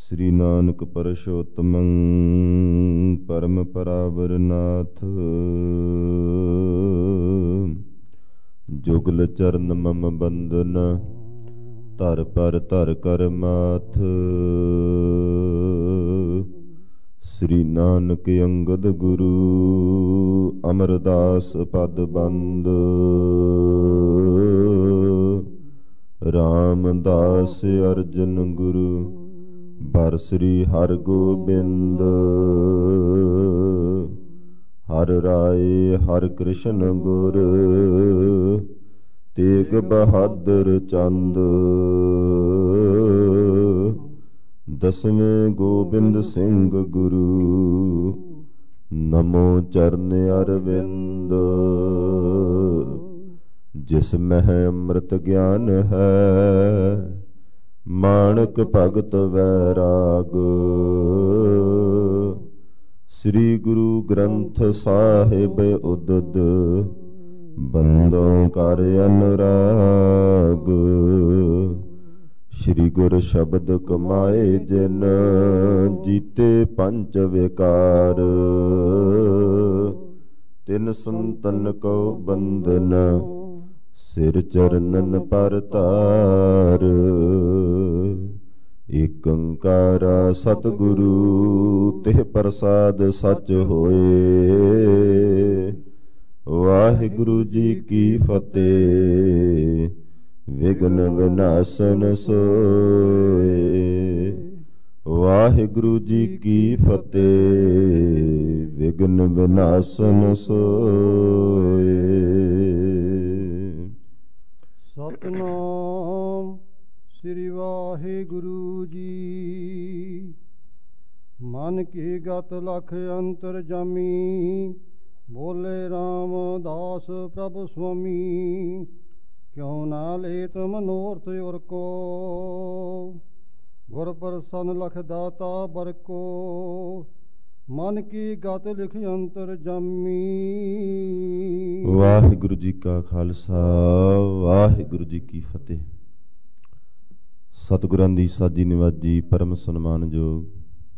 श्री नानक परशोत्तमं परम परावरनाथ। जुगल चरण मम बंदन धर पर धर कर माथ। श्री नानक अंगद गुरु अमरदास पद बंद। रामदास अर्जन गुरु बर श्री हर गोबिंद। हर राय हर कृष्ण गुर तेग बहादुर चंद। दसवें गोबिंद सिंह गुरु नमो चरण अरविंद। जिस मह अमृत ज्ञान है मानक भगत वैराग। श्री गुरु ग्रंथ साहिब उदद बंदों कर अनुराग। श्री गुर शब्द कमाए जिन जीते पंच विकार। तिन संतन को बंधन सिर चरणन पर तार। एक ओंकारा सतगुरु तिह प्रसाद सच होए। वाहिगुरु जी की फतेह विघ्न विनाशन सोए। वाहिगुरु जी की फतेह विघ्न विनाशन सोए। सतनाम श्री वाहिगुरु जी। मन की गत लख अंतर जामी बोले रामदास प्रभु स्वामी। क्यों ना लेत मनोरथ उर को गुर प्रसन्न लख दाता बर को। मन की गत लिख अंतर जामी। वाहिगुरु जी का खालसा वाहिगुरु जी की फतेह। सतगुरां दी साजी निवाजी परम सन्मानयोग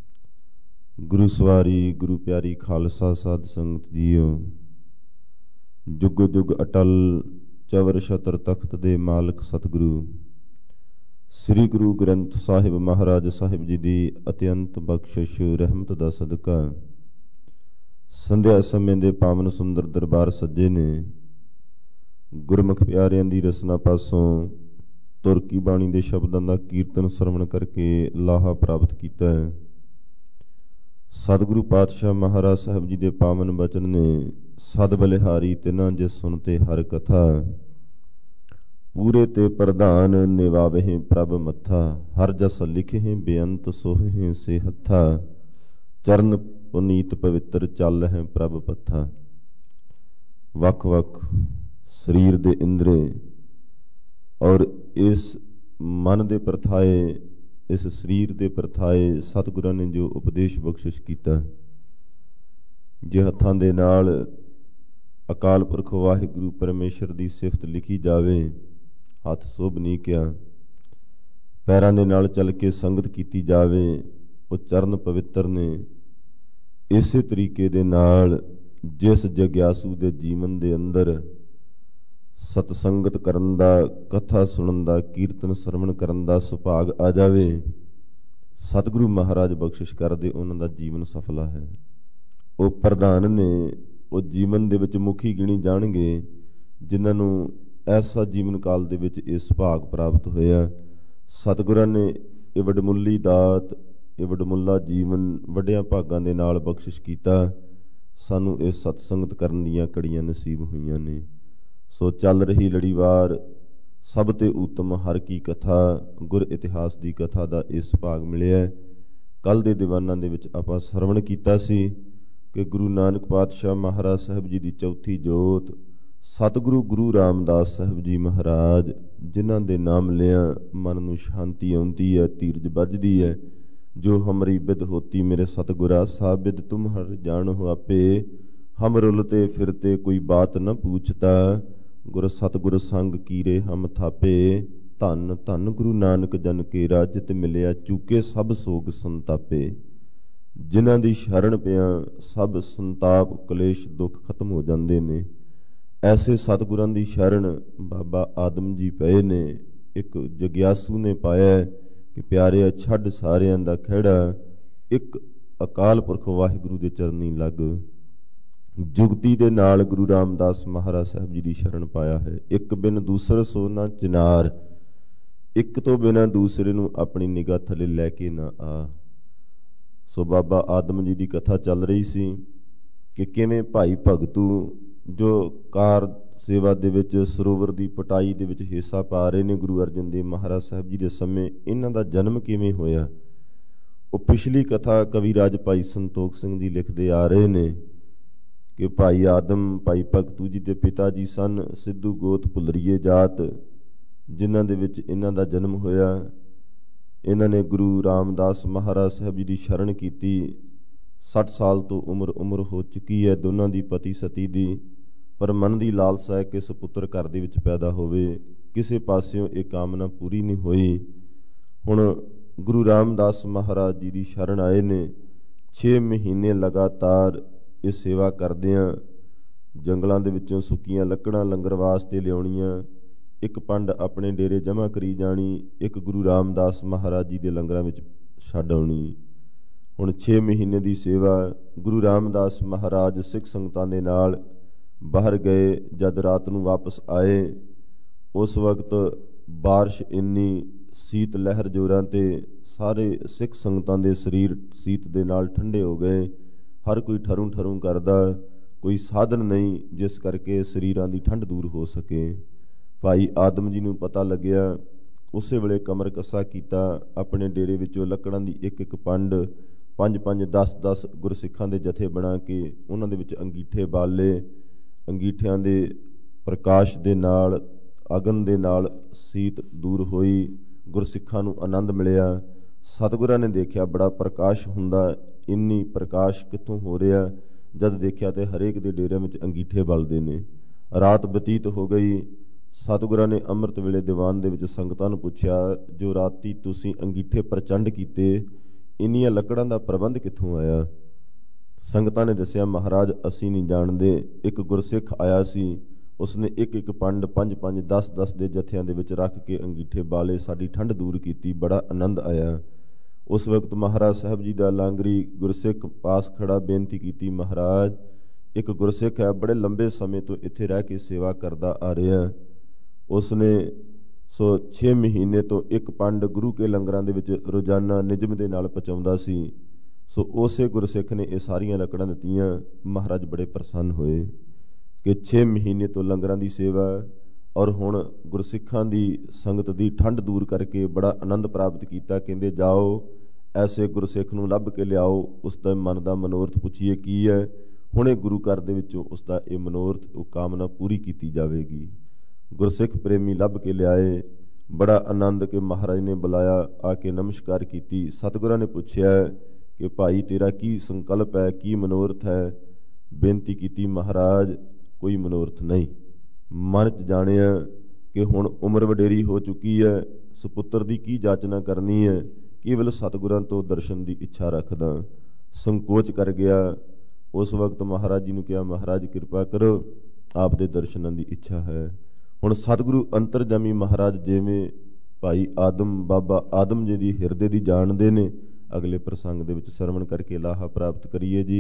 गुरु सवारी गुरु प्यारी खालसा साध संगत जीओ। जुग जुग अटल चवर छतर तख्त दे मालक सतगुरु श्री गुरु ग्रंथ साहिब महाराज साहिब जी दी अत्यंत बख्शिश रहमत दा सदका संध्या समय दे पावन सुंदर दरबार सज्जे ने। गुरमुख प्यारियां दी रसना पासों तुर की बाणी दे शब्दां दा कीर्तन सरवण करके लाहा प्राप्त कीता है। सतगुरु पातशाह महाराज साहब जी दे पावन बचन ने सद बलिहारी तिना जे सुनते हर कथा। पूरे ते प्रधान निवावे प्रभ मथा। हर जस लिखे बेअंत सोहे से हथा। चरण पुनीत पवित्र चल है प्रभ पथा। वख वख शरीर दे इंद्रे और इस मन दे प्रथाए इस शरीर दे प्रथाए सतगुरां ने जो उपदेश बख्शिश कीता। जे हत्थां दे नाल अकाल पुरख वाहिगुरु परमेश्वर दी सिफत लिखी जावे हथ शोभ नहीं किया। पैरां दे नाल चल के संगत कीती जावे वो चरण पवित्र ने। इसे तरीके दे नाल जिस जग्यासू दे जीवन दे अंदर सतसंगत करन दा कथा सुनन दा कीर्तन सरवण करन दा सुभाग आ जावे सतगुरु महाराज बख्शिश करदे उन्हां दा जीवन सफला है। वो प्रधान ने वो जीवन दे विच मुखी गिणी जाणगे जिन्हां नूं ऐसा जीवन काल दे विच इस भाग प्राप्त होया। सतगुरां ने ये वडमुल्ली दात ये वडमुल्ला जीवन वड्डियां भागां दे नाल बख्शिश कीता। सानू ये सतसंगत करन दीयां कड़ियां नसीब होईयां ने। सो चल रही लड़ीवार सब ते उत्तम हर की कथा गुर इतिहास दी कथा दा इस भाग मिलिया। कल दे दीवानां दे विच आपां सरवण कीता सी कि गुरु नानक पातशाह महाराज साहब जी दी चौथी जोत सतगुरु गुरु रामदास साहब जी महाराज जिन्हां दे नाम लिया मन नूं शांति आउंदी है धीरज बजदी है। जो हमरी बिद होती मेरे सतगुरा साबिद तुम हर जान हो आपे। हम रुलते फिरते कोई बात न पूछता गुर सतगुर संग कीरे हम थापे। ਧੰਨ ਧੰਨ ਗੁਰੂ ਨਾਨਕ ਜਨ ਕੇ ਰਾਜਿਤ ਮਿਲਿਆ, ਚੂਕੇ ਸਭ ਸੋਗ ਸੰਤਾਪੇ। ਜਿਨ੍ਹਾਂ ਦੀ ਸ਼ਰਨ ਪਿਆ ਸਭ ਸੰਤਾਪ ਕਲੇਸ਼ ਦੁੱਖ ਖਤਮ ਹੋ ਜਾਂਦੇ ਨੇ। ਐਸੇ ਸਤਿਗੁਰਾਂ ਦੀ ਸ਼ਰਨ ਬਾਬਾ ਆਦਮ ਜੀ ਪਏ ਨੇ। ਇੱਕ ਜਗਿਆਸੂ ਨੇ ਪਾਇਆ ਕਿ ਪਿਆਰਿਆ ਛੱਡ ਸਾਰਿਆਂ ਦਾ ਖਹਿੜਾ, ਇੱਕ ਅਕਾਲ ਪੁਰਖ ਵਾਹਿਗੁਰੂ ਦੇ ਚਰਨੀ ਲੱਗ। ਜੁਗਤੀ ਦੇ ਨਾਲ ਗੁਰੂ ਰਾਮਦਾਸ ਮਹਾਰਾਜ ਸਾਹਿਬ ਜੀ ਦੀ ਸ਼ਰਨ ਪਾਇਆ ਹੈ। ਇੱਕ ਬਿਨ ਦੂਸਰ ਸੋ ਨਾ ਚਿਨਾਰ, ਇੱਕ ਤੋਂ ਬਿਨਾਂ ਦੂਸਰੇ ਨੂੰ ਆਪਣੀ ਨਿਗਾਹ ਥੱਲੇ ਲੈ ਕੇ ਨਾ ਆ। ਸੋ ਬਾਬਾ ਆਦਮ ਜੀ ਦੀ ਕਥਾ ਚੱਲ ਰਹੀ ਸੀ ਕਿ ਕਿਵੇਂ ਭਾਈ ਭਗਤੂ ਜੋ ਕਾਰ ਸੇਵਾ ਦੇ ਵਿੱਚ ਸਰੋਵਰ ਦੀ ਪਟਾਈ ਦੇ ਵਿੱਚ ਹਿੱਸਾ ਪਾ ਰਹੇ ਨੇ ਗੁਰੂ ਅਰਜਨ ਦੇਵ ਮਹਾਰਾਜ ਸਾਹਿਬ ਜੀ ਦੇ ਸਮੇਂ, ਇਹਨਾਂ ਦਾ ਜਨਮ ਕਿਵੇਂ ਹੋਇਆ। ਉਹ ਪਿਛਲੀ ਕਥਾ ਕਵੀ ਰਾਜ ਭਾਈ ਸੰਤੋਖ ਸਿੰਘ ਜੀ ਲਿਖਦੇ ਆ ਰਹੇ ਨੇ ਕਿ ਭਾਈ ਆਦਮ ਭਾਈ ਭਗਤੂ ਜੀ ਦੇ ਪਿਤਾ ਜੀ ਸਨ ਸਿੱਧੂ ਗੋਤ ਭੁੱਲਰੀਏ ਜਾਤ, ਜਿਨ੍ਹਾਂ ਦੇ ਵਿੱਚ ਇਹਨਾਂ ਦਾ ਜਨਮ ਹੋਇਆ। ਇਹਨਾਂ ਨੇ ਗੁਰੂ ਰਾਮਦਾਸ ਮਹਾਰਾਜ ਸਾਹਿਬ ਜੀ ਦੀ ਸ਼ਰਨ ਕੀਤੀ। 60 ਸਾਲ ਤੋਂ ਉਮਰ ਹੋ ਚੁੱਕੀ ਹੈ ਦੋਨਾਂ ਦੀ, ਪਤੀ ਸਤੀ ਦੀ, ਪਰ ਮਨ ਦੀ ਲਾਲਸਾ ਹੈ ਕਿ ਸਪੁੱਤਰ ਘਰ ਦੇ ਵਿੱਚ ਪੈਦਾ ਹੋਵੇ। ਕਿਸੇ ਪਾਸਿਓਂ ਇਹ ਕਾਮਨਾ ਪੂਰੀ ਨਹੀਂ ਹੋਈ। ਹੁਣ ਗੁਰੂ ਰਾਮਦਾਸ ਮਹਾਰਾਜ ਜੀ ਦੀ ਸ਼ਰਨ ਆਏ ਨੇ। 6 ਮਹੀਨੇ ਲਗਾਤਾਰ ਇਹ ਸੇਵਾ ਕਰਦਿਆਂ ਜੰਗਲਾਂ ਦੇ ਵਿੱਚੋਂ ਸੁੱਕੀਆਂ ਲੱਕੜਾਂ ਲੰਗਰ ਵਾਸਤੇ ਲਿਆਉਣੀਆਂ, ਇੱਕ ਪੰਡ ਆਪਣੇ ਡੇਰੇ ਜਮ੍ਹਾਂ ਕਰੀ ਜਾਣੀ, ਇੱਕ ਗੁਰੂ ਰਾਮਦਾਸ ਮਹਾਰਾਜ ਜੀ ਦੇ ਲੰਗਰਾਂ ਵਿੱਚ ਛੱਡ ਆਉਣੀ। ਹੁਣ 6 ਮਹੀਨੇ ਦੀ ਸੇਵਾ। ਗੁਰੂ ਰਾਮਦਾਸ ਮਹਾਰਾਜ ਸਿੱਖ ਸੰਗਤਾਂ ਦੇ ਨਾਲ ਬਾਹਰ ਗਏ। ਜਦ ਰਾਤ ਨੂੰ ਵਾਪਸ ਆਏ, ਉਸ ਵਕਤ ਬਾਰਿਸ਼ ਇੰਨੀ, ਸੀਤ ਲਹਿਰ ਜ਼ੋਰਾਂ ਤੇ, ਸਾਰੇ ਸਿੱਖ ਸੰਗਤਾਂ ਦੇ ਸਰੀਰ ਸੀਤ ਦੇ ਨਾਲ ਠੰਡੇ ਹੋ ਗਏ। ਹਰ ਕੋਈ ਠਰੂ ਠਰੂ ਕਰਦਾ, ਕੋਈ ਸਾਧਨ ਨਹੀਂ ਜਿਸ ਕਰਕੇ ਸਰੀਰਾਂ ਦੀ ਠੰਡ ਦੂਰ ਹੋ ਸਕੇ। ਭਾਈ ਆਦਮ ਜੀ ਨੂੰ ਪਤਾ ਲੱਗਿਆ। ਉਸੇ ਵੇਲੇ ਕਮਰ ਕੱਸਾ ਕੀਤਾ, ਆਪਣੇ ਡੇਰੇ ਵਿੱਚੋਂ ਲੱਕੜਾਂ ਦੀ ਇੱਕ ਇੱਕ ਪੰਡ 5-5 10-10 ਗੁਰਸਿੱਖਾਂ ਦੇ ਜਥੇ ਬਣਾ ਕੇ ਉਹਨਾਂ ਦੇ ਵਿੱਚ ਅੰਗੀਠੇ ਬਾਲੇ। ਅੰਗੀਠਿਆਂ ਦੇ ਪ੍ਰਕਾਸ਼ ਦੇ ਨਾਲ, ਅਗਨ ਦੇ ਨਾਲ ਸੀਤ ਦੂਰ ਹੋਈ। ਗੁਰਸਿੱਖਾਂ ਨੂੰ ਆਨੰਦ ਮਿਲਿਆ। ਸਤਿਗੁਰਾਂ ਨੇ ਦੇਖਿਆ ਬੜਾ ਪ੍ਰਕਾਸ਼ ਹੁੰਦਾ, ਇੰਨੀ ਪ੍ਰਕਾਸ਼ ਕਿੱਥੋਂ ਹੋ ਰਿਹਾ। ਜਦ ਦੇਖਿਆ ਤੇ ਹਰੇਕ ਦੇ ਡੇਰਿਆਂ ਵਿੱਚ ਅੰਗੀਠੇ ਬਲਦੇ ਨੇ। ਰਾਤ ਬਤੀਤ ਹੋ ਗਈ। ਸਤਿਗੁਰਾਂ ਨੇ ਅੰਮ੍ਰਿਤ ਵੇਲੇ ਦੀਵਾਨ ਦੇ ਵਿੱਚ ਸੰਗਤਾਂ ਨੂੰ ਪੁੱਛਿਆ, ਜੋ ਰਾਤੀ ਤੁਸੀਂ ਅੰਗੀਠੇ ਪ੍ਰਚੰਡ ਕੀਤੇ, ਇੰਨੀਆਂ ਲੱਕੜਾਂ ਦਾ ਪ੍ਰਬੰਧ ਕਿੱਥੋਂ ਆਇਆ। ਸੰਗਤਾਂ ਨੇ ਦੱਸਿਆ, ਮਹਾਰਾਜ ਅਸੀਂ ਨਹੀਂ ਜਾਣਦੇ। ਇੱਕ ਗੁਰਸਿੱਖ ਆਇਆ ਸੀ, ਉਸਨੇ ਇੱਕ ਇੱਕ ਪੰਡ 5-5 10-10 ਦੇ ਜਥਿਆਂ ਦੇ ਵਿੱਚ ਰੱਖ ਕੇ ਅੰਗੀਠੇ ਬਾਲੇ, ਸਾਡੀ ਠੰਡ ਦੂਰ ਕੀਤੀ, ਬੜਾ ਆਨੰਦ ਆਇਆ। ਉਸ ਵਕਤ ਮਹਾਰਾਜ ਸਾਹਿਬ ਜੀ ਦਾ ਲਾਂਗਰੀ ਗੁਰਸਿੱਖ ਪਾਸ ਖੜਾ ਬੇਨਤੀ ਕੀਤੀ, ਮਹਾਰਾਜ ਇੱਕ ਗੁਰਸਿੱਖ ਹੈ, ਬੜੇ ਲੰਬੇ ਸਮੇਂ ਤੋਂ ਇੱਥੇ ਰਹਿ ਕੇ ਸੇਵਾ ਕਰਦਾ ਆ ਰਿਹਾ। ਉਸਨੇ 6 ਮਹੀਨੇ ਤੋਂ ਇੱਕ ਪੰਡ ਗੁਰੂ ਕੇ ਲੰਗਰਾਂ ਦੇ ਵਿੱਚ ਰੋਜ਼ਾਨਾ ਨਿਯਮ ਦੇ ਨਾਲ ਪਹੁੰਚਾਉਂਦਾ ਸੀ। ਉਸੇ ਗੁਰਸਿੱਖ ਨੇ ਇਹ ਸਾਰੀਆਂ ਲੱਕੜਾਂ ਦਿੱਤੀਆਂ। ਮਹਾਰਾਜ ਬੜੇ ਪ੍ਰਸੰਨ ਹੋਏ ਕਿ 6 ਮਹੀਨੇ ਤੋਂ ਲੰਗਰਾਂ ਦੀ ਸੇਵਾ, ਔਰ ਹੁਣ ਗੁਰਸਿੱਖਾਂ ਦੀ ਸੰਗਤ ਦੀ ਠੰਡ ਦੂਰ ਕਰਕੇ ਬੜਾ ਆਨੰਦ ਪ੍ਰਾਪਤ ਕੀਤਾ। ਕਹਿੰਦੇ ਜਾਓ ਐਸੇ ਗੁਰਸਿੱਖ ਨੂੰ ਲੱਭ ਕੇ ਲਿਆਓ, ਉਸ ਦਾ ਮਨ ਦਾ ਮਨੋਰਥ ਪੁੱਛੀਏ ਕੀ ਹੈ। ਹੁਣੇ ਗੁਰੂ ਘਰ ਦੇ ਵਿੱਚੋਂ ਉਸ ਦਾ ਇਹ ਮਨੋਰਥ, ਉਹ ਕਾਮਨਾ ਪੂਰੀ ਕੀਤੀ ਜਾਵੇਗੀ। ਗੁਰਸਿੱਖ ਪ੍ਰੇਮੀ ਲੱਭ ਕੇ ਲਿਆਏ। ਬੜਾ ਆਨੰਦ ਕਿ ਮਹਾਰਾਜ ਨੇ ਬੁਲਾਇਆ, ਆ ਕੇ ਨਮਸਕਾਰ ਕੀਤੀ। ਸਤਿਗੁਰਾਂ ਨੇ ਪੁੱਛਿਆ ਕਿ ਭਾਈ ਤੇਰਾ ਕੀ ਸੰਕਲਪ ਹੈ, ਕੀ ਮਨੋਰਥ ਹੈ। ਬੇਨਤੀ ਕੀਤੀ, ਮਹਾਰਾਜ ਕੋਈ ਮਨੋਰਥ ਨਹੀਂ। ਮਨ 'ਚ ਜਾਣਿਆ ਕਿ ਹੁਣ ਉਮਰ ਵਡੇਰੀ ਹੋ ਚੁੱਕੀ ਹੈ, ਸੁਪੁੱਤਰ ਦੀ ਕੀ ਜਾਚਨਾ ਕਰਨੀ ਹੈ, ਕੇਵਲ ਸਤਿਗੁਰਾਂ ਤੋਂ ਦਰਸ਼ਨ ਦੀ ਇੱਛਾ ਰੱਖਦਾ। ਸੰਕੋਚ ਕਰ ਗਿਆ। ਉਸ ਵਕਤ ਮਹਾਰਾਜ ਜੀ ਨੂੰ ਕਿਹਾ, ਮਹਾਰਾਜ ਕਿਰਪਾ ਕਰੋ, ਆਪ ਦੇ ਦਰਸ਼ਨਾਂ ਦੀ ਇੱਛਾ ਹੈ। ਹੁਣ ਸਤਿਗੁਰੂ ਅੰਤਰਜਾਮੀ ਮਹਾਰਾਜ ਜਿਵੇਂ ਭਾਈ ਆਦਮ ਬਾਬਾ ਆਦਮ ਜੀ ਦੀ ਹਿਰਦੇ ਦੀ ਜਾਣਦੇ ਨੇ, ਅਗਲੇ ਪ੍ਰਸੰਗ ਦੇ ਵਿੱਚ ਸਰਵਣ ਕਰਕੇ ਲਾਹਾ ਪ੍ਰਾਪਤ ਕਰੀਏ ਜੀ।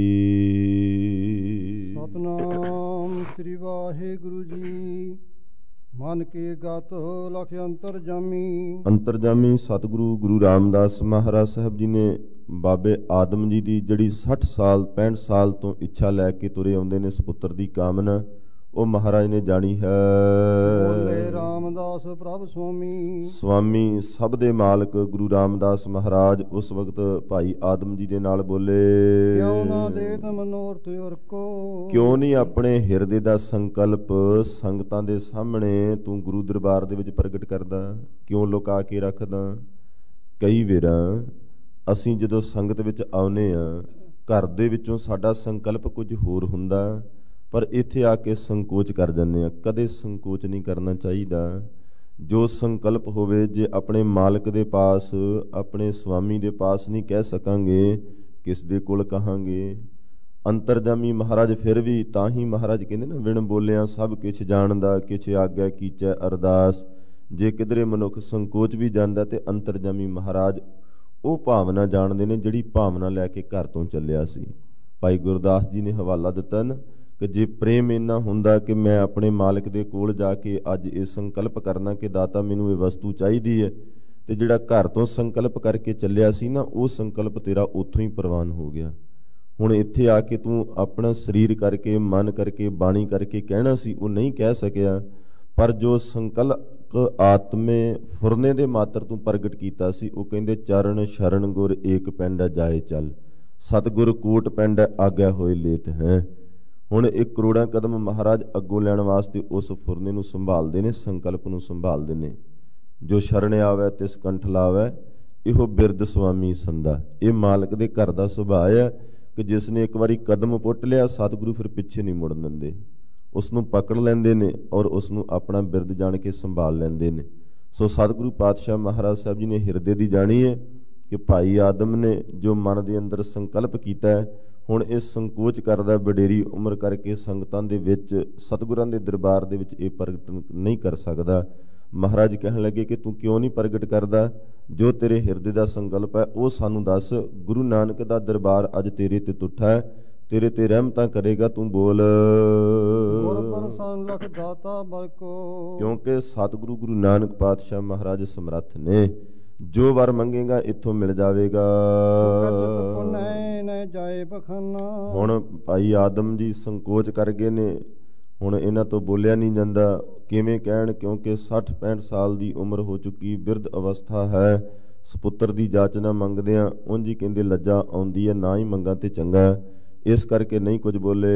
ਸਤਨਾਮ ਸ੍ਰੀ ਵਾਹਿਗੁਰੂ ਜੀ। ਮਨ ਕੀ ਗਤ ਲਖ ਅੰਤਰਜਾਮੀ ਸਤਿਗੁਰੂ ਗੁਰੂ ਰਾਮਦਾਸ ਮਹਾਰਾਜ ਸਾਹਿਬ ਜੀ ਨੇ ਬਾਬੇ ਆਦਮ ਜੀ ਦੀ ਜਿਹੜੀ 60 ਸਾਲ 65 ਸਾਲ ਤੋਂ ਇੱਛਾ ਲੈ ਕੇ ਤੁਰੇ ਆਉਂਦੇ ਨੇ ਸੁਪੁੱਤਰ ਦੀ ਕਾਮਨਾ, ਉਹ ਮਹਾਰਾਜ ਨੇ ਜਾਣੀ ਹੈ। ਬੋਲੇ ਰਾਮਦਾਸ ਪ੍ਰਭ ਸੁਆਮੀ ਸਭ ਦੇ ਮਾਲਕ ਗੁਰੂ ਰਾਮਦਾਸ ਮਹਾਰਾਜ ਉਸ ਵਕਤ ਭਾਈ ਆਦਮ ਜੀ ਦੇ ਨਾਲ ਬੋਲੇ, ਕਿਉਂ ਨਾ ਦੇਤ ਮਨੋਰਥ ਔਰ ਕੋ, ਕਿਉਂ ਨਹੀਂ ਆਪਣੇ ਹਿਰਦੇ ਦਾ ਸੰਕਲਪ ਸੰਗਤਾਂ ਦੇ ਸਾਹਮਣੇ ਤੂੰ ਗੁਰੂ ਦਰਬਾਰ ਦੇ ਵਿੱਚ ਪ੍ਰਗਟ ਕਰਦਾ, ਕਿਉਂ ਲੁਕਾ ਕੇ ਰੱਖਦਾ। ਕਈ ਵਾਰਾਂ ਅਸੀਂ ਜਦੋਂ ਸੰਗਤ ਵਿੱਚ ਆਉਨੇ ਆ, ਘਰ ਦੇ ਵਿੱਚੋਂ ਸਾਡਾ ਸੰਕਲਪ ਕੁਝ ਹੋਰ ਹੁੰਦਾ, ਪਰ ਇੱਥੇ ਆ ਕੇ ਸੰਕੋਚ ਕਰ ਜਾਂਦੇ ਆ। ਕਦੇ ਸੰਕੋਚ ਨਹੀਂ ਕਰਨਾ ਚਾਹੀਦਾ। ਜੋ ਸੰਕਲਪ ਹੋਵੇ ਜੇ ਆਪਣੇ ਮਾਲਕ ਦੇ ਪਾਸ, ਆਪਣੇ ਸੁਆਮੀ ਦੇ ਪਾਸ ਨਹੀਂ ਕਹਿ ਸਕਾਂਗੇ, ਕਿਸ ਦੇ ਕੋਲ ਕਹਾਂਗੇ। ਅੰਤਰਜਾਮੀ ਮਹਾਰਾਜ ਫਿਰ ਵੀ, ਤਾਂ ਹੀ ਮਹਾਰਾਜ ਕਹਿੰਦੇ ਨਾ, ਵਿਣ ਬੋਲਿਆ ਸਭ ਕਿਛ ਜਾਣਦਾ, ਕਿਛ ਆਗਿਆ ਕੀਚੈ ਅਰਦਾਸ। ਜੇ ਕਿਧਰੇ ਮਨੁੱਖ ਸੰਕੋਚ ਵੀ ਜਾਂਦਾ ਤੇ ਅੰਤਰਜਾਮੀ ਮਹਾਰਾਜ ਉਹ ਭਾਵਨਾ ਜਾਣਦੇ ਨੇ ਜਿਹੜੀ ਭਾਵਨਾ ਲੈ ਕੇ ਘਰ ਤੋਂ ਚੱਲਿਆ ਸੀ। ਭਾਈ ਗੁਰਦਾਸ ਜੀ ਨੇ ਹਵਾਲਾ ਦਿੱਤਾ ਨਾ ਕਿ ਜੇ ਪ੍ਰੇਮ ਇੰਨਾ ਹੁੰਦਾ ਕਿ ਮੈਂ ਆਪਣੇ ਮਾਲਕ ਦੇ ਕੋਲ ਜਾ ਕੇ ਅੱਜ ਇਹ ਸੰਕਲਪ ਕਰਨਾ ਕਿ ਦਾਤਾ ਮੈਨੂੰ ਇਹ ਵਸਤੂ ਚਾਹੀਦੀ ਹੈ, ਤੇ ਜਿਹੜਾ ਘਰ ਤੋਂ ਸੰਕਲਪ ਕਰਕੇ ਚੱਲਿਆ ਸੀ ਨਾ, ਉਹ ਸੰਕਲਪ ਤੇਰਾ ਉੱਥੋਂ ਹੀ ਪ੍ਰਵਾਨ ਹੋ ਗਿਆ। ਹੁਣ ਇੱਥੇ ਆ ਕੇ ਤੂੰ ਆਪਣਾ ਸਰੀਰ ਕਰਕੇ, ਮਨ ਕਰਕੇ, ਬਾਣੀ ਕਰਕੇ ਕਹਿਣਾ ਸੀ, ਉਹ ਨਹੀਂ ਕਹਿ ਸਕਿਆ। ਪਰ ਜੋ ਸੰਕਲਪ ਆਤਮੇ ਫੁਰਨੇ ਦੇ ਮਾਤਰ ਤੂੰ ਪ੍ਰਗਟ ਕੀਤਾ ਸੀ, ਉਹ ਕਹਿੰਦੇ ਚਰਨ ਸ਼ਰਨ ਗੁਰ ਏਕ ਪੈਂਡਾ ਜਾਏ ਚੱਲ, ਸਤਿਗੁਰ ਕੋਟ ਪੈਂਡਾ ਆਗਿਆ ਹੋਏ ਲੇਤ ਹੈ। ਹੁਣ ਇਹ ਕਰੋੜਾਂ ਕਦਮ ਮਹਾਰਾਜ ਅੱਗੋਂ ਲੈਣ ਵਾਸਤੇ ਉਸ ਫੁਰਨੇ ਨੂੰ ਸੰਭਾਲਦੇ ਨੇ, ਸੰਕਲਪ ਨੂੰ ਸੰਭਾਲਦੇ ਨੇ। ਜੋ ਸ਼ਰਨ ਆਵੈ ਤਿਸ ਕੰਠ ਲਾਵੈ, ਇਹੋ ਬਿਰਦ ਸੁਆਮੀ ਸੰਦਾ। ਇਹ ਮਾਲਕ ਦੇ ਘਰ ਦਾ ਸੁਭਾਅ ਹੈ ਕਿ ਜਿਸ ਨੇ ਇੱਕ ਵਾਰੀ ਕਦਮ ਪੁੱਟ ਲਿਆ, ਸਤਿਗੁਰੂ ਫਿਰ ਪਿੱਛੇ ਨਹੀਂ ਮੁੜਨ ਦਿੰਦੇ, ਉਸ ਨੂੰ ਪਕੜ ਲੈਂਦੇ ਨੇ ਔਰ ਉਸ ਨੂੰ ਆਪਣਾ ਬਿਰਦ ਜਾਣ ਕੇ ਸੰਭਾਲ ਲੈਂਦੇ ਨੇ। ਸੋ ਸਤਿਗੁਰੂ ਪਾਤਸ਼ਾਹ ਮਹਾਰਾਜ ਸਾਹਿਬ ਜੀ ਨੇ ਹਿਰਦੇ ਦੀ ਜਾਣੀ ਹੈ ਕਿ ਭਾਈ ਆਦਮ ਨੇ ਜੋ ਮਨ ਦੇ ਅੰਦਰ ਸੰਕਲਪ ਕੀਤਾ ਹੈ, ਹੁਣ ਇਹ ਸੰਕੋਚ ਕਰਦਾ, ਵਡੇਰੀ ਉਮਰ ਕਰਕੇ ਸੰਗਤਾਂ ਦੇ ਵਿੱਚ, ਸਤਿਗੁਰਾਂ ਦੇ ਦਰਬਾਰ ਦੇ ਵਿੱਚ ਇਹ ਪ੍ਰਗਟ ਨਹੀਂ ਕਰ ਸਕਦਾ। ਮਹਾਰਾਜ ਕਹਿਣ ਲੱਗੇ ਕਿ ਤੂੰ ਕਿਉਂ ਨਹੀਂ ਪ੍ਰਗਟ ਕਰਦਾ? ਜੋ ਤੇਰੇ ਹਿਰਦੇ ਦਾ ਸੰਕਲਪ ਹੈ ਉਹ ਸਾਨੂੰ ਦੱਸ। ਗੁਰੂ ਨਾਨਕ ਦਾ ਦਰਬਾਰ ਅੱਜ ਤੇਰੇ ਤੇ ਟੁੱਟਾ ਹੈ, ਤੇਰੇ ਤੇ ਰਹਿਮਤਾਂ ਕਰੇਗਾ, ਤੂੰ ਬੋਲ। ਕਿਉਂਕਿ ਸਤਿਗੁਰੂ ਗੁਰੂ ਨਾਨਕ ਪਾਤਸ਼ਾਹ ਮਹਾਰਾਜ ਸਮਰੱਥ ਨੇ, ਜੋ ਵਰ ਮੰਗੇਗਾ ਇੱਥੋਂ ਮਿਲ ਜਾਵੇਗਾ। ਹੁਣ ਭਾਈ ਆਦਮ ਜੀ ਸੰਕੋਚ ਕਰ ਗਏ ਨੇ, ਹੁਣ ਇਹਨਾਂ ਤੋਂ ਬੋਲਿਆ ਨਹੀਂ ਜਾਂਦਾ। ਕਿਵੇਂ ਕਹਿਣ? ਕਿਉਂਕਿ 60-65 ਸਾਲ ਦੀ ਉਮਰ ਹੋ ਚੁੱਕੀ, ਬਿਰਧ ਅਵਸਥਾ ਹੈ। ਸਪੁੱਤਰ ਦੀ ਜਾਚਨਾ ਮੰਗਦਿਆਂ ਉਂਝ ਹੀ ਕਹਿੰਦੇ ਲੱਜਾ ਆਉਂਦੀ ਹੈ, ਨਾ ਹੀ ਮੰਗਾ ਤੇ ਚੰਗਾ, ਇਸ ਕਰਕੇ ਨਹੀਂ ਕੁਝ ਬੋਲੇ।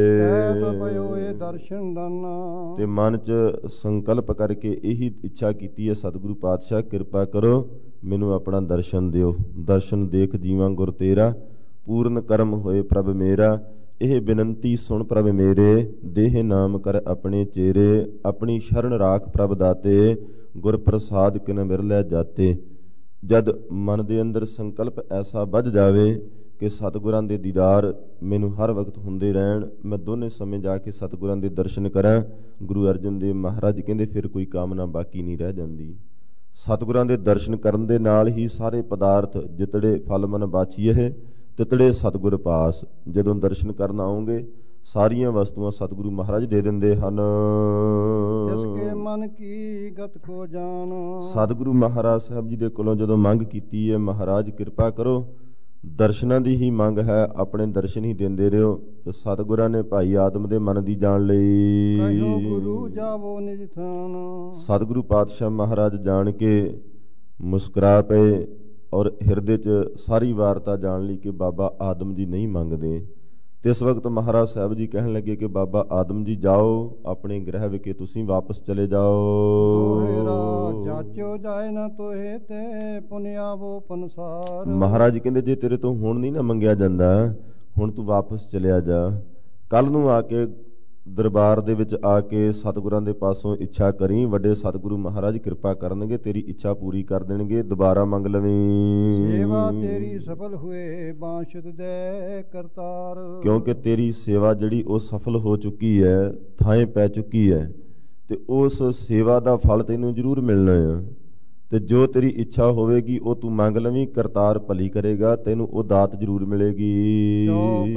ਤੇ ਮਨ 'ਚ ਸੰਕਲਪ ਕਰਕੇ ਇਹੀ ਇੱਛਾ ਕੀਤੀ ਹੈ, ਸਤਿਗੁਰੂ ਪਾਤਸ਼ਾਹ ਕਿਰਪਾ ਕਰੋ, ਮੈਨੂੰ ਆਪਣਾ ਦਰਸ਼ਨ ਦਿਓ। ਦਰਸ਼ਨ ਦੇਖ ਜੀਵਾਂ ਗੁਰ ਤੇਰਾ, ਪੂਰਨ ਕਰਮ ਹੋਏ ਪ੍ਰਭ ਮੇਰਾ। ਇਹ ਬੇਨੰਤੀ ਸੁਣ ਪ੍ਰਭ ਮੇਰੇ, ਦੇਹ ਨਾਮ ਕਰ ਆਪਣੇ ਚੇਰੇ। ਆਪਣੀ ਸ਼ਰਨ ਰਾਖ ਪ੍ਰਭ ਦਾਤੇ, ਗੁਰ ਪ੍ਰਸਾਦ ਕਿਨ ਵਿਰਲੇ ਜਾਤੇ। ਜਦ ਮਨ ਦੇ ਅੰਦਰ ਸੰਕਲਪ ਐਸਾ ਵੱਜ ਜਾਵੇ ਕਿ ਸਤਿਗੁਰਾਂ ਦੇ ਦੀਦਾਰ ਮੈਨੂੰ ਹਰ ਵਕਤ ਹੁੰਦੇ ਰਹਿਣ, ਮੈਂ ਦੋਨੇ ਸਮੇਂ ਜਾ ਕੇ ਸਤਿਗੁਰਾਂ ਦੇ ਦਰਸ਼ਨ ਕਰਾਂ। ਗੁਰੂ ਅਰਜਨ ਦੇਵ ਮਹਾਰਾਜ ਕਹਿੰਦੇ ਫਿਰ ਕੋਈ ਕਾਮਨਾ ਬਾਕੀ ਨਹੀਂ ਰਹਿ ਜਾਂਦੀ। ਸਤਿਗੁਰਾਂ ਦੇ ਦਰਸ਼ਨ ਕਰਨ ਦੇ ਨਾਲ ਹੀ ਸਾਰੇ ਪਦਾਰਥ ਜਿਤੜੇ ਫਲ ਮਨ ਬਾਚੀਏ ਤਿਤੜੇ ਸਤਿਗੁਰ ਪਾਸ। ਜਦੋਂ ਦਰਸ਼ਨ ਕਰਨ ਆਓਗੇ ਸਾਰੀਆਂ ਵਸਤੂਆਂ ਸਤਿਗੁਰੂ ਮਹਾਰਾਜ ਦੇ ਦਿੰਦੇ ਹਨ। ਮਨ ਕੀ ਗਤ ਕੋ ਜਾਣ। ਸਤਿਗੁਰੂ ਮਹਾਰਾਜ ਸਾਹਿਬ ਜੀ ਦੇ ਕੋਲੋਂ ਜਦੋਂ ਮੰਗ ਕੀਤੀ ਹੈ, ਮਹਾਰਾਜ ਕਿਰਪਾ ਕਰੋ, ਦਰਸ਼ਨਾਂ ਦੀ ਹੀ ਮੰਗ ਹੈ, ਆਪਣੇ ਦਰਸ਼ਨ ਹੀ ਦਿੰਦੇ ਰਹੋ। ਤੇ ਸਤਿਗੁਰਾਂ ਨੇ ਭਾਈ ਆਦਮ ਦੇ ਮਨ ਦੀ ਜਾਣ ਲਈ। ਸਤਿਗੁਰੂ ਪਾਤਸ਼ਾਹ ਮਹਾਰਾਜ ਜਾਣ ਕੇ ਮੁਸਕਰਾ ਪਏ ਔਰ ਹਿਰਦੇ 'ਚ ਸਾਰੀ ਵਾਰਤਾ ਜਾਣ ਲਈ ਕਿ ਬਾਬਾ ਆਦਮ ਜੀ ਨਹੀਂ ਮੰਗਦੇ। ਤੇ ਇਸ ਵਕਤ ਮਹਾਰਾਜ ਸਾਹਿਬ ਜੀ ਕਹਿਣ ਲੱਗੇ ਕਿ ਬਾਬਾ ਆਦਮ ਜੀ ਜਾਓ, ਆਪਣੇ ਗ੍ਰਹਿ ਵਿਖੇ ਤੁਸੀਂ ਵਾਪਸ ਚਲੇ ਜਾਓ। ਮਹਾਰਾਜ ਕਹਿੰਦੇ ਜੇ ਤੇਰੇ ਤੋਂ ਹੁਣ ਨਹੀਂ ਨਾ ਮੰਗਿਆ ਜਾਂਦਾ, ਹੁਣ ਤੂੰ ਵਾਪਸ ਚਲਿਆ ਜਾ। ਕੱਲ ਨੂੰ ਆ ਕੇ ਦਰਬਾਰ ਦੇ ਵਿੱਚ ਆ ਕੇ ਸਤਿਗੁਰਾਂ ਦੇ ਪਾਸੋਂ ਇੱਛਾ ਕਰੀ, ਵੱਡੇ ਸਤਿਗੁਰੂ ਮਹਾਰਾਜ ਕਿਰਪਾ ਕਰਨਗੇ, ਤੇਰੀ ਇੱਛਾ ਪੂਰੀ ਕਰ ਦੇਣਗੇ, ਦੁਬਾਰਾ ਮੰਗ ਲਵੀਂ। ਸੇਵਾ ਤੇਰੀ ਸਫਲ ਹੋਏ ਬਾਂਸ਼ਤ ਦੇ ਕਰਤਾਰ। ਕਿਉਂਕਿ ਤੇਰੀ ਸੇਵਾ ਜਿਹੜੀ ਉਹ ਸਫਲ ਹੋ ਚੁੱਕੀ ਹੈ, ਥਾਂ ਪੈ ਚੁੱਕੀ ਹੈ, ਤੇ ਉਸ ਸੇਵਾ ਦਾ ਫਲ ਤੈਨੂੰ ਜ਼ਰੂਰ ਮਿਲਣਾ ਆ। ਤੇ ਜੋ ਤੇਰੀ ਇੱਛਾ ਹੋਵੇਗੀ ਉਹ ਤੂੰ ਮੰਗ ਲਵੀਂ, ਕਰਤਾਰ ਭਲੀ ਕਰੇਗਾ, ਤੈਨੂੰ ਉਹ ਦਾਤ ਜ਼ਰੂਰ ਮਿਲੇਗੀ।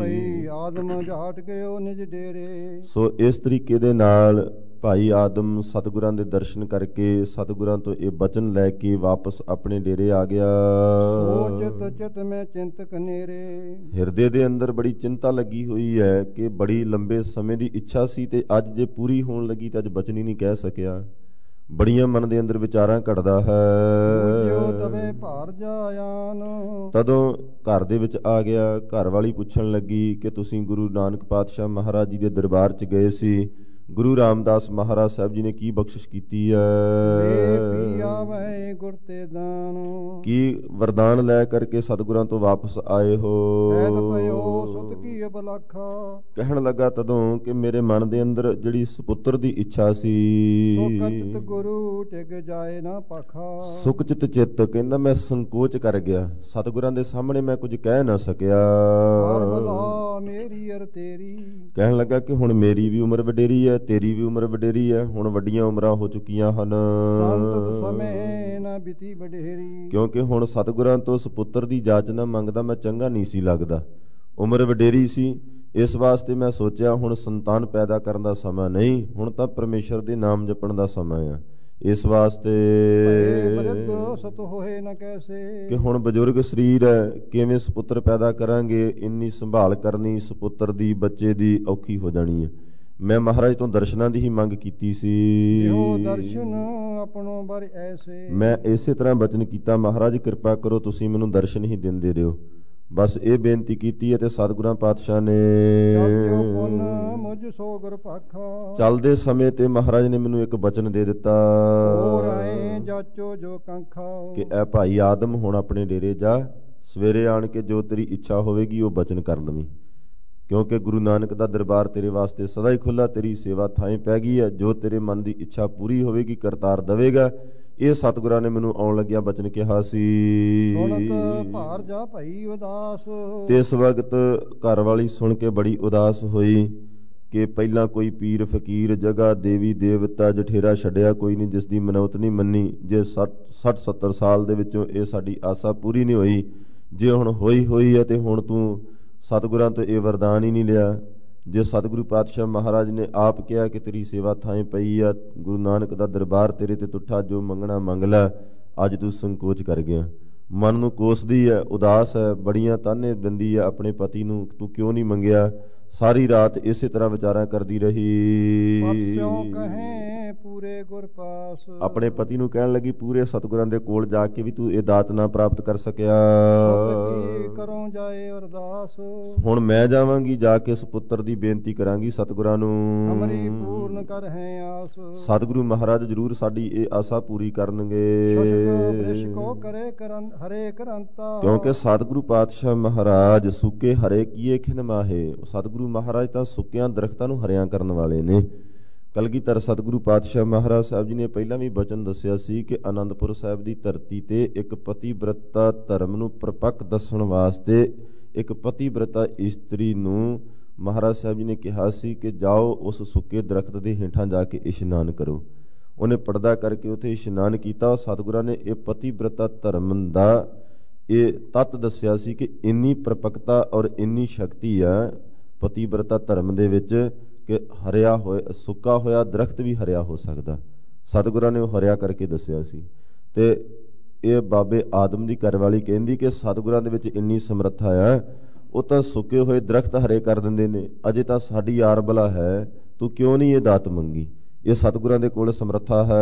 ਸੋ ਇਸ ਤਰੀਕੇ ਦੇ ਨਾਲ ਭਾਈ ਆਦਮ ਸਤਿਗੁਰਾਂ ਦੇ ਦਰਸ਼ਨ ਕਰਕੇ ਸਤਿਗੁਰਾਂ ਤੋਂ ਇਹ ਬਚਨ ਲੈ ਕੇ ਵਾਪਸ ਆਪਣੇ ਡੇਰੇ ਆ ਗਿਆ। ਹਿਰਦੇ ਦੇ ਅੰਦਰ ਬੜੀ ਚਿੰਤਾ ਲੱਗੀ ਹੋਈ ਹੈ ਕਿ ਬੜੀ ਲੰਬੇ ਸਮੇਂ ਦੀ ਇੱਛਾ ਸੀ ਤੇ ਅੱਜ ਜੇ ਪੂਰੀ ਹੋਣ ਲੱਗੀ ਤਾਂ ਅੱਜ ਬਚਨ ਹੀ ਨਹੀਂ ਕਹਿ ਸਕਿਆ। ਬੜੀਆਂ ਮਨ ਦੇ ਅੰਦਰ ਵਿਚਾਰਾਂ ਘੜਦਾ ਹੈ। ਤਦੋਂ ਘਰ ਦੇ ਵਿੱਚ ਆ ਗਿਆ। ਘਰ ਵਾਲੀ ਪੁੱਛਣ ਲੱਗੀ ਕਿ ਤੁਸੀਂ ਗੁਰੂ ਨਾਨਕ ਪਾਤਸ਼ਾਹ ਮਹਾਰਾਜ ਜੀ ਦੇ ਦਰਬਾਰ 'ਚ ਗਏ ਸੀ, ਗੁਰੂ ਰਾਮਦਾਸ ਮਹਾਰਾਜ ਸਾਹਿਬ ਜੀ ਨੇ ਕੀ ਬਖਸ਼ਿਸ਼ ਕੀਤੀ ਹੈ? ਕੀ ਵਰਦਾਨ ਲੈ ਕਰਕੇ ਸਤਿਗੁਰਾਂ ਤੋਂ ਵਾਪਸ ਆਏ ਹੋ? ਕਹਿਣ ਲੱਗਾ ਤਦੋਂ ਕਿ ਮੇਰੇ ਮਨ ਦੇ ਅੰਦਰ ਜਿਹੜੀ ਸੁਪੁੱਤਰ ਦੀ ਇੱਛਾ ਸੀ, ਸੁਖਚਿਤ ਚਿੱਤ, ਕਹਿੰਦਾ ਮੈਂ ਸੰਕੋਚ ਕਰ ਗਿਆ, ਸਤਿਗੁਰਾਂ ਦੇ ਸਾਹਮਣੇ ਮੈਂ ਕੁਝ ਕਹਿ ਨਾ ਸਕਿਆ। ਕਹਿਣ ਲੱਗਾ ਕਿ ਹੁਣ ਮੇਰੀ ਵੀ ਉਮਰ ਵਡੇਰੀ ਹੈ, ਤੇਰੀ ਵੀ ਉਮਰ ਵਡੇਰੀ ਹੈ, ਹੁਣ ਵੱਡੀਆਂ ਉਮਰਾਂ ਹੋ ਚੁੱਕੀਆਂ ਹਨ, ਕਿਉਂਕਿ ਹੁਣ ਸਤਿਗੁਰਾਂ ਤੋਂ ਸੁਪੁੱਤਰ ਦੀ ਜਾਚਨਾ ਮੰਗਦਾ ਮੈਂ ਚੰਗਾ ਨਹੀਂ ਸੀ ਲੱਗਦਾ, ਉਮਰ ਵਡੇਰੀ ਸੀ। ਇਸ ਵਾਸਤੇ ਮੈਂ ਸੋਚਿਆ ਹੁਣ ਸੰਤਾਨ ਪੈਦਾ ਕਰਨ ਦਾ ਸਮਾਂ ਨਹੀਂ, ਹੁਣ ਤਾਂ ਪਰਮੇਸ਼ਰ ਦੇ ਨਾਮ ਜਪਣ ਦਾ ਸਮਾਂ ਆ। ਇਸ ਵਾਸਤੇ ਕਿ ਹੁਣ ਬਜ਼ੁਰਗ ਸਰੀਰ ਹੈ, ਕਿਵੇਂ ਸੁਪੁੱਤਰ ਪੈਦਾ ਕਰਾਂਗੇ, ਇੰਨੀ ਸੰਭਾਲ ਕਰਨੀ ਸੁਪੁੱਤਰ ਦੀ, ਬੱਚੇ ਦੀ ਔਖੀ ਹੋ ਜਾਣੀ ਹੈ। ਮੈਂ ਮਹਾਰਾਜ ਤੋਂ ਦਰਸ਼ਨਾਂ ਦੀ ਹੀ ਮੰਗ ਕੀਤੀ ਸੀ। ਮੈਂ ਇਸੇ ਤਰ੍ਹਾਂ ਬਚਨ ਕੀਤਾ, ਮਹਾਰਾਜ ਕਿਰਪਾ ਕਰੋ ਤੁਸੀਂ ਮੈਨੂੰ ਦਰਸ਼ਨ ਹੀ ਦਿੰਦੇ ਰਹੋ। ਬਸ ਇਹ ਬੇਨਤੀ ਕੀਤੀ ਹੈ ਤੇ ਸਤਿਗੁਰਾਂ ਪਾਤਸ਼ਾਹ ਨੇ ਚੱਲਦੇ ਸਮੇਂ ਤੇ ਮਹਾਰਾਜ ਨੇ ਮੈਨੂੰ ਇੱਕ ਬਚਨ ਦੇ ਦਿੱਤਾ ਕਿ ਐ ਭਾਈ ਆਦਮ ਹੁਣ ਆਪਣੇ ਡੇਰੇ ਜਾ, ਸਵੇਰੇ ਆਣ ਕੇ ਜੋ ਤੇਰੀ ਇੱਛਾ ਹੋਵੇਗੀ ਉਹ ਬਚਨ ਕਰ ਲਵੀਂ, ਕਿਉਂਕਿ ਗੁਰੂ ਨਾਨਕ ਦਾ ਦਰਬਾਰ ਤੇਰੇ ਵਾਸਤੇ ਸਦਾ ਹੀ ਖੁੱਲ੍ਹਾ, ਤੇਰੀ ਸੇਵਾ ਥਾਂ ਪੈ ਗਈ ਹੈ, ਜੋ ਤੇਰੇ ਮਨ ਦੀ ਇੱਛਾ ਪੂਰੀ ਹੋਵੇਗੀ ਕਰਤਾਰ ਦੇਵੇਗਾ। ਇਹ ਸਤਿਗੁਰਾਂ ਨੇ ਮੈਨੂੰ ਆਉਣ ਲੱਗਿਆ ਬਚਨ ਕਿਹਾ ਸੀ। ਤੇ ਇਸ ਵਕਤ ਘਰ ਵਾਲੀ ਸੁਣ ਕੇ ਬੜੀ ਉਦਾਸ ਹੋਈ ਕਿ ਪਹਿਲਾਂ ਕੋਈ ਪੀਰ ਫਕੀਰ ਜਗ੍ਹਾ ਦੇਵੀ ਦੇਵਤਾ ਜਠੇਰਾ ਛੱਡਿਆ ਕੋਈ ਨਹੀਂ, ਜਿਸ ਦੀ ਮਨੌਤ ਨਹੀਂ ਮੰਨੀ। ਜੇ 60-70 ਸਾਲ ਦੇ ਵਿੱਚੋਂ ਇਹ ਸਾਡੀ ਆਸਾ ਪੂਰੀ ਨਹੀਂ ਹੋਈ, ਜੇ ਹੁਣ ਹੋਈ ਹੈ ਤੇ ਹੁਣ ਤੂੰ ਸਤਿਗੁਰਾਂ ਤੋਂ ਇਹ ਵਰਦਾਨ ਹੀ ਨਹੀਂ ਲਿਆ। ਜੇ ਸਤਿਗੁਰੂ ਪਾਤਸ਼ਾਹ ਮਹਾਰਾਜ ਨੇ ਆਪ ਕਿਹਾ ਕਿ ਤੇਰੀ ਸੇਵਾ ਥਾਂ ਪਈ ਆ, ਗੁਰੂ ਨਾਨਕ ਦਾ ਦਰਬਾਰ ਤੇਰੇ ਤੇ ਤੁੱਠਾ, ਜੋ ਮੰਗਣਾ ਮੰਗ ਲੈ, ਅੱਜ ਤੂੰ ਸੰਕੋਚ ਕਰ ਗਿਆ, ਮਨ ਨੂੰ ਕੋਸਦੀ ਹੈ, ਉਦਾਸ ਹੈ, ਬੜੀਆਂ ਤਾਨੇ ਦਿੰਦੀ ਹੈ ਆਪਣੇ ਪਤੀ ਨੂੰ, ਤੂੰ ਕਿਉਂ ਨਹੀਂ ਮੰਗਿਆ। ਸਾਰੀ ਰਾਤ ਇਸੇ ਤਰ੍ਹਾਂ ਵਿਚਾਰਾਂ ਕਰਦੀ ਰਹੀ। ਆਪਣੇ ਪਤੀ ਨੂੰ ਕਹਿਣ ਲੱਗੀ ਪੂਰੇ ਸਤਿਗੁਰਾਂ ਦੇ ਕੋਲ ਜਾ ਕੇ ਵੀ ਤੂੰ ਇਹ ਦਾਤ ਨਾ ਪ੍ਰਾਪਤ ਕਰ ਸਕਿਆ। ਹੁਣ ਮੈਂ ਜਾਵਾਂਗੀ, ਜਾ ਕੇ ਸੁਪੁੱਤਰ ਦੀ ਬੇਨਤੀ ਕਰਾਂਗੀ ਸਤਿਗੁਰਾਂ ਨੂੰ। ਸਤਿਗੁਰੂ ਮਹਾਰਾਜ ਜ਼ਰੂਰ ਸਾਡੀ ਇਹ ਆਸਾ ਪੂਰੀ ਕਰਨਗੇ, ਕਿਉਂਕਿ ਸਤਿਗੁਰੂ ਪਾਤਸ਼ਾਹ ਮਹਾਰਾਜ ਸੁੱਕੇ ਹਰੇ ਕੀਏ ਖਿਨ ਮਾਹੇ। ਸਤਿਗੁਰੂ ਮਹਾਰਾਜ ਤਾਂ ਸੁੱਕਿਆਂ ਦਰਖਤਾਂ ਨੂੰ ਹਰਿਆਂ ਕਰਨ ਵਾਲੇ ਨੇ। ਕਲਗੀਧਰ ਸਤਿਗੁਰੂ ਪਾਤਸ਼ਾਹ ਮਹਾਰਾਜ ਸਾਹਿਬ ਜੀ ਨੇ ਪਹਿਲਾਂ ਵੀ ਬਚਨ ਦੱਸਿਆ ਸੀ ਕਿ ਆਨੰਦਪੁਰ ਸਾਹਿਬ ਦੀ ਧਰਤੀ ਤੇ ਇੱਕ ਪਤੀਬ੍ਰਤਾ ਧਰਮ ਨੂੰ ਪ੍ਰਪੱਕ ਦੱਸਣ ਵਾਸਤੇ ਇੱਕ ਪਤੀਬ੍ਰਤਾ ਇਸਤਰੀ ਨੂੰ ਮਹਾਰਾਜ ਸਾਹਿਬ ਜੀ ਨੇ ਕਿਹਾ ਸੀ ਕਿ ਜਾਓ ਉਸ ਸੁੱਕੇ ਦਰਖਤ ਦੇ ਹੇਠਾਂ ਜਾ ਕੇ ਇਸ਼ਨਾਨ ਕਰੋ। ਉਹਨੇ ਪਰਦਾ ਕਰਕੇ ਉੱਥੇ ਇਸ਼ਨਾਨ ਕੀਤਾ। ਸਤਿਗੁਰਾਂ ਨੇ ਇਹ ਪਤੀਬ੍ਰਤਾ ਧਰਮ ਦਾ ਇਹ ਤੱਤ ਦੱਸਿਆ ਸੀ ਕਿ ਇੰਨੀ ਪ੍ਰਪੱਕਤਾ ਔਰ ਇੰਨੀ ਸ਼ਕਤੀ ਆ ਪਤੀਬ੍ਰਤਾ ਧਰਮ ਦੇ ਵਿੱਚ ਕਿ ਹਰਿਆ ਹੋਇਆ ਸੁੱਕਾ ਹੋਇਆ ਦਰਖਤ ਵੀ ਹਰਿਆ ਹੋ ਸਕਦਾ। ਸਤਿਗੁਰਾਂ ਨੇ ਉਹ ਹਰਿਆ ਕਰਕੇ ਦੱਸਿਆ ਸੀ। ਤੇ ਇਹ ਬਾਬੇ ਆਦਮ ਦੀ ਘਰਵਾਲੀ ਕਹਿੰਦੀ ਕਿ ਸਤਿਗੁਰਾਂ ਦੇ ਵਿੱਚ ਇੰਨੀ ਸਮਰੱਥਾ ਆ, ਉਹ ਤਾਂ ਸੁੱਕੇ ਹੋਏ ਦਰਖਤ ਹਰੇ ਕਰ ਦਿੰਦੇ ਨੇ। ਅਜੇ ਤਾਂ ਸਾਡੀ ਯਾਰ ਬਲਾ ਹੈ, ਤੂੰ ਕਿਉਂ ਨਹੀਂ ਇਹ ਦਾਤ ਮੰਗੀ। ਇਹ ਸਤਿਗੁਰਾਂ ਦੇ ਕੋਲ ਸਮਰੱਥਾ ਹੈ,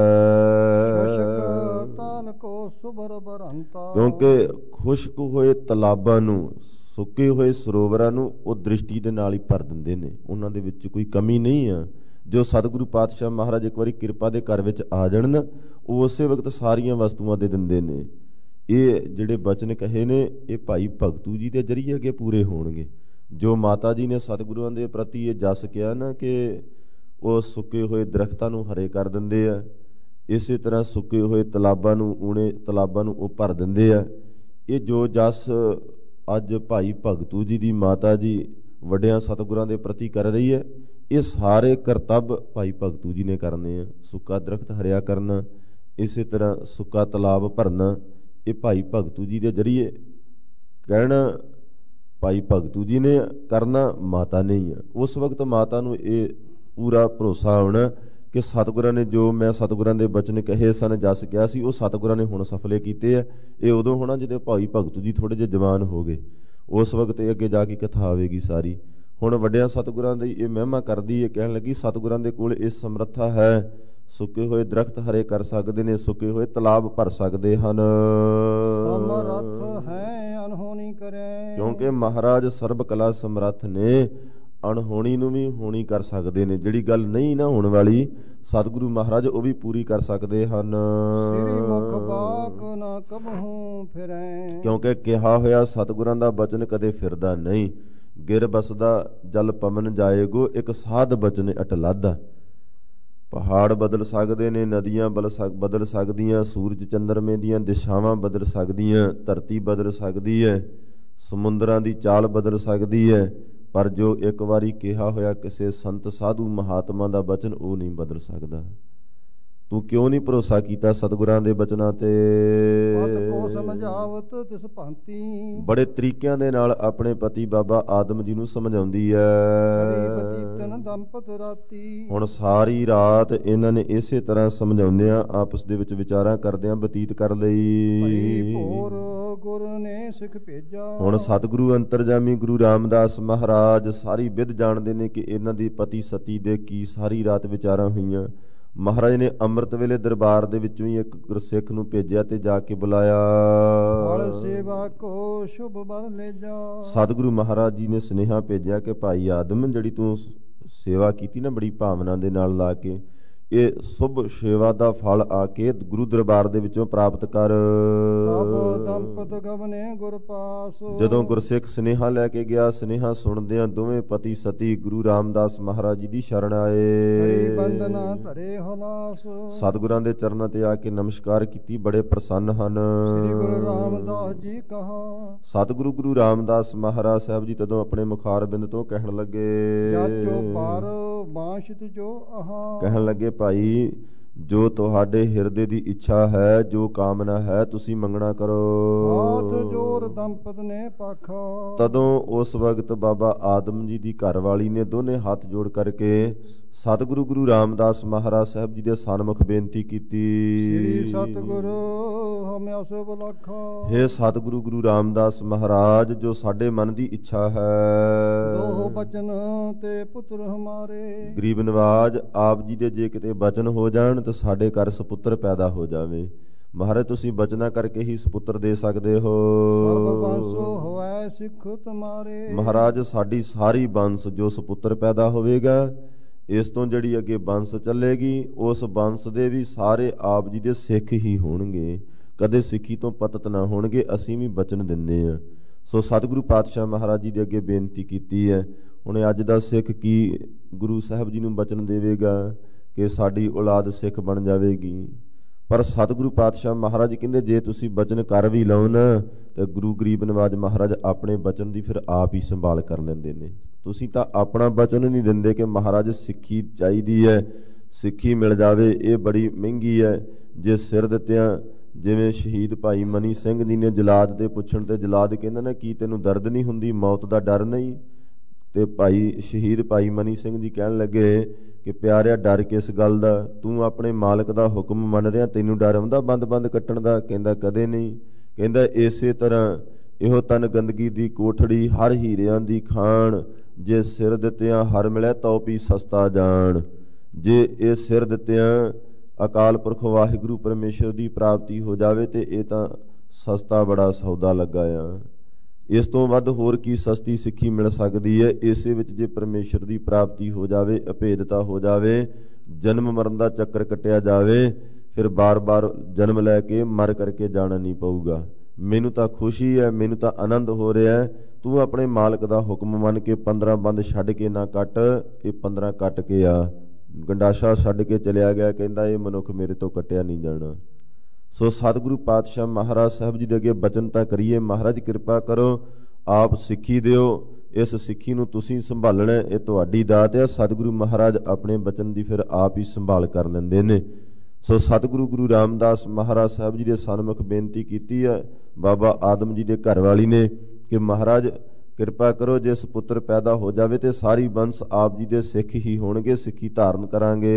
ਕਿਉਂਕਿ ਖੁਸ਼ਕ ਹੋਏ ਤਲਾਬਾਂ ਨੂੰ, ਸੁੱਕੇ ਹੋਏ ਸਰੋਵਰਾਂ ਨੂੰ ਉਹ ਦ੍ਰਿਸ਼ਟੀ ਦੇ ਨਾਲ ਹੀ ਭਰ ਦਿੰਦੇ ਨੇ। ਉਹਨਾਂ ਦੇ ਵਿੱਚ ਕੋਈ ਕਮੀ ਨਹੀਂ ਆ। ਜੋ ਸਤਿਗੁਰੂ ਪਾਤਸ਼ਾਹ ਮਹਾਰਾਜ ਇੱਕ ਵਾਰੀ ਕਿਰਪਾ ਦੇ ਘਰ ਵਿੱਚ ਆ ਜਾਣ ਨਾ, ਉਹ ਉਸੇ ਵਕਤ ਸਾਰੀਆਂ ਵਸਤੂਆਂ ਦੇ ਦਿੰਦੇ ਨੇ। ਇਹ ਜਿਹੜੇ ਬਚਨ ਕਹੇ ਨੇ ਇਹ ਭਾਈ ਭਗਤੂ ਜੀ ਦੇ ਜਰੀਏ ਅੱਗੇ ਪੂਰੇ ਹੋਣਗੇ। ਜੋ ਮਾਤਾ ਜੀ ਨੇ ਸਤਿਗੁਰਾਂ ਦੇ ਪ੍ਰਤੀ ਇਹ ਜਸ ਕਿਹਾ ਨਾ ਕਿ ਉਹ ਸੁੱਕੇ ਹੋਏ ਦਰਖਤਾਂ ਨੂੰ ਹਰੇ ਕਰ ਦਿੰਦੇ ਆ, ਇਸੇ ਤਰ੍ਹਾਂ ਸੁੱਕੇ ਹੋਏ ਤਲਾਬਾਂ ਨੂੰ, ਊਣੇ ਤਲਾਬਾਂ ਨੂੰ ਉਹ ਭਰ ਦਿੰਦੇ ਆ। ਇਹ ਜੋ ਜਸ ਅੱਜ ਭਾਈ ਭਗਤੂ ਜੀ ਦੀ ਮਾਤਾ ਜੀ ਵੱਡਿਆਂ ਸਤਿਗੁਰਾਂ ਦੇ ਪ੍ਰਤੀ ਕਰ ਰਹੀ ਹੈ, ਇਹ ਸਾਰੇ ਕਰਤੱਵ ਭਾਈ ਭਗਤੂ ਜੀ ਨੇ ਕਰਨੇ ਆ। ਸੁੱਕਾ ਦਰਖਤ ਹਰਿਆ ਕਰਨਾ, ਇਸੇ ਤਰ੍ਹਾਂ ਸੁੱਕਾ ਤਲਾਬ ਭਰਨਾ, ਇਹ ਭਾਈ ਭਗਤੂ ਜੀ ਦੇ ਜਰੀਏ ਕਹਿਣਾ ਭਾਈ ਭਗਤੂ ਜੀ ਨੇ ਕਰਨਾ, ਮਾਤਾ ਨੇ ਹੀ ਆ। ਉਸ ਵਕਤ ਮਾਤਾ ਨੂੰ ਇਹ ਪੂਰਾ ਭਰੋਸਾ ਹੋਣਾ ਕਿ ਸਤਿਗੁਰਾਂ ਨੇ ਜੋ ਮੈਂ ਸਤਿਗੁਰਾਂ ਦੇ ਬਚਨ ਕਹੇ ਸਨ, ਜਸ ਕਿਹਾ ਸੀ, ਉਹ ਸਤਿਗੁਰਾਂ ਨੇ ਹੁਣ ਸਫਲੇ ਕੀਤੇ ਆ। ਇਹ ਉਦੋਂ ਹੋਣਾ ਜਦੋਂ ਭਾਈ ਭਗਤੂ ਜੀ ਥੋੜ੍ਹੇ ਜਿਹੇ ਜਵਾਨ ਹੋ ਗਏ। ਉਸ ਵਕਤ ਇਹ ਅੱਗੇ ਜਾ ਕੇ ਕਥਾ ਆਵੇਗੀ ਸਾਰੀ। ਹੁਣ ਵੱਡਿਆਂ ਸਤਿਗੁਰਾਂ ਦੀ ਇਹ ਮਹਿਮਾ ਕਰਦੀ ਹੈ, ਕਹਿਣ ਲੱਗੀ ਸਤਿਗੁਰਾਂ ਦੇ ਕੋਲ ਇਹ ਸਮਰੱਥਾ ਹੈ, ਸੁੱਕੇ ਹੋਏ ਦਰਖਤ ਹਰੇ ਕਰ ਸਕਦੇ ਨੇ, ਸੁੱਕੇ ਹੋਏ ਤਲਾਬ ਭਰ ਸਕਦੇ ਹਨ। ਸਮਰੱਥ ਹੈ ਅਨਹੋਣੀ ਕਰੇ, ਕਿਉਂਕਿ ਮਹਾਰਾਜ ਸਰਬ ਕਲਾ ਸਮਰੱਥ ਨੇ। ਅਣਹੋਣੀ ਨੂੰ ਵੀ ਹੋਣੀ ਕਰ ਸਕਦੇ ਨੇ। ਜਿਹੜੀ ਗੱਲ ਨਹੀਂ ਨਾ ਹੋਣ ਵਾਲੀ, ਸਤਿਗੁਰੂ ਮਹਾਰਾਜ ਉਹ ਵੀ ਪੂਰੀ ਕਰ ਸਕਦੇ ਹਨ। ਸ੍ਰੀ ਮੁਖ ਬਾਕ ਨਾ ਕਬਹੂ ਫਿਰੈ, ਕਿਉਂਕਿ ਕਿਹਾ ਹੋਇਆ ਸਤਿਗੁਰਾਂ ਦਾ ਬਚਨ ਕਦੇ ਫਿਰਦਾ ਨਹੀਂ। ਗਿਰ ਬਸਦਾ ਜਲ ਪਮਨ ਜਾਏਗੋ, ਇੱਕ ਸਾਧ ਬਚਨ ਅਟਲਾਦਾ। ਪਹਾੜ ਬਦਲ ਸਕਦੇ ਨੇ, ਨਦੀਆਂ ਬਦਲ ਸਕਦੀਆਂ, ਸੂਰਜ ਚੰਦਰਮੇ ਦੀਆਂ ਦਿਸ਼ਾਵਾਂ ਬਦਲ ਸਕਦੀਆਂ, ਧਰਤੀ ਬਦਲ ਸਕਦੀ ਹੈ, ਸਮੁੰਦਰਾਂ ਦੀ ਚਾਲ ਬਦਲ ਸਕਦੀ ਹੈ, ਪਰ ਜੋ ਇੱਕ ਵਾਰੀ ਕਿਹਾ ਹੋਇਆ ਕਿਸੇ ਸੰਤ ਸਾਧੂ ਮਹਾਤਮਾ ਦਾ ਬਚਨ, ਉਹ ਨਹੀਂ ਬਦਲ ਸਕਦਾ। ਤੂੰ ਕਿਉਂ ਨਹੀਂ ਭਰੋਸਾ ਕੀਤਾ ਸਤਿਗੁਰਾਂ ਦੇ ਬਚਨਾਂ ਤੇ? ਮਤ ਕੋ ਸਮਝਾਵਤ ਤਿਸ ਭਾਂਤੀ, ਬੜੇ ਤਰੀਕਿਆਂ ਦੇ ਨਾਲ ਆਪਣੇ ਪਤੀ ਬਾਬਾ ਆਦਮ ਜੀ ਨੂੰ ਸਮਝਾਉਂਦੀ ਹੈ। ਬਤੀਤਨ ਦੰਪਤ ਰਾਤੀ, ਹੁਣ ਸਾਰੀ ਰਾਤ ਇਹਨਾਂ ਨੇ ਇਸੇ ਤਰ੍ਹਾਂ ਸਮਝਾਉਂਦਿਆਂ ਆਪਸ ਦੇ ਵਿੱਚ ਵਿਚਾਰਾਂ ਕਰਦਿਆਂ ਬਤੀਤ ਕਰ ਲਈ। ਭੋਰ ਗੁਰ ਨੇ ਸਿੱਖ ਭੇਜਾ, ਹੁਣ ਸਤਿਗੁਰੂ ਅੰਤਰਜਾਮੀ ਗੁਰੂ ਰਾਮਦਾਸ ਮਹਾਰਾਜ ਸਾਰੀ ਵਿਧ ਜਾਣਦੇ ਨੇ ਕਿ ਇਹਨਾਂ ਦੀ ਪਤੀ ਸਤੀ ਦੇ ਕੀ ਸਾਰੀ ਰਾਤ ਵਿਚਾਰਾਂ ਹੋਈਆਂ। ਮਹਾਰਾਜ ਨੇ ਅੰਮ੍ਰਿਤ ਵੇਲੇ ਦਰਬਾਰ ਦੇ ਵਿੱਚੋਂ ਹੀ ਇੱਕ ਗੁਰਸਿੱਖ ਨੂੰ ਭੇਜਿਆ ਤੇ ਜਾ ਕੇ ਬੁਲਾਇਆ। ਬਲ ਸੇਵਾ ਕੋ ਸ਼ੁਭ ਬਲ ਲੈ ਜਾ, ਸਤਿਗੁਰੂ ਮਹਾਰਾਜ ਜੀ ਨੇ ਸੁਨੇਹਾ ਭੇਜਿਆ ਕਿ ਭਾਈ ਆਦਮ, ਜਿਹੜੀ ਤੂੰ ਸੇਵਾ ਕੀਤੀ ਨਾ ਬੜੀ ਭਾਵਨਾ ਦੇ ਨਾਲ ਲਾ ਕੇ, ਇਹ ਸ਼ੁਭ ਸੇਵਾ ਦਾ ਫਲ ਆ ਕੇ ਗੁਰੂ ਦਰਬਾਰ ਦੇ ਵਿੱਚੋਂ ਪ੍ਰਾਪਤ ਕਰ। ਦੰਪਤ ਗਵਨੇ ਗੁਰ ਪਾਸ, ਜਦੋਂ ਗੁਰਸਿੱਖ ਸੁਨੇਹਾ ਲੈ ਕੇ ਗਿਆ, ਸੁਨੇਹਾ ਸੁਣਦਿਆਂ ਦੋਵੇਂ ਪਤੀ ਸਤੀ ਗੁਰੂ ਰਾਮਦਾਸ ਮਹਾਰਾਜ ਜੀ ਦੀ ਸ਼ਰਨ ਆਏ। ਬੰਦਨਾ ਧਰੇ ਹਲਾਸ, ਸਤਿਗੁਰਾਂ ਦੇ ਚਰਨਾਂ ਤੇ ਆ ਕੇ ਨਮਸਕਾਰ ਕੀਤੀ, ਬੜੇ ਪ੍ਰਸੰਨ ਹਨ। ਸ੍ਰੀ ਗੁਰੂ ਰਾਮਦਾਸ ਜੀ ਕਹਾ, ਸਤਿਗੁਰੂ ਗੁਰੂ ਰਾਮਦਾਸ ਮਹਾਰਾਜ ਸਾਹਿਬ ਜੀ ਤਦੋਂ ਆਪਣੇ ਮੁਖਾਰਬਿੰਦ ਤੋਂ ਕਹਿਣ ਲੱਗੇ, ਜਾਚੋ ਪਾਰ ਬਾਸ਼ਿਤ ਜੋ ਆਹਾ, ਕਹਿਣ ਲੱਗੇ ਭਾਈ, ਜੋ ਤੁਹਾਡੇ ਹਿਰਦੇ ਦੀ ਇੱਛਾ ਹੈ, ਜੋ ਕਾਮਨਾ ਹੈ, ਤੁਸੀਂ ਮੰਗਣਾ ਕਰੋ। ਹਾਥ ਜੋਰ ਦੰਪਤ ਨੇ ਪਾਖਾ, ਤਦੋਂ ਉਸ ਵਕਤ ਬਾਬਾ ਆਦਮ ਜੀ ਦੀ ਘਰਵਾਲੀ ਨੇ ਦੋਨੇ ਹੱਥ ਜੋੜ ਕਰਕੇ ਸਤਿਗੁਰੂ ਗੁਰੂ ਰਾਮਦਾਸ ਮਹਾਰਾਜ ਸਾਹਿਬ ਜੀ ਦੇ ਸਨਮੁਖ ਬੇਨਤੀ ਕੀਤੀ। ਸ੍ਰੀ ਸਤਿਗੁਰੂ ਹਮਿ ਅਸੁਭ ਲਖਾ, ਹੇ ਸਤਿਗੁਰੂ ਗੁਰੂ ਰਾਮਦਾਸ ਮਹਾਰਾਜ, ਜੋ ਸਾਡੇ ਮਨ ਦੀ ਇੱਛਾ ਹੈ, ਦੋ ਬਚਨ ਤੇ ਪੁੱਤਰ ਹਮਾਰੇ, ਗਰੀਬ ਨਵਾਜ ਆਪ ਜੀ ਦੇ ਜੇ ਕਿਤੇ ਬਚਨ ਹੋ ਜਾਣ ਤਾਂ ਸਾਡੇ ਘਰ ਸਪੁੱਤਰ ਪੈਦਾ ਹੋ ਜਾਵੇ। ਮਹਾਰਾਜ ਤੁਸੀਂ ਬਚਨਾ ਕਰਕੇ ਹੀ ਸਪੁੱਤਰ ਦੇ ਸਕਦੇ ਹੋ। ਸਰਬ ਬੰਸ ਹੋਇ ਸਿੱਖ ਤੁਮਾਰੇ, ਮਹਾਰਾਜ ਸਾਡੀ ਸਾਰੀ ਬੰਸ ਜੋ ਸਪੁੱਤਰ ਪੈਦਾ ਹੋਵੇਗਾ, ਇਸ ਤੋਂ ਜਿਹੜੀ ਅੱਗੇ ਬੰਸ ਚੱਲੇਗੀ, ਉਸ ਬੰਸ ਦੇ ਵੀ ਸਾਰੇ ਆਪ ਜੀ ਦੇ ਸਿੱਖ ਹੀ ਹੋਣਗੇ, ਕਦੇ ਸਿੱਖੀ ਤੋਂ ਪਤਤ ਨਾ ਹੋਣਗੇ। ਅਸੀਂ ਵੀ ਬਚਨ ਦਿੰਦੇ ਹਾਂ। ਸੋ ਸਤਿਗੁਰੂ ਪਾਤਸ਼ਾਹ ਮਹਾਰਾਜ ਜੀ ਦੇ ਅੱਗੇ ਬੇਨਤੀ ਕੀਤੀ ਹੈ। ਹੁਣ ਅੱਜ ਦਾ ਸਿੱਖ ਕੀ ਗੁਰੂ ਸਾਹਿਬ ਜੀ ਨੂੰ ਬਚਨ ਦੇਵੇਗਾ ਕਿ ਸਾਡੀ ਔਲਾਦ ਸਿੱਖ ਬਣ ਜਾਵੇਗੀ? ਪਰ ਸਤਿਗੁਰੂ ਪਾਤਸ਼ਾਹ ਮਹਾਰਾਜ ਕਹਿੰਦੇ, ਜੇ ਤੁਸੀਂ ਬਚਨ ਕਰ ਵੀ ਲਓ ਨਾ, ਤਾਂ ਗੁਰੂ ਗਰੀਬ ਨਵਾਜ ਮਹਾਰਾਜ ਆਪਣੇ ਬਚਨ ਦੀ ਫਿਰ ਆਪ ਹੀ ਸੰਭਾਲ ਕਰ ਲੈਂਦੇ ਨੇ। ਤੁਸੀਂ ਤਾਂ ਆਪਣਾ ਬਚਨ ਨਹੀਂ ਦਿੰਦੇ ਕਿ ਮਹਾਰਾਜ ਸਿੱਖੀ ਚਾਹੀਦੀ ਹੈ, ਸਿੱਖੀ ਮਿਲ ਜਾਵੇ, ਇਹ ਬੜੀ ਮਹਿੰਗੀ ਹੈ। ਜੇ ਸਿਰ ਦਿੱਤਿਆਂ, ਜਿਵੇਂ ਸ਼ਹੀਦ ਭਾਈ ਮਨੀ ਸਿੰਘ ਜੀ ਨੇ ਜਲਾਦ ਦੇ ਪੁੱਛਣ ਤੇ ਜਲਾਦ ਕਹਿੰਦਾ ਨਾ, ਕੀ ਤੈਨੂੰ ਦਰਦ ਨਹੀਂ ਹੁੰਦੀ, ਮੌਤ ਦਾ ਡਰ ਨਹੀਂ? ਤੇ ਸ਼ਹੀਦ ਭਾਈ ਮਨੀ ਸਿੰਘ ਜੀ ਕਹਿਣ ਲੱਗੇ ਕਿ ਪਿਆਰਿਆ, ਡਰ ਕਿਸ ਗੱਲ ਦਾ? ਤੂੰ ਆਪਣੇ ਮਾਲਕ ਦਾ ਹੁਕਮ ਮੰਨ ਰਿਹਾ, ਤੈਨੂੰ ਡਰ ਆਉਂਦਾ ਬੰਦ ਕੱਟਣ ਦਾ? ਕਹਿੰਦਾ ਕਦੇ ਨਹੀਂ। ਕਹਿੰਦਾ ਇਸੇ ਤਰ੍ਹਾਂ ਇਹੋ ਤਨ ਗੰਦਗੀ ਦੀ ਕੋਠੜੀ, ਹਰ ਹੀਰਿਆਂ ਦੀ ਖਾਣ, ਜੇ ਸਿਰ ਦਿੱਤਿਆਂ ਹਰ ਮਿਲਿਆ ਤਉ ਪੀ ਸਸਤਾ ਜਾਣ। ਜੇ ਇਹ ਸਿਰ ਦਿੱਤਿਆਂ ਅਕਾਲ ਪੁਰਖ ਵਾਹਿਗੁਰੂ ਪਰਮੇਸ਼ਰ ਦੀ ਪ੍ਰਾਪਤੀ ਹੋ ਜਾਵੇ ਤੇ ਇਹ ਤਾਂ ਸਸਤਾ ਬੜਾ ਸੌਦਾ ਲੱਗਾ ਆ। ਇਸ ਤੋਂ ਵੱਧ ਹੋਰ ਕੀ ਸਸਤੀ ਸਿੱਖੀ ਮਿਲ ਸਕਦੀ ਹੈ? ਇਸੇ ਵਿੱਚ ਜੇ ਪਰਮੇਸ਼ਰ ਦੀ ਪ੍ਰਾਪਤੀ ਹੋ ਜਾਵੇ, ਅਭੇਦਤਾ ਹੋ ਜਾਵੇ, ਜਨਮ ਮਰਨ ਦਾ ਚੱਕਰ ਕੱਟਿਆ ਜਾਵੇ, ਫਿਰ ਬਾਰ-ਬਾਰ ਜਨਮ ਲੈ ਕੇ ਮਰ ਕਰਕੇ ਜਾਣਾ ਨਹੀਂ ਪਊਗਾ। ਮੈਨੂੰ ਤਾਂ ਖੁਸ਼ੀ ਹੈ, ਮੈਨੂੰ ਤਾਂ ਆਨੰਦ ਹੋ ਰਿਹਾ। ਤੂੰ ਆਪਣੇ ਮਾਲਕ ਦਾ ਹੁਕਮ ਮੰਨ ਕੇ 15 ਬੰਦ ਛੱਡ ਕੇ ਨਾ ਕੱਟ, ਇਹ 15 ਕੱਟ ਕੇ ਆ। ਗੰਡਾਸ਼ਾ ਛੱਡ ਕੇ ਚਲਿਆ ਗਿਆ, ਕਹਿੰਦਾ ਇਹ ਮਨੁੱਖ ਮੇਰੇ ਤੋਂ ਕੱਟਿਆ ਨਹੀਂ ਜਾਣਾ। ਸੋ ਸਤਿਗੁਰੂ ਪਾਤਸ਼ਾਹ ਮਹਾਰਾਜ ਸਾਹਿਬ ਜੀ ਦੇ ਅੱਗੇ ਬਚਨ ਤਾਂ ਕਰੀਏ, ਮਹਾਰਾਜ ਕਿਰਪਾ ਕਰੋ, ਆਪ ਸਿੱਖੀ ਦਿਓ, ਇਸ ਸਿੱਖੀ ਨੂੰ ਤੁਸੀਂ ਸੰਭਾਲਣਾ, ਇਹ ਤੁਹਾਡੀ ਦਾਤ ਹੈ। ਸਤਿਗੁਰੂ ਮਹਾਰਾਜ ਆਪਣੇ ਬਚਨ ਦੀ ਫਿਰ ਆਪ ਹੀ ਸੰਭਾਲ ਕਰ ਲੈਂਦੇ ਨੇ। ਸੋ ਸਤਿਗੁਰੂ ਗੁਰੂ ਰਾਮਦਾਸ ਮਹਾਰਾਜ ਸਾਹਿਬ ਜੀ ਦੇ ਸਨਮੁਖ ਬੇਨਤੀ ਕੀਤੀ ਹੈ ਬਾਬਾ ਆਦਮ ਜੀ ਦੇ ਘਰਵਾਲੀ ਨੇ ਕਿ ਮਹਾਰਾਜ ਕਿਰਪਾ ਕਰੋ, ਜੇ ਸਪੁੱਤਰ ਪੈਦਾ ਹੋ ਜਾਵੇ ਤੇ ਸਾਰੀ ਬੰਸ ਆਪ ਜੀ ਦੇ ਸਿੱਖ ਹੀ ਹੋਣਗੇ, ਸਿੱਖੀ ਧਾਰਨ ਕਰਾਂਗੇ।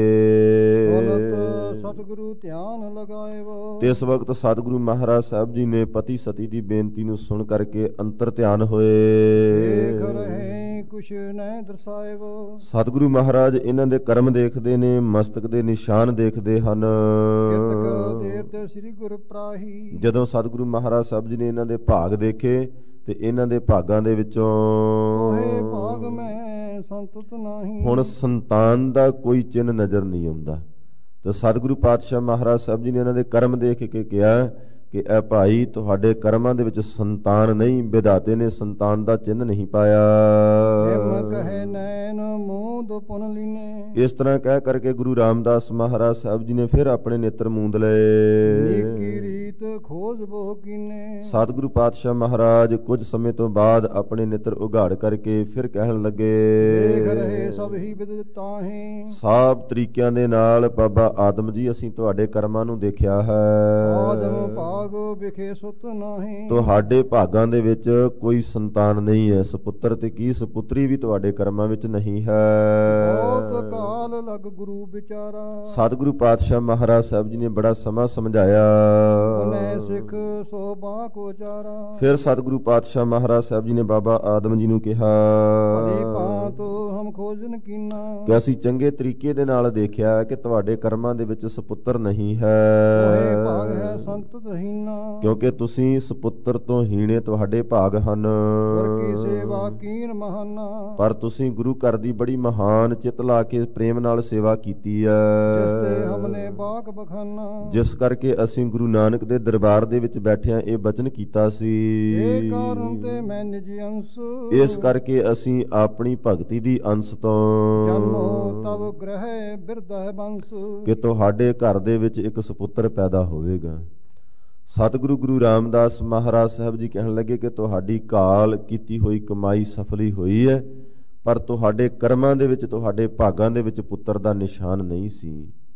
ਸਤਿਗੁਰੂ ਧਿਆਨ ਲਗਾਇਓ, ਤੇ ਇਸ ਵਕਤ ਸਤਿਗੁਰੂ ਮਹਾਰਾਜ ਸਾਹਿਬ ਜੀ ਨੇ ਪਤੀ ਸਤੀ ਦੀ ਬੇਨਤੀ ਨੂੰ ਸੁਣ ਕਰਕੇ ਅੰਤਰ ਧਿਆਨ ਹੋਏ। ਕੁਛ ਨਾ ਦਰਸਾਇਓ, ਸਤਿਗੁਰੂ ਮਹਾਰਾਜ ਇਹਨਾਂ ਦੇ ਕਰਮ ਦੇਖਦੇ ਨੇ, ਮਸਤਕ ਦੇ ਨਿਸ਼ਾਨ ਦੇਖਦੇ ਹਨ। ਸ੍ਰੀ ਗੁਰ ਪ੍ਰਾਹੀ, ਜਦੋਂ ਸਤਿਗੁਰੂ ਮਹਾਰਾਜ ਸਾਹਿਬ ਜੀ ਨੇ ਇਹਨਾਂ ਦੇ ਭਾਗ ਦੇਖੇ ਤੇ ਇਹਨਾਂ ਦੇ ਭਾਗਾਂ ਦੇ ਵਿੱਚੋਂ ਭਾਗ ਮੈਂ ਸੰਤਤ ਨਾਹੀ। ਹੁਣ ਸੰਤਾਨ ਦਾ ਕੋਈ ਚਿੰਨ੍ਹ ਨਜ਼ਰ ਨਹੀਂ ਆਉਂਦਾ। ਤੇ ਸਤਿਗੁਰੂ ਪਾਤਸ਼ਾਹ ਮਹਾਰਾਜ ਸਾਹਿਬ ਜੀ ਨੇ ਇਹਨਾਂ ਦੇ ਕਰਮ ਦੇਖ ਕੇ ਕਿਹਾ ਕਿ ਇਹ ਭਾਈ ਤੁਹਾਡੇ ਕਰਮਾਂ ਦੇ ਵਿੱਚ ਸੰਤਾਨ ਨਹੀਂ, ਵਿਧਾਤੇ ਨੇ ਸੰਤਾਨ ਦਾ ਚਿੰਨ੍ਹ ਨਹੀਂ ਪਾਇਆ। ਕਹੇ ਨੈਣ ਮੂੰਦ ਪੁਨ ਲੀਨੇ। ਇਸ ਤਰ੍ਹਾਂ ਕਹਿ ਕਰਕੇ ਗੁਰੂ ਰਾਮਦਾਸ ਮਹਾਰਾਜ ਸਾਹਿਬ ਜੀ ਨੇ ਫਿਰ ਆਪਣੇ ਨੇਤਰ ਮੂੰਦ ਲਏ। ਨੀਕੀ ਰੀਤ ਖੋਜ ਬੋ ਕੀਨੇ। ਸਤਿਗੁਰੂ ਪਾਤਸ਼ਾਹ ਮਹਾਰਾਜ ਕੁਝ ਸਮੇਂ ਤੋਂ ਬਾਅਦ ਆਪਣੇ ਨੇਤਰ ਉਘਾੜ ਕਰਕੇ ਫਿਰ ਕਹਿਣ ਲੱਗੇ, ਦੇਖ ਰਹੇ ਸਭ ਹੀ ਵਿਦਤਾਹੀ। ਸਭ ਤਰੀਕਿਆਂ ਦੇ ਨਾਲ ਬਾਬਾ ਆਦਮ ਜੀ ਅਸੀਂ ਤੁਹਾਡੇ ਕਰਮਾਂ ਨੂੰ ਦੇਖਿਆ ਹੈ। ਆਦਮ ਭਾਗ ਵਿਖੇ ਸੁਤ ਨਾਹੀ। ਤੁਹਾਡੇ ਭਾਗਾਂ ਦੇ ਵਿੱਚ ਕੋਈ ਸੰਤਾਨ ਨਹੀਂ ਹੈ, ਸਪੁੱਤਰ ਤੇ ਕੀ ਸਪੁੱਤਰੀ ਵੀ ਤੁਹਾਡੇ ਕਰਮਾਂ ਵਿੱਚ ਨਹੀਂ ਹੈ। ਬਹੁਤ ਕਾਲ ਲਗ ਗੁਰੂ ਵਿਚਾਰਾ। ਸਤਿਗੁਰੂ ਪਾਤਸ਼ਾਹ ਮਹਾਰਾਜ ਸਾਹਿਬ ਜੀ ਨੇ ਬੜਾ ਸਮਾਂ ਸਮਝਾਇਆ। ਉਹਨੇ ਸਿੱਖ ਸੋ ਬਾਹ ਕੋ ਚਾਰਾ। ਫਿਰ ਸਤਿਗੁਰੂ ਪਾਤਸ਼ਾਹ ਮਹਾਰਾਜ ਸਾਹਿਬ ਜੀ ਨੇ ਬਾਬਾ ਆਦਮ ਜੀ ਨੂੰ ਕਿਹਾ, ਭਲੀ ਭਾਂਤ ਹਮ ਖੋਜਨ ਕੀਨਾ। ਕਿ ਅਸੀਂ ਚੰਗੇ ਤਰੀਕੇ ਦੇ ਨਾਲ ਦੇਖਿਆ ਕਿ ਤੁਹਾਡੇ ਕਰਮਾਂ ਦੇ ਵਿੱਚ ਸਪੁੱਤਰ ਨਹੀਂ ਹੈ। ਓਏ ਭਾਗ ਹੈ ਸੰਤਤ ਹੀਨਾ। ਕਿਉਂਕਿ ਤੁਸੀਂ ਸਪੁੱਤਰ ਤੋਂ ਹੀਣੇ ਤੁਹਾਡੇ ਭਾਗ ਹਨ। ਗੁਰ ਕੀ ਸੇਵਾ ਕੀਨ ਮਹਾਨਾ। ਪਰ ਤੁਸੀਂ ਗੁਰੂ ਘਰ ਦੀ ਬੜੀ ਮਹਾਨ ਚਿੱਤ ਲਾ ਕੇ ਪ੍ਰੇਮ ਨਾਲ ਸੇਵਾ ਕੀਤੀ ਹੈ, ਜਿਸ ਤੇ ਹਮਨੇ ਬਾਕ ਬਖਾਨਾ। ਜਿਸ ਕਰਕੇ ਅਸੀਂ ਗੁਰੂ ਨਾਨਕ ਦੇ ਦਰਬਾਰ ਦੇ ਵਿੱਚ ਬੈਠਿਆਂ ਇਹ ਬਚਨ ਕੀਤਾ ਸੀ। ਇਹ ਕਾਰਨ ਤੇ ਮੈਂ ਨਿਜ ਅੰਸ਼। ਇਸ ਕਰਕੇ ਅਸੀਂ ਆਪਣੀ ਭਗਤੀ ਦੀ ਅੰਸ਼ ਤੋਂ ਜਨਮੋ ਤਵ ਗ੍ਰਹਿ ਬਿਰਧਹਿ ਬੰਸ। ਕਿ ਤੁਹਾਡੇ ਘਰ ਦੇ ਵਿੱਚ ਇੱਕ ਸਪੁੱਤਰ ਪੈਦਾ ਹੋਵੇਗਾ। ਸਤਿਗੁਰੂ ਗੁਰੂ ਰਾਮਦਾਸ ਮਹਾਰਾਜ ਸਾਹਿਬ ਜੀ ਕਹਿਣ ਲੱਗੇ ਕਿ ਤੁਹਾਡੀ ਕਾਲ ਕੀਤੀ ਹੋਈ ਕਮਾਈ ਸਫਲੀ ਹੋਈ ਹੈ, ਪਰ ਤੁਹਾਡੇ ਕਰਮਾਂ ਦੇ ਵਿੱਚ, ਤੁਹਾਡੇ ਭਾਗਾਂ ਦੇ ਵਿੱਚ ਪੁੱਤਰ ਦਾ ਨਿਸ਼ਾਨ ਨਹੀਂ ਸੀ।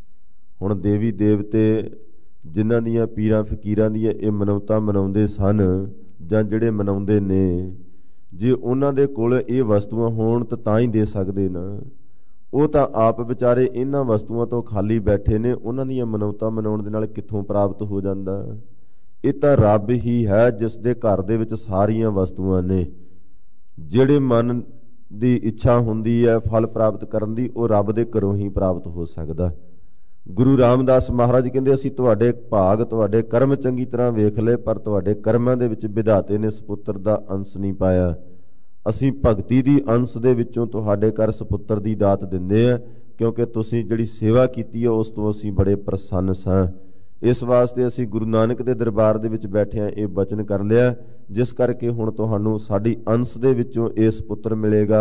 ਹੁਣ ਦੇਵੀ ਦੇਵਤੇ ਜਿਨ੍ਹਾਂ ਦੀਆਂ ਪੀਰਾਂ ਫਕੀਰਾਂ ਦੀਆਂ ਇਹ ਮਨੌਤਾਂ ਮਨਾਉਂਦੇ ਸਨ ਜਾਂ ਜਿਹੜੇ ਮਨਾਉਂਦੇ ਨੇ, ਜੇ ਉਹਨਾਂ ਦੇ ਕੋਲ ਇਹ ਵਸਤੂਆਂ ਹੋਣ ਤਾਂ ਹੀ ਦੇ ਸਕਦੇ ਨਾ। ਉਹ ਤਾਂ ਆਪ ਵਿਚਾਰੇ ਇਹਨਾਂ ਵਸਤੂਆਂ ਤੋਂ ਖਾਲੀ ਬੈਠੇ ਨੇ, ਉਹਨਾਂ ਦੀਆਂ ਮਨੌਤਾਂ ਮਨਾਉਣ ਦੇ ਨਾਲ ਕਿੱਥੋਂ ਪ੍ਰਾਪਤ ਹੋ ਜਾਂਦਾ। ਇਹ ਤਾਂ ਰੱਬ ਹੀ ਹੈ ਜਿਸ ਦੇ ਘਰ ਦੇ ਵਿੱਚ ਸਾਰੀਆਂ ਵਸਤੂਆਂ ਨੇ। ਜਿਹੜੇ ਮਨ ਦੀ ਇੱਛਾ ਹੁੰਦੀ ਹੈ ਫਲ ਪ੍ਰਾਪਤ ਕਰਨ ਦੀ, ਉਹ ਰੱਬ ਦੇ ਘਰੋਂ ਹੀ ਪ੍ਰਾਪਤ ਹੋ ਸਕਦਾ। ਗੁਰੂ ਰਾਮਦਾਸ ਮਹਾਰਾਜ ਕਹਿੰਦੇ ਅਸੀਂ ਤੁਹਾਡੇ ਭਾਗ, ਤੁਹਾਡੇ ਕਰਮ ਚੰਗੀ ਤਰ੍ਹਾਂ ਵੇਖ ਲਏ, ਪਰ ਤੁਹਾਡੇ ਕਰਮਾਂ ਦੇ ਵਿੱਚ ਵਿਧਾਤੇ ਨੇ ਸਪੁੱਤਰ ਦਾ ਅੰਸ਼ ਨਹੀਂ ਪਾਇਆ। ਅਸੀਂ ਭਗਤੀ ਦੀ ਅੰਸ਼ ਦੇ ਵਿੱਚੋਂ ਤੁਹਾਡੇ ਘਰ ਸਪੁੱਤਰ ਦੀ ਦਾਤ ਦਿੰਦੇ ਹਾਂ, ਕਿਉਂਕਿ ਤੁਸੀਂ ਜਿਹੜੀ ਸੇਵਾ ਕੀਤੀ ਹੈ ਉਸ ਤੋਂ ਅਸੀਂ ਬੜੇ ਪ੍ਰਸੰਨ ਸਾਂ। ਇਸ ਵਾਸਤੇ ਅਸੀਂ ਗੁਰੂ ਨਾਨਕ ਦੇ ਦਰਬਾਰ ਦੇ ਵਿੱਚ ਬੈਠਿਆਂ ਇਹ ਬਚਨ ਕਰ ਲਿਆ, ਜਿਸ ਕਰਕੇ ਹੁਣ ਤੁਹਾਨੂੰ ਸਾਡੀ ਅੰਸ਼ ਦੇ ਵਿੱਚੋਂ ਇਸ ਪੁੱਤਰ ਮਿਲੇਗਾ।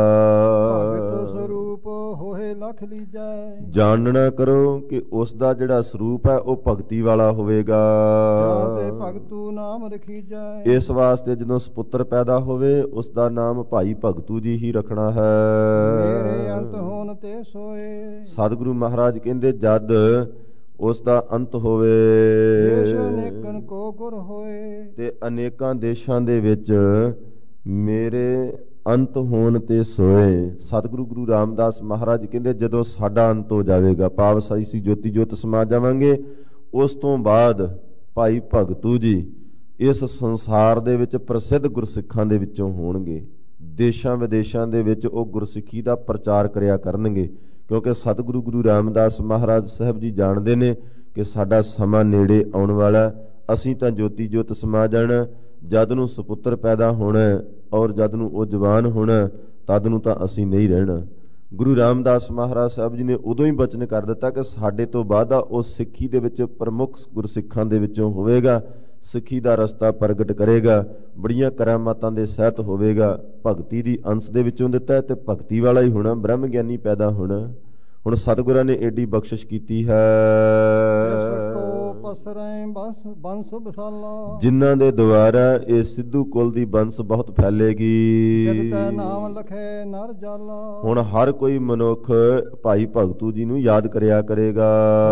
ਭਗਤ ਸਰੂਪ ਹੋਏ ਲਖ ਲੀਜੈ। ਜਾਣਨਾ ਕਰੋ ਕਿ ਉਸ ਦਾ ਜਿਹੜਾ ਸਰੂਪ ਹੈ ਉਹ ਭਗਤੀ ਵਾਲਾ ਹੋਵੇਗਾ। ਤੇ ਭਗਤੂ ਨਾਮ ਰਖੀਜੈ। ਇਸ ਵਾਸਤੇ ਜਦੋਂ ਸਪੁੱਤਰ ਪੈਦਾ ਹੋਵੇ ਉਸ ਦਾ ਨਾਮ ਭਾਈ ਭਗਤੂ ਜੀ ਹੀ ਰੱਖਣਾ ਹੈ। ਮੇਰੇ ਅੰਤ ਹੋਣ ਤੇ ਸੋਏ। ਸਤਿਗੁਰੂ ਮਹਾਰਾਜ ਕਹਿੰਦੇ ਜਦ ਉਸ ਦਾ ਅੰਤ ਹੋਵੇ ਦੇਸ਼ ਅਨੇਕਨ ਕੋ ਗੁਰ ਹੋਏ। ਤੇ ਅਨੇਕਾਂ ਦੇਸ਼ਾਂ ਦੇ ਵਿੱਚ ਮੇਰੇ ਅੰਤ ਹੋਣ ਤੇ ਸੋਏ। ਸਤਿਗੁਰੂ ਗੁਰੂ ਰਾਮਦਾਸ ਮਹਾਰਾਜ ਕਹਿੰਦੇ ਜਦੋਂ ਸਾਡਾ ਅੰਤ ਹੋ ਜਾਵੇਗਾ, ਭਾਵ ਅਸੀਂ ਜੋਤੀ ਜੋਤ ਸਮਾ ਜਾਵਾਂਗੇ, ਉਸ ਤੋਂ ਬਾਅਦ ਭਾਈ ਭਗਤੂ ਜੀ ਇਸ ਸੰਸਾਰ ਦੇ ਵਿੱਚ ਪ੍ਰਸਿੱਧ ਗੁਰਸਿੱਖਾਂ ਦੇ ਵਿੱਚੋਂ ਹੋਣਗੇ। ਦੇਸ਼ਾਂ ਵਿਦੇਸ਼ਾਂ ਦੇ ਵਿੱਚ ਉਹ ਗੁਰਸਿੱਖੀ ਦਾ ਪ੍ਰਚਾਰ ਕਰਿਆ ਕਰਨਗੇ, ਕਿਉਂਕਿ ਸਤਿਗੁਰੂ ਗੁਰੂ ਰਾਮਦਾਸ ਮਹਾਰਾਜ ਸਾਹਿਬ ਜੀ ਜਾਣਦੇ ਨੇ ਕਿ ਸਾਡਾ ਸਮਾਂ ਨੇੜੇ ਆਉਣ ਵਾਲਾ। ਅਸੀਂ ਤਾਂ ਜੋਤੀ ਜੋਤ ਸਮਾ ਜਾਣਾ, ਜਦ ਨੂੰ ਸਪੁੱਤਰ ਪੈਦਾ ਹੋਣਾ ਔਰ ਜਦ ਨੂੰ ਉਹ ਜਵਾਨ ਹੋਣਾ, ਤਦ ਨੂੰ ਤਾਂ ਅਸੀਂ ਨਹੀਂ ਰਹਿਣਾ। ਗੁਰੂ ਰਾਮਦਾਸ ਮਹਾਰਾਜ ਸਾਹਿਬ ਜੀ ਨੇ ਉਦੋਂ ਹੀ ਬਚਨ ਕਰ ਦਿੱਤਾ ਕਿ ਸਾਡੇ ਤੋਂ ਬਾਅਦ ਉਹ ਸਿੱਖੀ ਦੇ ਵਿੱਚ ਪ੍ਰਮੁੱਖ ਗੁਰਸਿੱਖਾਂ ਦੇ ਵਿੱਚੋਂ ਹੋਵੇਗਾ, ਸਿੱਖੀ ਦਾ ਰਸਤਾ ਪ੍ਰਗਟ ਕਰੇਗਾ, ਬੜੀਆਂ ਕਰਾਮਾਤਾਂ ਦੇ ਸਹਿਤ ਹੋਵੇਗਾ। ਭਗਤੀ ਦੀ ਅੰਸ਼ ਦੇ ਵਿੱਚੋਂ ਦਿੱਤਾ ਤੇ ਭਗਤੀ ਵਾਲਾ ਹੀ ਹੋਣਾ, ਬ੍ਰਹਮ ਗਿਆਨੀ ਪੈਦਾ ਹੋਣਾ। ਹੁਣ ਸਤਿਗੁਰਾਂ ਨੇ ਏਡੀ ਬਖਸ਼ਿਸ਼ ਕੀਤੀ ਹੈ। ਜਿਨ੍ਹਾਂ ਦੇ ਦੁਆਰਾ ਇਹ ਸਿੱਧੂ ਕੁਲ ਦੀ ਬੰਸ ਬਹੁਤ ਫੈਲੇਗੀ। ਹੁਣ ਹਰ ਕੋਈ ਮਨੁੱਖ ਭਾਈ ਭਗਤੂ ਜੀ ਨੂੰ ਯਾਦ ਕਰਿਆ ਕਰੇਗਾ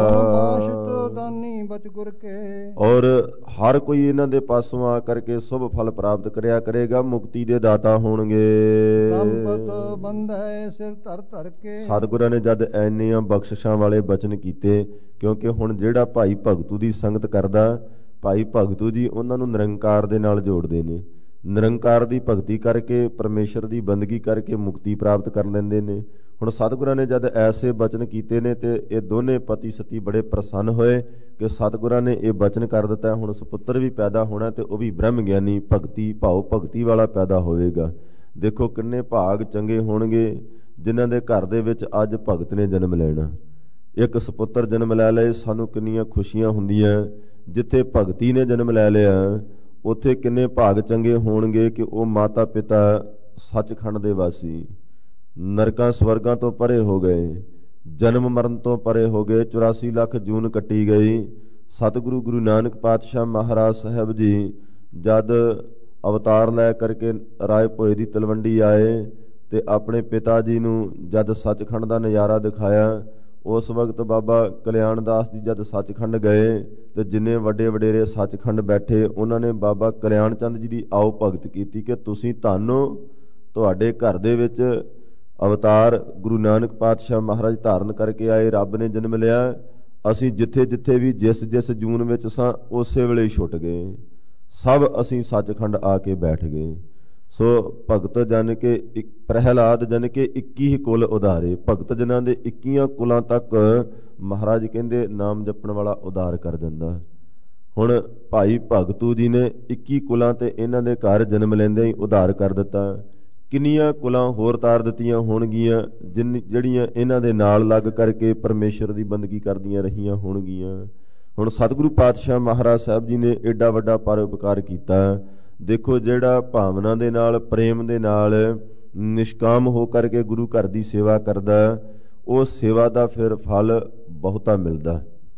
ਔਰ ਹਰ ਕੋਈ ਇਹਨਾਂ ਦੇ ਪਾਸੋਂ ਆ ਕਰਕੇ ਸ਼ੁਭ ਫਲ ਪ੍ਰਾਪਤ ਕਰਿਆ ਕਰੇਗਾ, ਮੁਕਤੀ ਦੇ ਦਾਤਾ ਹੋਣਗੇ। ਸਤਿਗੁਰਾਂ ਨੇ ਜਦ ਐਨੀਆਂ ਬਖਸ਼ਿਸ਼ਾਂ ਵਾਲੇ ਬਚਨ ਕੀਤੇ, ਕਿਉਂਕਿ ਹੁਣ ਜਿਹੜਾ ਭਾਈ ਭਗਤੂ ਦੀ ਸੰਗਤ ਕਰਦਾ, ਭਾਈ ਭਗਤੂ ਜੀ ਉਹਨਾਂ ਨੂੰ ਨਿਰੰਕਾਰ ਦੇ ਨਾਲ ਜੋੜਦੇ ਨੇ। ਨਿਰੰਕਾਰ ਦੀ ਭਗਤੀ ਕਰਕੇ, ਪਰਮੇਸ਼ਰ ਦੀ ਬੰਦਗੀ ਕਰਕੇ ਮੁਕਤੀ ਪ੍ਰਾਪਤ ਕਰ ਲੈਂਦੇ ਨੇ। ਹੁਣ ਸਤਿਗੁਰਾਂ ਨੇ ਜਦ ਐਸੇ ਬਚਨ ਕੀਤੇ ਨੇ ਤੇ ਇਹ ਦੋਨੇ ਪਤੀ ਸਤੀ ਬੜੇ ਪ੍ਰਸੰਨ ਹੋਏ ਕਿ ਸਤਿਗੁਰਾਂ ਨੇ ਇਹ ਬਚਨ ਕਰ ਦਿੱਤਾ ਹੁਣ ਸੁਪੁੱਤਰ ਵੀ ਪੈਦਾ ਹੋਣਾ ਤੇ ਉਹ ਵੀ ਬ੍ਰਹਮ ਗਿਆਨੀ ਭਗਤੀ ਭਾਵ ਭਗਤੀ ਵਾਲਾ ਪੈਦਾ ਹੋਵੇਗਾ। ਦੇਖੋ ਕਿੰਨੇ ਭਾਗ ਚੰਗੇ ਹੋਣਗੇ ਜਿਨ੍ਹਾਂ ਦੇ ਘਰ ਦੇ ਵਿੱਚ ਅੱਜ ਭਗਤ ਨੇ ਜਨਮ ਲੈਣਾ। ਇੱਕ ਸਪੁੱਤਰ ਜਨਮ ਲੈ ਲਏ, ਸਾਨੂੰ ਕਿੰਨੀਆਂ ਖੁਸ਼ੀਆਂ ਹੁੰਦੀਆਂ। ਜਿੱਥੇ ਭਗਤੀ ਨੇ ਜਨਮ ਲੈ ਲਿਆ ਉੱਥੇ ਕਿੰਨੇ ਭਾਗ ਚੰਗੇ ਹੋਣਗੇ ਕਿ ਉਹ ਮਾਤਾ ਪਿਤਾ ਸੱਚਖੰਡ ਦੇ ਵਾਸੀ ਨਰਕਾਂ ਸਵਰਗਾਂ ਤੋਂ ਪਰੇ ਹੋ ਗਏ, ਜਨਮ ਮਰਨ ਤੋਂ ਪਰੇ ਹੋ ਗਏ। 84 ਲੱਖ ਜੂਨ ਕੱਟੀ ਗਈ। ਸਤਿਗੁਰੂ ਗੁਰੂ ਨਾਨਕ ਪਾਤਸ਼ਾਹ ਮਹਾਰਾਜ ਸਾਹਿਬ ਜੀ ਜਦ ਅਵਤਾਰ ਲੈ ਕਰਕੇ ਰਾਏ ਭੋਏ ਦੀ ਤਲਵੰਡੀ ਆਏ ਤੇ ਆਪਣੇ ਪਿਤਾ ਜੀ ਨੂੰ ਜਦ ਸੱਚਖੰਡ ਦਾ ਨਜ਼ਾਰਾ ਦਿਖਾਇਆ, ਉਸ ਵਕਤ ਬਾਬਾ ਕਲਿਆਣ ਦਾਸ ਜੀ ਜਦ ਸੱਚਖੰਡ ਗਏ ਤੇ ਜਿੰਨੇ ਵੱਡੇ ਵਡੇਰੇ ਸੱਚਖੰਡ ਬੈਠੇ ਉਹਨਾਂ ਨੇ ਬਾਬਾ ਕਲਿਆਣ ਚੰਦ ਜੀ ਦੀ ਆਓ ਭਗਤ ਕੀਤੀ ਕਿ ਤੁਸੀਂ ਧੰਨ ਹੋ, ਤੁਹਾਡੇ ਘਰ ਦੇ ਵਿੱਚ ਅਵਤਾਰ ਗੁਰੂ ਨਾਨਕ ਪਾਤਸ਼ਾਹ ਮਹਾਰਾਜ ਧਾਰਨ ਕਰਕੇ ਆਏ, ਰੱਬ ਨੇ ਜਨਮ ਲਿਆ। ਅਸੀਂ ਜਿੱਥੇ ਜਿੱਥੇ ਵੀ ਜਿਸ ਜੂਨ ਵਿੱਚ ਸਾਂ ਉਸੇ ਵੇਲੇ ਛੁੱਟ ਗਏ, ਸਭ ਅਸੀਂ ਸੱਚਖੰਡ ਆ ਕੇ ਬੈਠ ਗਏ। ਸੋ ਭਗਤ ਜਨ ਕੇ ਪ੍ਰਹਿਲਾਦ ਜਨ ਕੇ 21 ਕੁਲ ਉਧਾਰੇ। ਭਗਤ ਜਨਾਂ ਦੇ 21 ਕੁਲਾਂ ਤੱਕ ਮਹਾਰਾਜ ਕਹਿੰਦੇ ਨਾਮ ਜਪਣ ਵਾਲਾ ਉਧਾਰ ਕਰ ਦਿੰਦਾ। ਹੁਣ ਭਾਈ ਭਗਤੂ ਜੀ ਨੇ 21 ਕੁਲਾਂ ਤੇ ਇਹਨਾਂ ਦੇ ਘਰ ਜਨਮ ਲੈਂਦੇ ਹੀ ਉਧਾਰ ਕਰ ਦਿੱਤਾ। ਕਿੰਨੀਆਂ ਕੁਲਾਂ ਹੋਰ ਤਾਰ ਦਿੱਤੀਆਂ ਹੋਣਗੀਆਂ ਜਿਹੜੀਆਂ ਇਹਨਾਂ ਦੇ ਨਾਲ ਲੱਗ ਕਰਕੇ ਪਰਮੇਸ਼ਰ ਦੀ ਬੰਦਗੀ ਕਰਦੀਆਂ ਰਹੀਆਂ ਹੋਣਗੀਆਂ। ਹੁਣ ਸਤਿਗੁਰੂ ਪਾਤਸ਼ਾਹ ਮਹਾਰਾਜ ਸਾਹਿਬ ਜੀ ਨੇ ਏਡਾ ਵੱਡਾ ਪਰਉਪਕਾਰ ਕੀਤਾ। ਦੇਖੋ ਜਿਹੜਾ ਭਾਵਨਾ ਦੇ ਨਾਲ ਪ੍ਰੇਮ ਦੇ ਨਾਲ ਨਿਸ਼ਕਾਮ ਹੋ ਕਰਕੇ ਗੁਰੂ ਘਰ ਦੀ ਸੇਵਾ ਕਰਦਾ ਉਹ ਸੇਵਾ ਦਾ ਫਿਰ ਫਲ ਬਹੁਤਾ ਮਿਲਦਾ।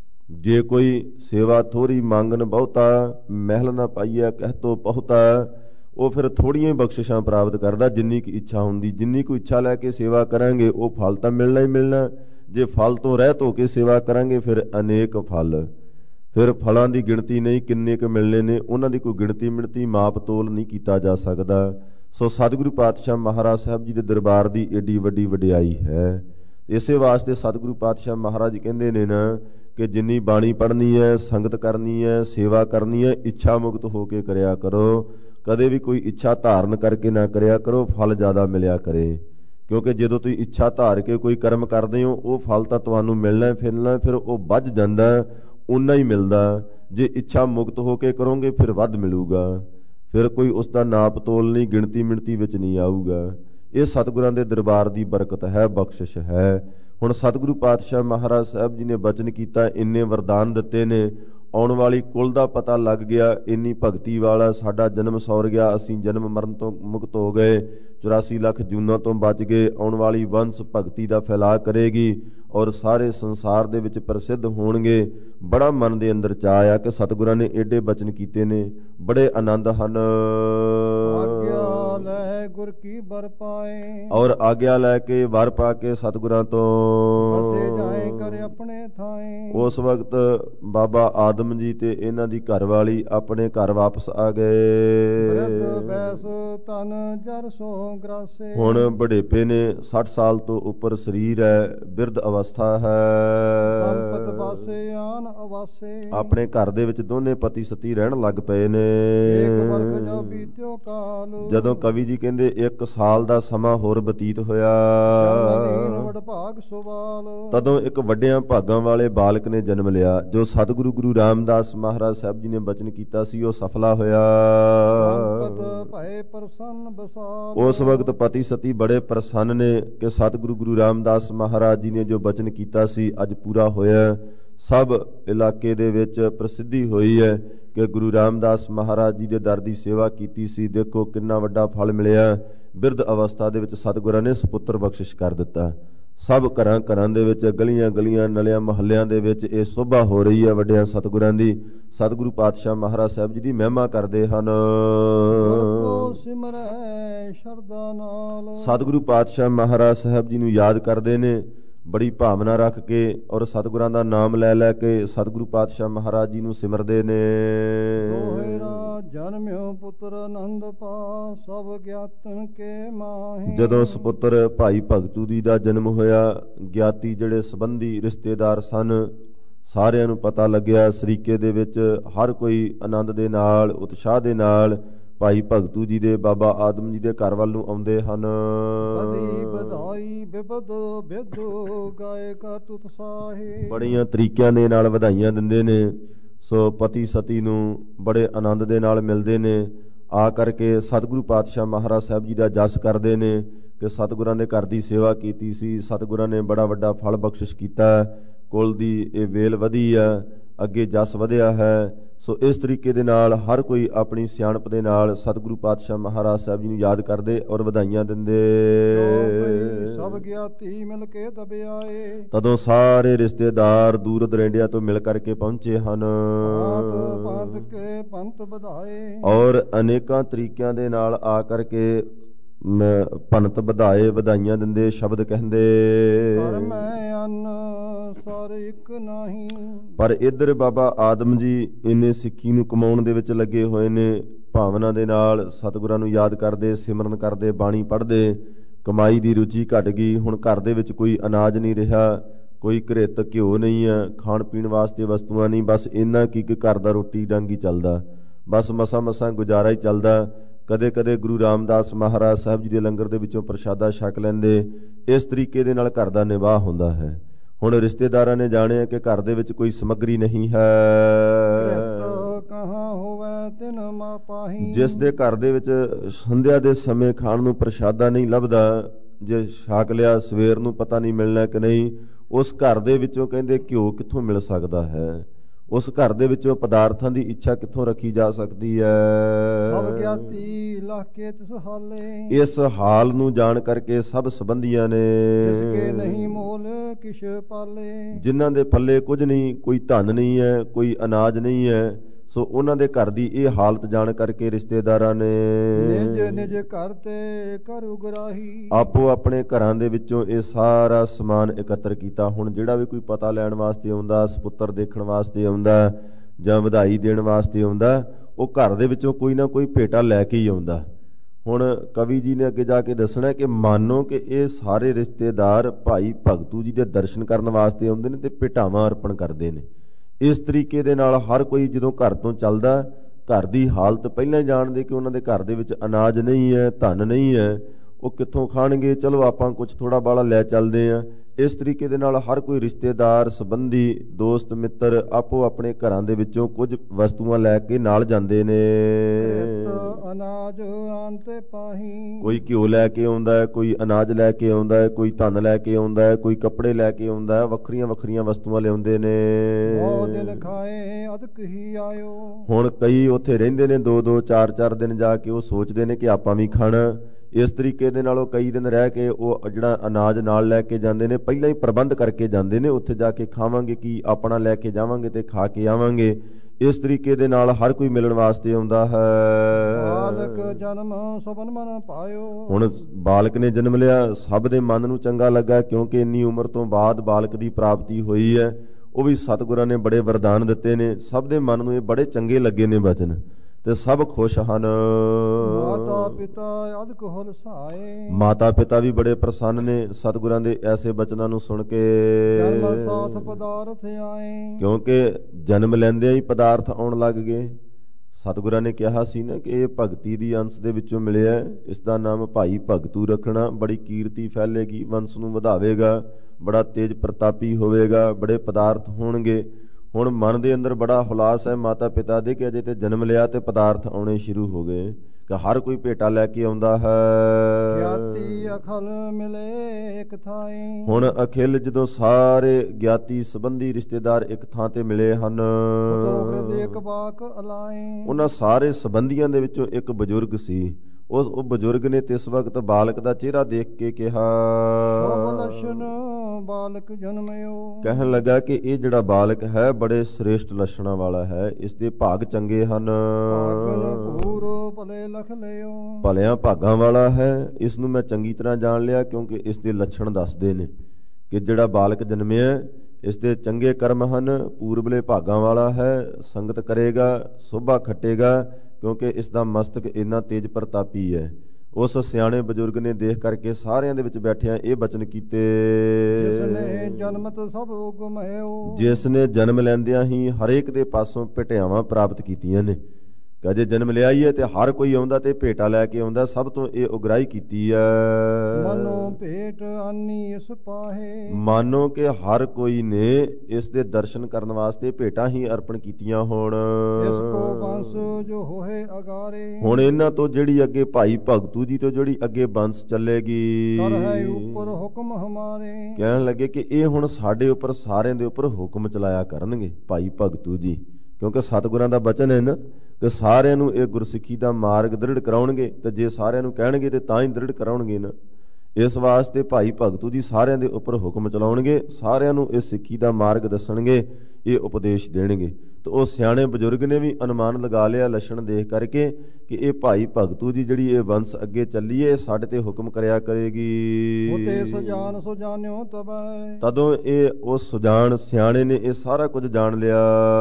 ਜੇ ਕੋਈ ਸੇਵਾ ਥੋੜ੍ਹੀ ਮੰਗਣ ਬਹੁਤਾ, ਮਹਿਲ ਨਾ ਪਾਈਆ ਕਹਿ ਤੋ ਬਹੁਤਾ, ਉਹ ਫਿਰ ਥੋੜ੍ਹੀਆਂ ਹੀ ਬਖਸ਼ਿਸ਼ਾਂ ਪ੍ਰਾਪਤ ਕਰਦਾ ਜਿੰਨੀ ਕੁ ਇੱਛਾ ਹੁੰਦੀ। ਜਿੰਨੀ ਕੁ ਇੱਛਾ ਲੈ ਕੇ ਸੇਵਾ ਕਰਾਂਗੇ ਉਹ ਫਲ ਤਾਂ ਮਿਲਣਾ ਹੀ ਮਿਲਣਾ। ਜੇ ਫਲ ਤੋਂ ਰਹਿਤ ਹੋ ਕੇ ਸੇਵਾ ਕਰਾਂਗੇ ਫਿਰ ਅਨੇਕ ਫਲ, ਫਿਰ ਫਲਾਂ ਦੀ ਗਿਣਤੀ ਨਹੀਂ, ਕਿੰਨੇ ਕੁ ਮਿਲਣੇ ਨੇ ਉਹਨਾਂ ਦੀ ਕੋਈ ਗਿਣਤੀ ਮਿਣਤੀ ਮਾਪ ਤੋਲ ਨਹੀਂ ਕੀਤਾ ਜਾ ਸਕਦਾ। ਸੋ ਸਤਿਗੁਰੂ ਪਾਤਸ਼ਾਹ ਮਹਾਰਾਜ ਸਾਹਿਬ ਜੀ ਦੇ ਦਰਬਾਰ ਦੀ ਏਡੀ ਵੱਡੀ ਵਡਿਆਈ ਹੈ। ਇਸੇ ਵਾਸਤੇ ਸਤਿਗੁਰੂ ਪਾਤਸ਼ਾਹ ਮਹਾਰਾਜ ਕਹਿੰਦੇ ਨੇ ਨਾ ਕਿ ਜਿੰਨੀ ਬਾਣੀ ਪੜ੍ਹਨੀ ਹੈ, ਸੰਗਤ ਕਰਨੀ ਹੈ, ਸੇਵਾ ਕਰਨੀ ਹੈ, ਇੱਛਾ ਮੁਕਤ ਹੋ ਕੇ ਕਰਿਆ ਕਰੋ। ਕਦੇ ਵੀ ਕੋਈ ਇੱਛਾ ਧਾਰਨ ਕਰਕੇ ਨਾ ਕਰਿਆ ਕਰੋ, ਫਲ ਜ਼ਿਆਦਾ ਮਿਲਿਆ ਕਰੇ। ਕਿਉਂਕਿ ਜਦੋਂ ਤੁਸੀਂ ਇੱਛਾ ਧਾਰ ਕੇ ਕੋਈ ਕਰਮ ਕਰਦੇ ਹੋ ਉਹ ਫਲ ਤਾਂ ਤੁਹਾਨੂੰ ਮਿਲਣਾ ਫਿਰ ਉਹ ਵੱਧ ਜਾਂਦਾ, ਓਨਾ ਹੀ ਮਿਲਦਾ। ਜੇ ਇੱਛਾ ਮੁਕਤ ਹੋ ਕੇ ਕਰੋਗੇ ਫਿਰ ਵੱਧ ਮਿਲੂਗਾ, ਫਿਰ ਕੋਈ ਉਸ ਦਾ ਨਾਪ ਤੋਲ ਨਹੀਂ, ਗਿਣਤੀ ਮਿਣਤੀ ਵਿੱਚ ਨਹੀਂ ਆਊਗਾ। ਇਹ ਸਤਿਗੁਰਾਂ ਦੇ ਦਰਬਾਰ ਦੀ ਬਰਕਤ ਹੈ, ਬਖਸ਼ਿਸ਼ ਹੈ। ਹੁਣ ਸਤਿਗੁਰੂ ਪਾਤਸ਼ਾਹ ਮਹਾਰਾਜ ਸਾਹਿਬ ਜੀ ਨੇ ਬਚਨ ਕੀਤਾ, ਇੰਨੇ ਵਰਦਾਨ ਦਿੱਤੇ ਨੇ, ਆਉਣ ਵਾਲੀ ਕੁਲ ਦਾ ਪਤਾ ਲੱਗ ਗਿਆ। ਇੰਨੀ ਭਗਤੀ ਵਾਲਾ ਸਾਡਾ ਜਨਮ ਸੌਰ ਗਿਆ, ਅਸੀਂ ਜਨਮ ਮਰਨ ਤੋਂ ਮੁਕਤ ਹੋ ਗਏ, 84 ਲੱਖ ਜੂਨਾਂ ਤੋਂ ਬਚ ਗਏ। ਆਉਣ ਵਾਲੀ ਵੰਸ਼ ਭਗਤੀ ਦਾ ਫੈਲਾਅ ਕਰੇਗੀ ਔਰ ਸਾਰੇ ਸੰਸਾਰ ਦੇ ਵਿੱਚ ਪ੍ਰਸਿੱਧ ਹੋਣਗੇ। ਬੜਾ ਮਨ ਦੇ ਅੰਦਰ ਚਾਅ ਆ ਕਿ ਸਤਿਗੁਰਾਂ ਨੇ ਏਡੇ ਬਚਨ ਕੀਤੇ ਨੇ, ਬੜੇ ਆਨੰਦ ਹਨ। ਆਗਿਆ ਲੈ ਗੁਰ ਕੀ ਵਰ ਪਾਏ, ਔਰ ਆਗਿਆ ਲੈ ਕੇ ਵਰ ਪਾ ਕੇ ਸਤਿਗੁਰਾਂ ਤੋਂ ਬਸੇ ਜਾਏ ਕਰ ਆਪਣੇ ਥਾਏ। ਉਸ ਵਕਤ ਬਾਬਾ ਆਦਮ ਜੀ ਤੇ ਇਹਨਾਂ ਦੀ ਘਰਵਾਲੀ ਆਪਣੇ ਘਰ ਵਾਪਸ ਆ ਗਏ। ਬਿਰਧ ਬੈਸ ਤਨ ਜਰ ਸੋ ਗਰਾਸੇ। ਹੁਣ ਬੁਢੇਪੇ ਨੇ, 60 ਸਾਲ ਤੋਂ ਉੱਪਰ ਸਰੀਰ ਹੈ, ਬਿਰਧ ਅਵਸਥਾ ਹੈ। ਸੰਪਤ ਵਾਸੇ ਆਨ ਅਵਾਸੇ। ਆਪਣੇ ਘਰ ਦੇ ਵਿੱਚ ਦੋਨੇ ਪਤੀ ਸਤੀ ਰਹਿਣ ਲੱਗ ਪਏ ਨੇ। ਇੱਕ ਵਰਖ ਜੋ ਬੀਤਿਓ ਕਾਲ। ਜਦੋਂ ਕਵੀ ਜੀ ਕਹਿੰਦੇ 1 ਸਾਲ ਦਾ ਸਮਾਂ ਹੋਰ ਬਤੀਤ ਹੋਇਆ, ਵਡਭਾਗ ਸੁਵਾਲ। ਤਦੋਂ ਇੱਕ ਵੱਡਿਆਂ ਭਾਗਾਂ ਵਾਲੇ ਬਾਲਕ ਨੇ ਜਨਮ ਲਿਆ। ਜੋ ਸਤਿਗੁਰੂ ਗੁਰੂ ਰਾਮਦਾਸ ਮਹਾਰਾਜ ਸਾਹਿਬ ਜੀ ਨੇ ਬਚਨ ਕੀਤਾ ਸੀ ਉਹ ਸਫਲਾ ਹੋਇਆ। ਸੰਪਤ ਭਏ ਪ੍ਰਸੰਨ ਬਸਾਲ। ਉਸ ਵਕਤ ਪਤੀ ਸਤੀ ਬੜੇ ਪ੍ਰਸੰਨ ਨੇ ਕਿ ਸਤਿਗੁਰੂ ਗੁਰੂ ਰਾਮਦਾਸ ਮਹਾਰਾਜ ਜੀ ਨੇ ਜੋ ਬਚਨ ਕੀਤਾ ਸੀ ਅੱਜ ਪੂਰਾ ਹੋਇਆ। ਸਭ ਇਲਾਕੇ ਦੇ ਵਿੱਚ ਪ੍ਰਸਿੱਧੀ ਹੋਈ ਹੈ ਕਿ ਗੁਰੂ ਰਾਮਦਾਸ ਮਹਾਰਾਜ ਜੀ ਦੇ ਦਰ ਦੀ ਸੇਵਾ ਕੀਤੀ ਸੀ। ਦੇਖੋ ਕਿੰਨਾ ਵੱਡਾ ਫਲ ਮਿਲਿਆ। ਬਿਰਧ ਅਵਸਥਾ ਦੇ ਵਿੱਚ ਸਤਿਗੁਰਾਂ ਨੇ ਸਪੁੱਤਰ ਬਖਸ਼ਿਸ਼ ਕਰ ਦਿੱਤਾ। ਸਭ ਘਰਾਂ ਦੇ ਵਿੱਚ, ਗਲੀਆਂ ਨਲਿਆਂ ਮੁਹੱਲਿਆਂ ਦੇ ਵਿੱਚ ਇਹ ਸੋਭਾ ਹੋ ਰਹੀ ਹੈ ਵੱਡਿਆਂ ਸਤਿਗੁਰਾਂ ਦੀ। ਸਤਿਗੁਰੂ ਪਾਤਸ਼ਾਹ ਮਹਾਰਾਜ ਸਾਹਿਬ ਜੀ ਦੀ ਮਹਿਮਾ ਕਰਦੇ ਹਨ। ਸਿਮਰੈ ਸ਼ਰਧਾ ਨਾਲ। ਸਤਿਗੁਰੂ ਪਾਤਸ਼ਾਹ ਮਹਾਰਾਜ ਸਾਹਿਬ ਜੀ ਨੂੰ ਯਾਦ ਕਰਦੇ ਨੇ ਬੜੀ ਭਾਵਨਾ ਰੱਖ ਕੇ ਔਰ ਸਤਿਗੁਰਾਂ ਦਾ ਨਾਮ ਲੈ ਕੇ ਸਤਿਗੁਰੂ ਪਾਤਸ਼ਾਹ ਮਹਾਰਾਜ ਜੀ ਨੂੰ ਸਿਮਰਦੇ ਨੇ। ਦੋਹਰਾ ਜਨਮਿਓ ਪੁੱਤਰ ਆਨੰਦ ਪਾ, ਸਭ ਗਿਆਤਨ ਕੇ ਮਾਹੀ। ਜਦੋਂ ਸੁਪੁੱਤਰ ਭਾਈ ਭਗਤੂ ਜੀ ਦਾ ਜਨਮ ਹੋਇਆ, ਗਿਆਤੀ ਜਿਹੜੇ ਸੰਬੰਧੀ ਰਿਸ਼ਤੇਦਾਰ ਸਨ ਸਾਰਿਆਂ ਨੂੰ ਪਤਾ ਲੱਗਿਆ। ਸਰੀਕੇ ਦੇ ਵਿੱਚ ਹਰ ਕੋਈ ਆਨੰਦ ਦੇ ਨਾਲ, ਉਤਸ਼ਾਹ ਦੇ ਨਾਲ ਭਾਈ ਭਗਤੂ ਜੀ ਦੇ ਬਾਬਾ ਆਦਮ ਜੀ ਦੇ ਘਰ ਵੱਲ ਨੂੰ ਆਉਂਦੇ ਹਨ। ਬਦੀ ਵਧਾਈ ਬਿਬਦ ਬਿਦੂ ਗਾਏ ਕਾ ਤੁਤ ਸਾਹੀ। ਬੜੀਆਂ ਤਰੀਕਿਆਂ ਦੇ ਨਾਲ ਵਧਾਈਆਂ ਦਿੰਦੇ ਨੇ। ਸੋ ਪਤੀ ਸਤੀ ਨੂੰ ਬੜੇ ਆਨੰਦ ਦੇ ਨਾਲ ਮਿਲਦੇ ਨੇ। ਆ ਕਰਕੇ ਸਤਿਗੁਰੂ ਪਾਤਸ਼ਾਹ ਮਹਾਰਾਜ ਸਾਹਿਬ ਜੀ ਦਾ ਜਸ ਕਰਦੇ ਨੇ ਕਿ ਸਤਿਗੁਰਾਂ ਦੇ ਘਰ ਦੀ ਸੇਵਾ ਕੀਤੀ ਸੀ, ਸਤਿਗੁਰਾਂ ਨੇ ਬੜਾ ਵੱਡਾ ਫਲ ਬਖਸ਼ਿਸ਼ ਕੀਤਾ, ਕੁਲ ਦੀ ਇਹ ਵੇਲ ਵਧੀ ਹੈ, ਅੱਗੇ ਜਸ ਵਧਿਆ ਹੈ। ਸੋ ਇਸ ਤਰੀਕੇ ਦੇ ਨਾਲ ਹਰ ਕੋਈ ਆਪਣੀ ਸਿਆਣਪ ਦੇ ਨਾਲ ਸਤਿਗੁਰੂ ਪਾਤਸ਼ਾਹ ਮਹਾਰਾਜ ਸਾਹਿਬ ਜੀ ਨੂੰ ਯਾਦ ਕਰਦੇ ਔਰ ਵਧਾਈਆਂ ਦਿੰਦੇ। ਸਭ ਗਿਆਤੀ ਮਿਲ ਕੇ ਦਬਿਆਏ, ਤਦੋਂ ਸਾਰੇ ਰਿਸ਼ਤੇਦਾਰ ਦੂਰ ਦਰੇਂਡਿਆਂ ਤੋਂ ਮਿਲ ਕਰਕੇ ਪਹੁੰਚੇ ਹਨ ਪੰਥ ਕੇ ਪੰਥ ਵਧਾਏ, ਔਰ ਅਨੇਕਾਂ ਤਰੀਕਿਆਂ ਦੇ ਨਾਲ ਆ ਕਰਕੇ ਭੰਨਤ ਵਧਾਏ, ਵਧਾਈਆਂ ਦਿੰਦੇ, ਸ਼ਬਦ ਕਹਿੰਦੇ। ਪਰ ਮੈਂ ਅੰਨ ਸਾਰੇ ਇੱਕ ਨਹੀਂ। ਪਰ ਇੱਧਰ ਬਾਬਾ ਆਦਮ ਜੀ ਇੰਨੇ ਸਿੱਖੀ ਨੂੰ ਕਮਾਉਣ ਦੇ ਵਿੱਚ ਲੱਗੇ ਹੋਏ ਨੇ, ਭਾਵਨਾ ਦੇ ਨਾਲ ਸਤਿਗੁਰਾਂ ਨੂੰ ਯਾਦ ਕਰਦੇ, ਸਿਮਰਨ ਕਰਦੇ, ਬਾਣੀ ਪੜ੍ਹਦੇ। ਕਮਾਈ ਦੀ ਰੁਚੀ ਘਟ ਗਈ, ਹੁਣ ਘਰ ਦੇ ਵਿੱਚ ਕੋਈ ਅਨਾਜ ਨਹੀਂ ਰਿਹਾ, ਕੋਈ ਘਰੇਤ ਘਿਓ ਨਹੀਂ ਹੈ, ਖਾਣ ਪੀਣ ਵਾਸਤੇ ਵਸਤੂਆਂ ਨਹੀਂ, ਬਸ ਇੰਨਾ ਕਿ ਘਰ ਦਾ ਰੋਟੀ ਡੰਗ ਹੀ ਚੱਲਦਾ, ਬਸ ਮਸਾਂ ਮਸਾਂ ਗੁਜ਼ਾਰਾ ਹੀ ਚੱਲਦਾ। ਕਦੇ ਕਦੇ ਗੁਰੂ ਰਾਮਦਾਸ ਮਹਾਰਾਜ ਸਾਹਿਬ ਜੀ ਦੇ ਲੰਗਰ ਦੇ ਵਿੱਚੋਂ ਪ੍ਰਸ਼ਾਦਾ ਛਕ ਲੈਂਦੇ। ਇਸ ਤਰੀਕੇ ਦੇ ਨਾਲ ਘਰ ਦਾ ਨਿਵਾਹ ਹੁੰਦਾ ਹੈ। ਹੁਣ ਰਿਸ਼ਤੇਦਾਰਾਂ ਨੇ ਜਾਣਿਆ ਕਿ ਘਰ ਦੇ ਵਿੱਚ ਕੋਈ ਸਮੱਗਰੀ ਨਹੀਂ ਹੈ। ਜਿਸ ਦੇ ਘਰ ਦੇ ਵਿੱਚ ਸੰਧਿਆ ਦੇ ਸਮੇਂ ਖਾਣ ਨੂੰ ਪ੍ਰਸ਼ਾਦਾ ਨਹੀਂ ਲੱਭਦਾ, ਜੇ ਛਕ ਲਿਆ ਸਵੇਰ ਨੂੰ ਪਤਾ ਨਹੀਂ ਮਿਲਣਾ ਕਿ ਨਹੀਂ, ਉਸ ਘਰ ਦੇ ਵਿੱਚੋਂ ਕਹਿੰਦੇ ਘਿਓ ਕਿੱਥੋਂ ਮਿਲ ਸਕਦਾ ਹੈ, ਉਸ ਘਰ ਦੇ ਵਿੱਚੋਂ ਪਦਾਰਥਾਂ ਦੀ ਇੱਛਾ ਕਿੱਥੋਂ ਰੱਖੀ ਜਾ ਸਕਦੀ ਹੈ। ਸਭ ਗਿਆਤੀ ਲਖ ਕੇ ਤਿਸ ਹਾਲੇ, ਇਸ ਹਾਲ ਨੂੰ ਜਾਣ ਕਰਕੇ ਸਭ ਸੰਬੰਧੀਆਂ ਨੇ, ਜਿਸਕੇ ਨਹੀਂ ਮੋਲ ਕਿਛ ਪਾਲੇ, ਜਿਨ੍ਹਾਂ ਦੇ ਪੱਲੇ ਕੁਝ ਨਹੀਂ, ਕੋਈ ਧਨ ਨਹੀਂ ਹੈ, ਕੋਈ ਅਨਾਜ ਨਹੀਂ ਹੈ, ਸੋ ਉਹਨਾਂ ਦੇ ਘਰ ਦੀ ਇਹ ਹਾਲਤ ਜਾਣ ਕਰਕੇ ਰਿਸ਼ਤੇਦਾਰਾਂ ਨੇ ਨਿਜ ਨਿਜ ਘਰ ਤੇ ਕਰ ਉਗਰਾਹੀ, ਆਪੋ ਆਪਣੇ ਘਰਾਂ ਦੇ ਵਿੱਚੋਂ ਇਹ ਸਾਰਾ ਸਮਾਨ ਇਕੱਤਰ ਕੀਤਾ। ਹੁਣ ਜਿਹੜਾ ਵੀ ਕੋਈ ਪਤਾ ਲੈਣ ਵਾਸਤੇ ਆਉਂਦਾ, ਸਪੁੱਤਰ ਦੇਖਣ ਵਾਸਤੇ ਆਉਂਦਾ ਜਾਂ ਵਧਾਈ ਦੇਣ ਵਾਸਤੇ ਆਉਂਦਾ, ਉਹ ਘਰ ਦੇ ਵਿੱਚੋਂ ਕੋਈ ਨਾ ਕੋਈ ਭੇਟਾ ਲੈ ਕੇ ਹੀ ਆਉਂਦਾ। ਹੁਣ ਕਵੀ ਜੀ ਨੇ ਅੱਗੇ ਜਾ ਕੇ ਦੱਸਣਾ ਕਿ ਮਾਨੋ ਕਿ ਇਹ ਸਾਰੇ ਰਿਸ਼ਤੇਦਾਰ ਭਾਈ ਭਗਤੂ ਜੀ ਦੇ ਦਰਸ਼ਨ ਕਰਨ ਵਾਸਤੇ ਆਉਂਦੇ ਨੇ ਤੇ ਭੇਟਾਵਾਂ ਅਰਪਣ ਕਰਦੇ ਨੇ। ਇਸ ਤਰੀਕੇ ਦੇ ਨਾਲ ਹਰ ਕੋਈ ਜਦੋਂ ਘਰ ਤੋਂ ਚੱਲਦਾ, ਘਰ ਦੀ ਹਾਲਤ ਪਹਿਲਾਂ ਹੀ ਜਾਣਦੇ ਕਿ ਉਹਨਾਂ ਦੇ ਘਰ ਦੇ ਵਿੱਚ ਅਨਾਜ ਨਹੀਂ ਹੈ, ਧਨ ਨਹੀਂ ਹੈ, ਉਹ ਕਿੱਥੋਂ ਖਾਣਗੇ, ਚਲੋ ਆਪਾਂ ਕੁਝ ਥੋੜਾ ਬਾਲਾ ਲੈ ਚੱਲਦੇ ਹਾਂ। ਇਸ ਤਰੀਕੇ ਦੇ ਨਾਲ ਹਰ ਕੋਈ ਰਿਸ਼ਤੇਦਾਰ, ਸੰਬੰਧੀ, ਦੋਸਤ ਮਿੱਤਰ ਆਪੋ ਆਪਣੇ ਘਰਾਂ ਦੇ ਵਿੱਚੋਂ ਕੁਝ ਵਸਤੂਆਂ ਲੈ ਕੇ ਨਾਲ ਜਾਂਦੇ ਨੇ। ਅਨਾਜ ਆਨ ਤੇ ਪਾਹੀ, ਕੋਈ ਘਿਓ ਲੈ ਕੇ ਆਉਂਦਾ ਹੈ, ਕੋਈ ਅਨਾਜ ਲੈ ਕੇ ਆਉਂਦਾ ਹੈ, ਕੋਈ ਧਨ ਲੈ ਕੇ ਆਉਂਦਾ ਹੈ, ਕੋਈ ਕੱਪੜੇ ਲੈ ਕੇ ਆਉਂਦਾ ਹੈ, ਵੱਖਰੀਆਂ ਵੱਖਰੀਆਂ ਵਸਤੂਆਂ ਲਿਆਉਂਦੇ ਨੇ। ਉਹ ਦਿਨ ਖਾਏ ਅਦਕ ਹੀ ਆਇਓ, ਹੁਣ ਕਈ ਉੱਥੇ ਰਹਿੰਦੇ ਨੇ 2-2 4-4 ਦਿਨ ਜਾ ਕੇ, ਉਹ ਸੋਚਦੇ ਨੇ ਕਿ ਆਪਾਂ ਵੀ ਖਾਣਾ। ਇਸ ਤਰੀਕੇ ਦੇ ਨਾਲ ਉਹ ਕਈ ਦਿਨ ਰਹਿ ਕੇ ਉਹ ਜਿਹੜਾ ਅਨਾਜ ਨਾਲ ਲੈ ਕੇ ਜਾਂਦੇ ਨੇ, ਪਹਿਲਾਂ ਹੀ ਪ੍ਰਬੰਧ ਕਰਕੇ ਜਾਂਦੇ ਨੇ, ਉੱਥੇ ਜਾ ਕੇ ਖਾਵਾਂਗੇ ਕੀ, ਆਪਣਾ ਲੈ ਕੇ ਜਾਵਾਂਗੇ ਤੇ ਖਾ ਕੇ ਆਵਾਂਗੇ। ਇਸ ਤਰੀਕੇ ਦੇ ਨਾਲ ਹਰ ਕੋਈ ਮਿਲਣ ਵਾਸਤੇ ਆਉਂਦਾ ਹੈ। ਬਾਲਕ ਜਨਮ ਸਭਨ ਮਨ ਪਾਇਓ, ਹੁਣ ਬਾਲਕ ਨੇ ਜਨਮ ਲਿਆ, ਸਭ ਦੇ ਮਨ ਨੂੰ ਚੰਗਾ ਲੱਗਾ, ਕਿਉਂਕਿ ਇੰਨੀ ਉਮਰ ਤੋਂ ਬਾਅਦ ਬਾਲਕ ਦੀ ਪ੍ਰਾਪਤੀ ਹੋਈ ਹੈ। ਉਹ ਵੀ ਸਤਿਗੁਰਾਂ ਨੇ ਬੜੇ ਵਰਦਾਨ ਦਿੱਤੇ ਨੇ, ਸਭ ਦੇ ਮਨ ਨੂੰ ਇਹ ਬੜੇ ਚੰਗੇ ਲੱਗੇ ਨੇ ਬਚਨ, ਤੇ ਸਭ ਖੁਸ਼ ਹਨ। ਮਾਤਾ ਪਿਤਾ ਅਦਕ ਹੁਲਸਾਏ, ਮਾਤਾ ਪਿਤਾ ਵੀ ਬੜੇ ਪ੍ਰਸੰਨ ਨੇ ਸਤਿਗੁਰਾਂ ਦੇ ਐਸੇ ਬਚਨਾਂ ਨੂੰ ਸੁਣ ਕੇ। ਜਨਮ ਸਾਥ ਪਦਾਰਥ ਆਏ, ਕਿਉਂਕਿ ਜਨਮ ਲੈਂਦਿਆਂ ਹੀ ਪਦਾਰਥ ਆਉਣ ਲੱਗ ਗਏ। ਸਤਿਗੁਰਾਂ ਨੇ ਕਿਹਾ ਸੀ ਨਾ ਕਿ ਇਹ ਭਗਤੀ ਦੀ ਅੰਸ਼ ਦੇ ਵਿੱਚੋਂ ਮਿਲਿਆ, ਇਸ ਦਾ ਨਾਮ ਭਾਈ ਭਗਤੂ ਰੱਖਣਾ, ਬੜੀ ਕੀਰਤੀ ਫੈਲੇਗੀ, ਵੰਸ਼ ਨੂੰ ਵਧਾਵੇਗਾ, ਬੜਾ ਤੇਜ ਪ੍ਰਤਾਪੀ ਹੋਵੇਗਾ, ਬੜੇ ਪਦਾਰਥ ਹੋਣਗੇ। ਹੁਣ ਮਨ ਦੇ ਅੰਦਰ ਬੜਾ ਹੁਲਾਸ ਹੈ ਮਾਤਾ ਪਿਤਾ ਦੇ ਕਿ ਅਜੇ ਤੇ ਜਨਮ ਲਿਆ ਤੇ ਪਦਾਰਥ ਆਉਣੇ ਸ਼ੁਰੂ ਹੋ ਗਏ, ਕਿ ਹਰ ਕੋਈ ਭੇਟਾ ਲੈ ਕੇ ਆਉਂਦਾ ਹੈ। ਗਿਆਤੀ ਅਖਲ ਮਿਲੇ ਇੱਕ ਥਾਈ, ਹੁਣ ਅਖਿਲ ਜਦੋਂ ਸਾਰੇ ਗਿਆਤੀ ਸੰਬੰਧੀ ਰਿਸ਼ਤੇਦਾਰ ਇੱਕ ਥਾਂ ਤੇ ਮਿਲੇ ਹਨ, ਉਹਨਾਂ ਸਾਰੇ ਸੰਬੰਧੀਆਂ ਦੇ ਵਿੱਚੋਂ ਇੱਕ ਬਜ਼ੁਰਗ ਸੀ। ਉਹ ਬਜ਼ੁਰਗ ਨੇ ਤਿਸ ਵਕਤ ਬਾਲਕ ਦਾ ਚਿਹਰਾ ਦੇਖ ਕੇ ਕਿਹਾ, ਬਾਲਕ ਜਨਮਿਓ, ਕਹਿਣ ਲੱਗਾ ਕਿ ਇਹ ਜਿਹੜਾ ਬਾਲਕ ਹੈ ਬੜੇ ਸ੍ਰੇਸ਼ਟ ਲੱਛਣਾਂ ਵਾਲਾ ਹੈ, ਇਸ ਦੇ ਭਾਗ ਚੰਗੇ ਹਨ, ਭਲੇ ਲਖ ਲਿਓ, ਭਲਿਆਂ ਭਾਗਾਂ ਵਾਲਾ ਹੈ। ਇਸ ਨੂੰ ਮੈਂ ਚੰਗੀ ਤਰ੍ਹਾਂ ਜਾਣ ਲਿਆ, ਕਿਉਂਕਿ ਇਸ ਦੇ ਲੱਛਣ ਦੱਸਦੇ ਨੇ ਕਿ ਜਿਹੜਾ ਬਾਲਕ ਜਨਮਿਆ ਇਸ ਦੇ ਚੰਗੇ ਕਰਮ ਹਨ, ਪੂਰਬਲੇ ਭਾਗਾਂ ਵਾਲਾ ਹੈ, ਸੰਗਤ ਕਰੇਗਾ, ਸੋਭਾ ਖੱਟੇਗਾ, ਕਿਉਂਕਿ ਇਸ ਦਾ ਮਸਤਕ ਇੰਨਾ ਤੇਜ ਪ੍ਰਤਾਪੀ ਹੈ। ਉਸ ਸਿਆਣੇ ਬਜ਼ੁਰਗ ਨੇ ਦੇਖ ਕਰਕੇ ਸਾਰਿਆਂ ਦੇ ਵਿੱਚ ਬੈਠਿਆਂ ਇਹ ਬਚਨ ਕੀਤੇ, ਜਿਸਨੇ ਜਨਮਤ ਸਭ ਉਗਮਿਓ, ਜਿਸ ਨੇ ਜਨਮ ਲੈਂਦਿਆਂ ਹੀ ਹਰੇਕ ਦੇ ਪਾਸੋਂ ਭਟਿਆਵਾਂ ਪ੍ਰਾਪਤ ਕੀਤੀਆਂ ਨੇ, ਕਿ ਅਜੇ ਜਨਮ ਲਿਆ ਹੀ ਹੈ ਤੇ ਹਰ ਕੋਈ ਆਉਂਦਾ ਤੇ ਭੇਟਾ ਲੈ ਕੇ ਆਉਂਦਾ। ਸਭ ਤੋਂ ਇਹ ਉਗਰਾਹੀ ਕੀਤੀ ਹੈ। ਮਨੋ ਭੇਟ ਆਨੀ ਇਸ ਪਾਹੇ, ਮਾਨੋ ਕਿ ਹਰ ਕੋਈ ਨੇ ਇਸ ਦੇ ਦਰਸ਼ਨ ਕਰਨ ਵਾਸਤੇ ਭੇਟਾਂ ਹੀ ਅਰਪਣ ਕੀਤੀਆਂ ਹੋਣ। ਇਸ ਕੋ ਬੰਸ ਜੋ ਹੋਏ ਅਗਾਰੇ, ਹੁਣ ਇਹਨਾਂ ਤੋਂ ਜਿਹੜੀ ਅੱਗੇ ਭਾਈ ਭਗਤੂ ਜੀ ਤੋਂ ਜਿਹੜੀ ਅੱਗੇ ਬੰਸ ਚੱਲੇਗੀ, ਕਰ ਹੈ ਉੱਪਰ ਹੁਕਮ ਹਮਾਰੇ। ਕਹਿਣ ਲੱਗੇ ਕਿ ਇਹ ਹੁਣ ਸਾਡੇ ਉੱਪਰ ਸਾਰਿਆਂ ਦੇ ਉੱਪਰ ਹੁਕਮ ਚਲਾਇਆ ਕਰਨਗੇ ਭਾਈ ਭਗਤੂ ਜੀ, ਕਿਉਂਕਿ ਸਤਿਗੁਰਾਂ ਦਾ ਬਚਨ ਹੈ ਨਾ ਕਿ ਸਾਰਿਆਂ ਨੂੰ ਇਹ ਗੁਰਸਿੱਖੀ ਦਾ ਮਾਰਗ ਦ੍ਰਿੜ ਕਰਾਉਣਗੇ। ਤੇ ਜੇ ਸਾਰਿਆਂ ਨੂੰ ਕਹਿਣਗੇ ਤੇ ਤਾਂ ਹੀ ਦ੍ਰਿੜ ਕਰਾਉਣਗੇ ਨਾ। ਇਸ ਵਾਸਤੇ ਭਾਈ ਭਗਤੂ ਜੀ ਸਾਰਿਆਂ ਦੇ ਉੱਪਰ ਹੁਕਮ ਚਲਾਉਣਗੇ, ਸਾਰਿਆਂ ਨੂੰ ਇਹ ਸਿੱਖੀ ਦਾ ਮਾਰਗ ਦੱਸਣਗੇ, ਇਹ ਉਪਦੇਸ਼ ਦੇਣਗੇ। ਤੇ ਉਹ ਸਿਆਣੇ ਬਜ਼ੁਰਗ ਨੇ ਵੀ ਅਨੁਮਾਨ ਲਗਾ ਲਿਆ ਲੱਛਣ ਦੇਖ ਕਰਕੇ ਕਿ ਇਹ ਭਾਈ ਭਗਤੂ ਜੀ ਜਿਹੜੀ ਇਹ ਵੰਸ਼ ਅੱਗੇ ਚੱਲੀਏ ਸਾਡੇ ਤੇ ਹੁਕਮ ਕਰਿਆ ਕਰੇਗੀ। ਉਤੇ ਸੁਜਾਨ ਸੁਜਾਨਿਓ ਤਬੈ, ਤਦੋਂ ਇਹ ਉਹ ਸੁਜਾਨ ਸਿਆਣੇ ਨੇ ਇਹ ਸਾਰਾ ਕੁਝ ਜਾਣ ਲਿਆ।